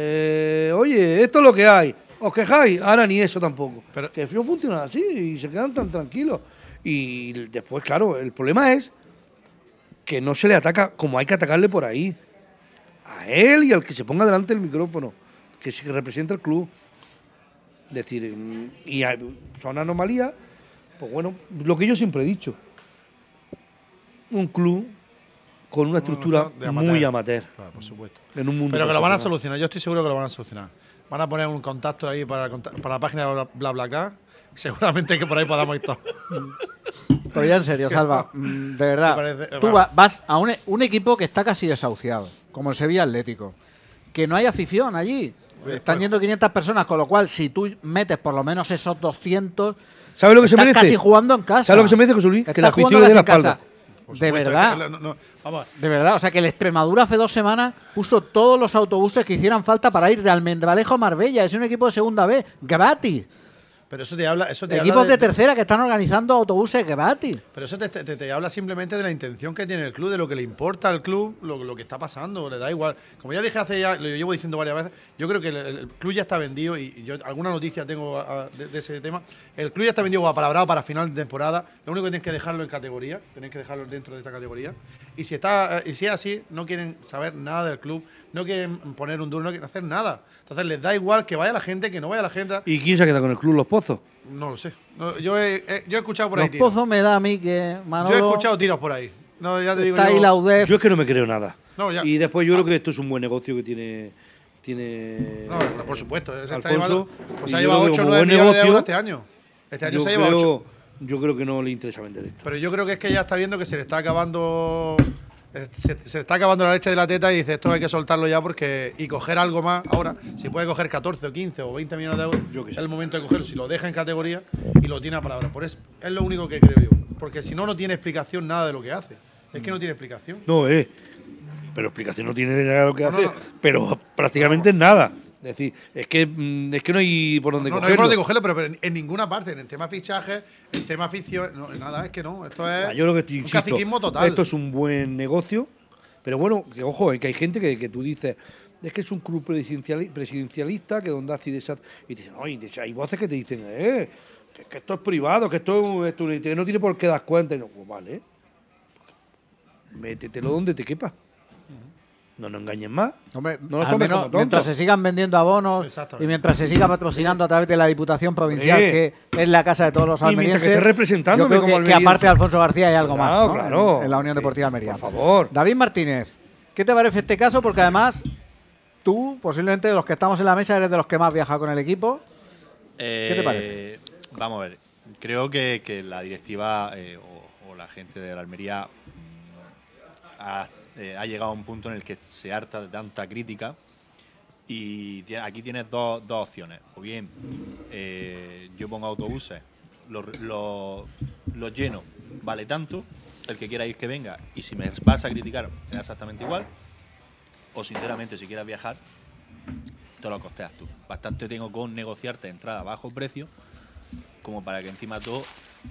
Speaker 18: oye, esto es lo que hay. ¿Os quejáis? Ahora ni eso tampoco. Pero que ellos funcionan así y se quedan tan tranquilos. Y después, claro, el problema es que no se le ataca como hay que atacarle por ahí. A él y al que se ponga delante del micrófono, que representa el club. Es decir, y son anomalías, pues bueno, lo que yo siempre he dicho. Un club con una estructura muy amateur.
Speaker 20: Claro, por supuesto.
Speaker 18: En un mundo
Speaker 20: pero que lo van a solucionar, yo estoy seguro que lo van a solucionar. Van a poner un contacto ahí para la página de BlaBlaCar. Seguramente que por ahí podamos ir todos.
Speaker 3: Pero ya en serio, Salva, de verdad, tú vas a un equipo que está casi desahuciado, como el Sevilla Atlético, que no hay afición allí. Están yendo 500 personas, con lo cual, si tú metes por lo menos esos 200,
Speaker 18: ¿sabes lo que se merece?
Speaker 3: Estás casi jugando en casa.
Speaker 18: ¿Sabes lo que se merece, José Luis? Que la afición le dé la espalda.
Speaker 3: De verdad, de verdad, o sea que el Extremadura hace 2 semanas puso todos los autobuses que hicieran falta para ir de Almendralejo a Marbella. Es un equipo de segunda B, gratis.
Speaker 20: Pero eso te habla.
Speaker 3: Equipos de tercera que están organizando autobuses gratis.
Speaker 20: Pero eso te habla simplemente de la intención que tiene el club, de lo que le importa al club, lo que está pasando, le da igual. Como ya dije lo llevo diciendo varias veces, yo creo que el club ya está vendido, y yo alguna noticia tengo de ese tema. El club ya está vendido o apalabrado para final de temporada. Lo único que tienen que dejarlo en categoría, tenéis que dejarlo dentro de esta categoría. Y si es así, no quieren saber nada del club, no quieren poner un duro, no quieren hacer nada. Entonces les da igual que vaya la gente, que no vaya la gente.
Speaker 18: ¿Y quién se queda con el club? ¿Los Pozos?
Speaker 20: No lo sé. No, yo he escuchado por ahí
Speaker 3: tiros. Los Pozos me da a mí que Manolo...
Speaker 20: Yo he escuchado tiros por ahí. No, ya te digo
Speaker 3: ahí la UDEF.
Speaker 18: Yo es que no me creo nada.
Speaker 20: No, ya.
Speaker 18: Y después yo creo que esto es un buen negocio que tiene
Speaker 20: no, por supuesto.
Speaker 18: Alfonso,
Speaker 20: se ha llevado 8 o 9 millones de euros este año. Este año se ha llevado 8.
Speaker 18: Yo creo que no le interesa vender esto.
Speaker 20: Pero yo creo que es que ya está viendo que se le está acabando... Se está acabando la leche de la teta, y dice, esto hay que soltarlo ya y coger algo más ahora. Si puede coger 14 o 15 o 20 millones de euros, es el momento de cogerlo. Si lo deja en categoría y lo tiene a palabra. Es lo único que creo yo. Porque si no tiene explicación nada de lo que hace. Es que no tiene explicación.
Speaker 18: No, pero explicación no tiene de nada de lo que hace. Pero prácticamente nada. Es decir, es que no hay por dónde cogerlo.
Speaker 20: No hay por dónde cogerlo, pero en ninguna parte. En el tema fichaje, en el tema afición, nada, es que no. Esto es
Speaker 18: yo creo que
Speaker 20: un caciquismo total.
Speaker 18: Esto es un buen negocio, pero bueno, que ojo, que hay gente que tú dices, es que es un club presidencialista, que donde hace y dicen, hay voces que te dicen, que esto es privado, que esto que no tiene por qué dar cuenta. Y no, pues vale, métetelo donde te quepa. No nos engañen más.
Speaker 3: Hombre, no al menos, mientras se sigan vendiendo abonos y mientras se siga patrocinando a través de la Diputación Provincial, que es la casa de todos los almerienses. Y mientras que esté
Speaker 18: representándome
Speaker 3: yo creo que aparte de Alfonso García hay algo más, ¿no?
Speaker 18: Claro.
Speaker 3: En la Unión Deportiva Almería.
Speaker 18: Por favor.
Speaker 3: David Martínez, ¿qué te parece este caso? Porque además tú, posiblemente de los que estamos en la mesa, eres de los que más viaja con el equipo. ¿Qué te parece?
Speaker 19: Vamos a ver. Creo que la directiva o la gente de la Almería ha llegado a un punto en el que se harta de tanta crítica y aquí tienes dos opciones. O bien yo pongo autobuses, los lleno, vale tanto, el que quiera ir que venga, y si me vas a criticar me da exactamente igual, o sinceramente si quieres viajar te lo costeas tú. Bastante tengo con negociarte entrada a bajo precio como para que encima todo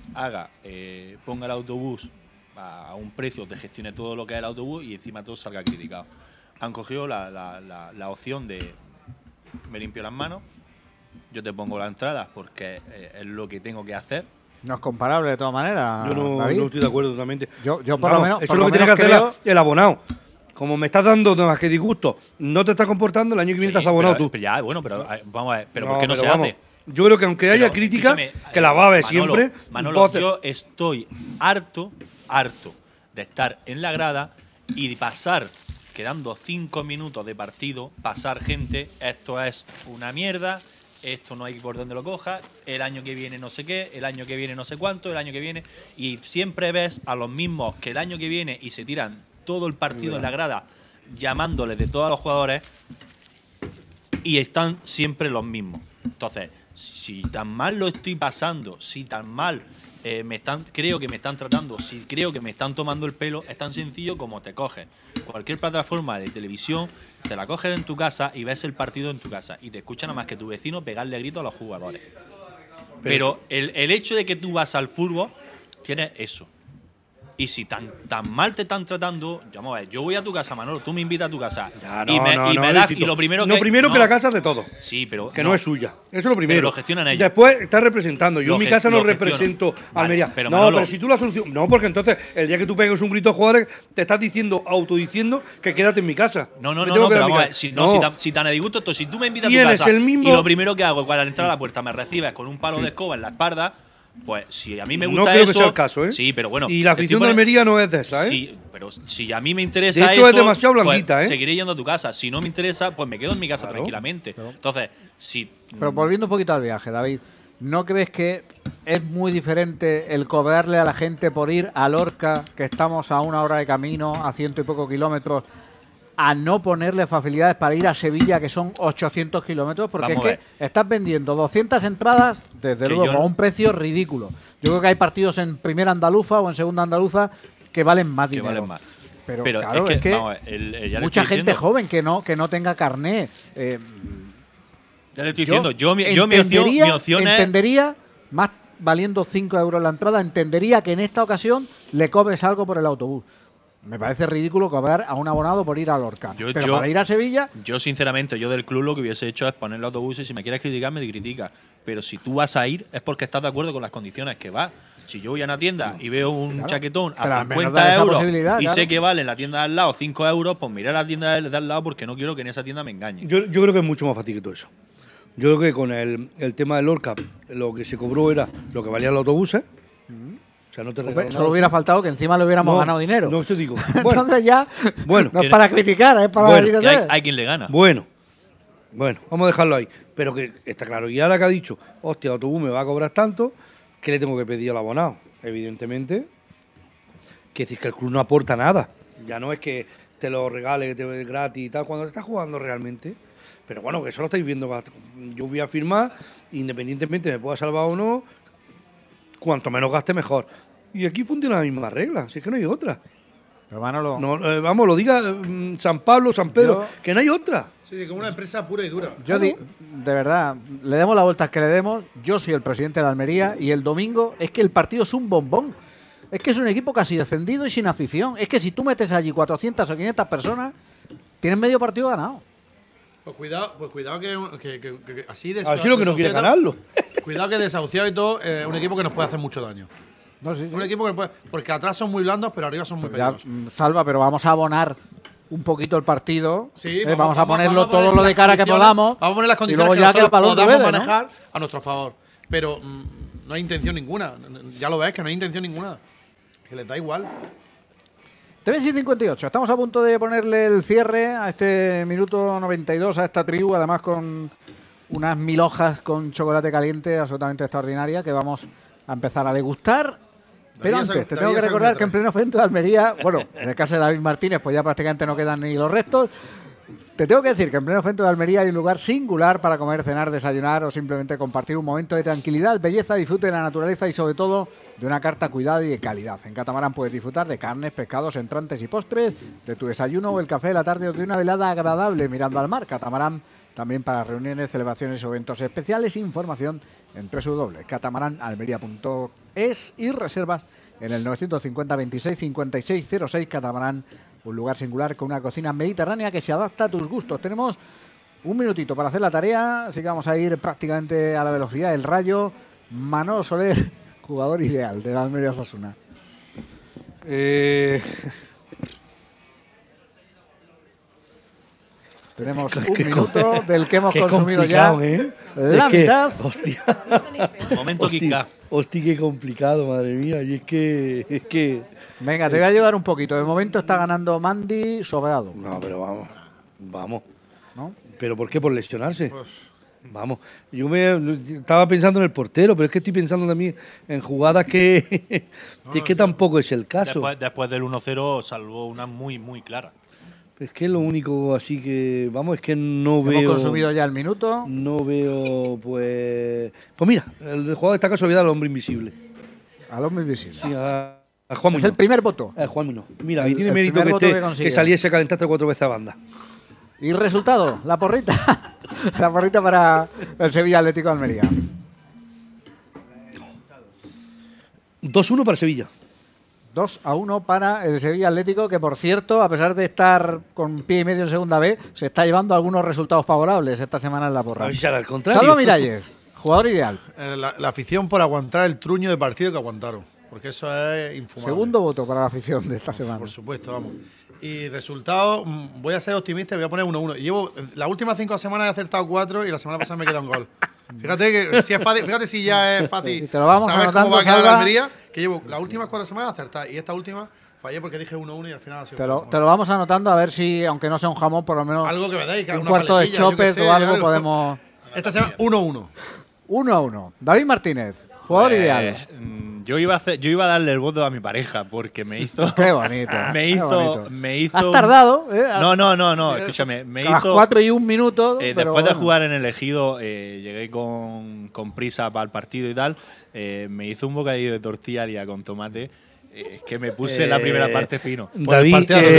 Speaker 19: ponga el autobús a un precio, te gestione todo lo que es el autobús y encima todo salga criticado. Han cogido la opción de me limpio las manos, yo te pongo la entrada porque es lo que tengo que hacer.
Speaker 3: No es comparable de todas maneras.
Speaker 18: Yo no estoy de acuerdo totalmente.
Speaker 3: Yo por lo menos.
Speaker 18: Eso es lo que tiene que hacer el abonado. Como me estás dando más que disgusto, no te estás comportando, el año que viene te has abonado tú.
Speaker 19: Ya, bueno, pero vamos a ver, pero ¿por qué no se hace?
Speaker 18: Yo creo que aunque haya crítica, que la va a haber siempre.
Speaker 19: Manolo, yo estoy harto de estar en la grada y pasar, quedando 5 minutos de partido, pasar gente, esto es una mierda, esto no hay por dónde lo coja, el año que viene no sé qué, el año que viene no sé cuánto, el año que viene, y siempre ves a los mismos que el año que viene y se tiran todo el partido en la grada llamándoles de todos los jugadores y están siempre los mismos. Entonces, si tan mal lo estoy pasando, si tan mal creo que me están tratando, si creo que me están tomando el pelo, es tan sencillo como te coges cualquier plataforma de televisión, te la coges en tu casa y ves el partido en tu casa y te escucha nada más que tu vecino pegarle gritos a los jugadores. Pero el hecho de que tú vas al fútbol, tienes eso. Y si tan mal te están tratando, vamos a ver, yo voy a tu casa, Manolo, tú me invitas a tu casa. Y lo primero que.
Speaker 18: Lo primero que la casa es de todo.
Speaker 19: Sí, pero.
Speaker 18: Que no es suya. Eso es lo primero.
Speaker 19: Pero lo gestionan ellos.
Speaker 18: Después estás representando. Yo en mi casa no represento a Almería.
Speaker 19: Pero
Speaker 18: pero si tú la solución. No, porque entonces el día que tú pegues un grito a jugadores, te estás autodiciendo que quédate en mi casa.
Speaker 19: No, pero vamos a ver. Si tan a disgusto, entonces si tú me invitas a tu casa y lo primero que hago cuando al entrar a la puerta me recibes con un palo de escoba en la espalda. Pues si a mí me gusta
Speaker 18: no creo
Speaker 19: eso,
Speaker 18: que sea el caso, ¿eh?
Speaker 19: Sí, pero bueno.
Speaker 18: Y la afición de Almería no es de esa, ¿eh?
Speaker 19: Sí, pero si a mí me interesa
Speaker 18: eso, es demasiado blandita,
Speaker 19: pues seguiré yendo a tu casa. Si no me interesa, pues me quedo en mi casa tranquilamente.
Speaker 3: Claro.
Speaker 19: Entonces, si.
Speaker 3: Pero volviendo un poquito al viaje, David, ¿no crees que es muy diferente el cobrarle a la gente por ir a Lorca, que estamos a 1 hora de camino, a 100 y poco kilómetros, a no ponerle facilidades para ir a Sevilla, que son 800 kilómetros? Porque es que estás vendiendo 200 entradas, desde luego, a un precio ridículo. Yo creo que hay partidos en primera andaluza o en segunda andaluza que valen más dinero.
Speaker 19: Valen más.
Speaker 3: Pero claro, es que mucha gente joven que no tenga carné.
Speaker 19: Ya te estoy diciendo, mi opción es.
Speaker 3: Entendería, más valiendo 5 euros la entrada, entendería que en esta ocasión le cobres algo por el autobús. Me parece ridículo cobrar a un abonado por ir a Lorca. Pero para ir a Sevilla.
Speaker 19: Yo, sinceramente, yo del club lo que hubiese hecho es ponerle autobuses. Si me quieres criticar, me criticas. Pero si tú vas a ir, es porque estás de acuerdo con las condiciones que vas. Si yo voy a una tienda y veo un chaquetón a 50 euros y sé que vale en la tienda de al lado 5 euros, pues miré a la tienda de al lado porque no quiero que en esa tienda me engañen.
Speaker 18: Yo creo que es mucho más fácil que todo eso. Yo creo que con el tema del Lorca, lo que se cobró era lo que valían los autobuses. O sea, no te
Speaker 3: solo hubiera faltado que encima le hubiéramos ganado dinero.
Speaker 18: No, te digo.
Speaker 3: Bueno, entonces ya no es para criticar, es para decir que
Speaker 19: hay quien le gana.
Speaker 18: Bueno, vamos a dejarlo ahí. Pero que está claro. Y ahora que ha dicho, hostia, el autobús me va a cobrar tanto, ¿qué le tengo que pedir al abonado? Evidentemente, que decir que el club no aporta nada. Ya no es que te lo regale, que te ve gratis y tal, cuando te estás jugando realmente. Pero bueno, que eso lo estáis viendo. Yo voy a firmar, independientemente me pueda salvar o no, cuanto menos gaste mejor. Y aquí funciona la misma regla, si es que no hay otra.
Speaker 3: Pero Manolo.
Speaker 18: No, vamos, lo diga San Pablo, San Pedro, que no hay otra.
Speaker 20: Sí, como una empresa pura y dura.
Speaker 3: Yo de verdad, le demos la vuelta que le demos. Yo soy el presidente de la Almería y el domingo es que el partido es un bombón. Es que es un equipo casi descendido y sin afición. Es que si tú metes allí 400 o 500 personas, tienes medio partido ganado.
Speaker 20: Pues cuidado que así de.
Speaker 18: A ver si lo que no quiere ganarlo.
Speaker 20: Cuidado que desahuciado y todo, un equipo que nos puede hacer mucho daño.
Speaker 3: No, sí.
Speaker 20: Un equipo que nos puede. Porque atrás son muy blandos, pero arriba son muy peligrosos.
Speaker 3: Salva, pero vamos a abonar un poquito el partido.
Speaker 20: Sí,
Speaker 3: vamos a ponerlo todo lo de cara que podamos.
Speaker 20: Vamos a poner las condiciones que nosotros podamos manejar a nuestro favor. Pero no hay intención ninguna. Ya lo ves, que no hay intención ninguna. Que les da igual.
Speaker 3: 3:58. Estamos a punto de ponerle el cierre a este minuto 92, a esta tribu, además con unas 1000 hojas con chocolate caliente absolutamente extraordinaria que vamos a empezar a degustar. Pero antes, te tengo que recordar que en pleno centro de Almería, bueno, en el caso de David Martínez, pues ya prácticamente no quedan ni los restos. Te tengo que decir que en pleno centro de Almería hay un lugar singular para comer, cenar, desayunar o simplemente compartir un momento de tranquilidad, belleza, disfrute de la naturaleza y sobre todo de una carta cuidada y de calidad. En Catamarán puedes disfrutar de carnes, pescados, entrantes y postres, de tu desayuno o el café de la tarde o de una velada agradable mirando al mar. Catamarán también para reuniones, celebraciones o eventos especiales. Información en www.catamaránalmería.es y reservas en el 950 26 56 06. Catamarán, un lugar singular con una cocina mediterránea que se adapta a tus gustos. Tenemos un minutito para hacer la tarea, así que vamos a ir prácticamente a la velocidad del rayo. Manolo Soler, jugador ideal de la Almería Osasuna. Tenemos un minuto del que hemos consumido ya la mitad.
Speaker 18: Hostia.
Speaker 19: Momento Kika.
Speaker 18: Hostia, qué complicado, madre mía. Y es que...
Speaker 3: Venga, te voy a ayudar un poquito. De momento está ganando Mandy sobrado.
Speaker 18: No, pero vamos. ¿No? ¿Pero por qué? ¿Por lesionarse? Vamos. Yo estaba pensando en el portero, pero es que estoy pensando también en jugadas que es que tampoco es el caso.
Speaker 19: Después del 1-0 salvó una muy, muy clara.
Speaker 18: Es que es lo único así que... Vamos, es que no veo...
Speaker 3: Hemos consumido ya el minuto.
Speaker 18: No veo, pues... Pues mira, el jugador destaca su vida al hombre invisible.
Speaker 3: Al hombre invisible.
Speaker 18: Sí, a Juan Muñoz.
Speaker 3: Es el primer voto.
Speaker 18: Juan Muñoz. Mira, y tiene mérito que saliese a calentarte 4 veces a banda.
Speaker 3: Y resultado, la porrita. La porrita para el Sevilla Atlético de Almería.
Speaker 18: 2-1 para el Sevilla.
Speaker 3: 2-1 para el Sevilla Atlético, que por cierto, a pesar de estar con pie y medio en segunda B, se está llevando algunos resultados favorables esta semana en la porra.
Speaker 18: A ver si será al contrario.
Speaker 3: Salva Miralles, jugador ideal.
Speaker 20: La afición por aguantar el truño de partido que aguantaron, porque eso es infumable.
Speaker 3: Segundo voto para la afición de esta semana.
Speaker 20: Por supuesto, vamos. Y resultado, voy a ser optimista y voy a poner 1-1. Llevo las últimas 5 semanas he acertado 4 y la semana pasada me queda un gol. Fíjate que si es fácil, fíjate si ya es fácil.
Speaker 3: Te lo vamos
Speaker 20: ¿Sabes cómo va a quedar
Speaker 3: Salva?
Speaker 20: la Almería? Que llevo las últimas 4 semanas acertadas y esta última fallé porque dije 1-1 y al final ha sido
Speaker 3: Te lo vamos anotando a ver si, aunque no sea un jamón, por lo menos
Speaker 20: algo que me dais,
Speaker 3: un cuarto de chopes o algo podemos...
Speaker 20: Esta semana 1-1.
Speaker 3: 1-1. David Martínez, jugador ideal.
Speaker 19: Yo iba a darle el voto a mi pareja porque me hizo.
Speaker 3: Qué bonito.
Speaker 19: Me hizo.
Speaker 3: Has tardado, ¿eh?
Speaker 19: No, escúchame. Me
Speaker 3: a las
Speaker 19: hizo.
Speaker 3: 4 y 1 minuto.
Speaker 19: Después de jugar en el Ejido, llegué con prisa para el partido y tal. Me hizo un bocadillo de tortilla haria con tomate. Que me puse en la primera parte fino.
Speaker 18: David,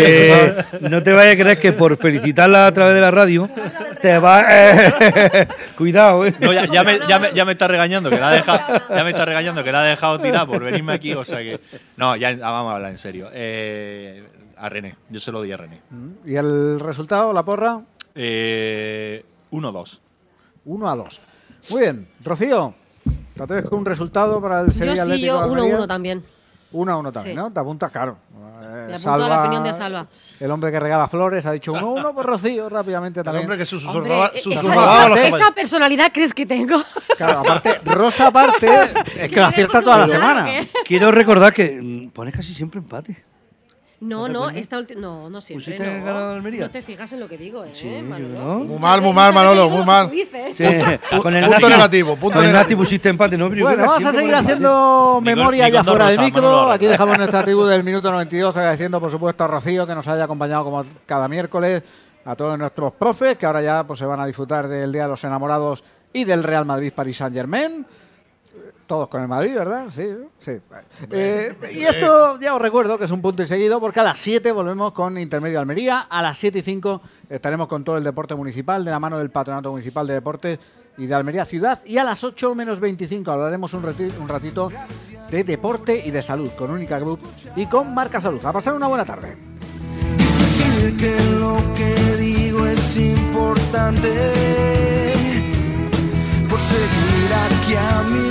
Speaker 18: no te vayas a creer que por felicitarla a través de la radio te va. Cuidado,
Speaker 19: No, ya me está regañando que la ha dejado. Ya me está regañando que la ha dejado tirar por venirme aquí, o sea que. No, ya vamos a hablar en serio. A René, yo se lo di a René.
Speaker 3: ¿Y el resultado, la porra?
Speaker 19: 1-2.
Speaker 3: 1-2. Muy bien, Rocío, ¿te atreves con un resultado para el Sevilla Atlético de Almería?
Speaker 17: Yo 1-1 también.
Speaker 3: 1-1 también,
Speaker 17: Sí.
Speaker 3: ¿no? Te apuntas, claro.
Speaker 17: Me apunto a la opinión de Salva.
Speaker 3: El hombre que regala flores ha dicho 1-1, pues Rocío rápidamente también.
Speaker 20: El hombre que
Speaker 17: Susurraba esa personalidad crees que tengo.
Speaker 3: Claro, aparte, Rosa aparte, es que lo acierta toda la semana.
Speaker 18: Quiero recordar que pones casi siempre empate.
Speaker 17: No, no siempre.
Speaker 18: ¿Pusiste ganado Almería?
Speaker 17: No te fijas en lo que digo, ¿eh?
Speaker 18: Sí,
Speaker 17: Manolo.
Speaker 20: Muy mal, Manolo, muy mal.
Speaker 18: Sí.
Speaker 20: Con el punto negativo.
Speaker 18: Con el Nati pusiste empate, ¿no? Pero
Speaker 3: bueno, vamos a seguir haciendo memoria ya fuera del micro. Aquí dejamos nuestra tribu del minuto 92, agradeciendo por supuesto a Rocío que nos haya acompañado como cada miércoles, a todos nuestros profes que ahora ya pues se van a disfrutar del Día de los Enamorados y del Real Madrid Paris Saint-Germain. Todos con el Madrid, ¿verdad? Sí. Y esto ya os recuerdo que es un punto y seguido, porque a las 7 volvemos con Intermedio Almería. A las 7:05 estaremos con todo el deporte municipal, de la mano del Patronato Municipal de Deportes y de Almería Ciudad. Y a las 8 menos 25 hablaremos un ratito de deporte y de salud con Única Group y con Marca Salud. A pasar una buena tarde.
Speaker 21: Que lo que digo es importante por seguir aquí a mí.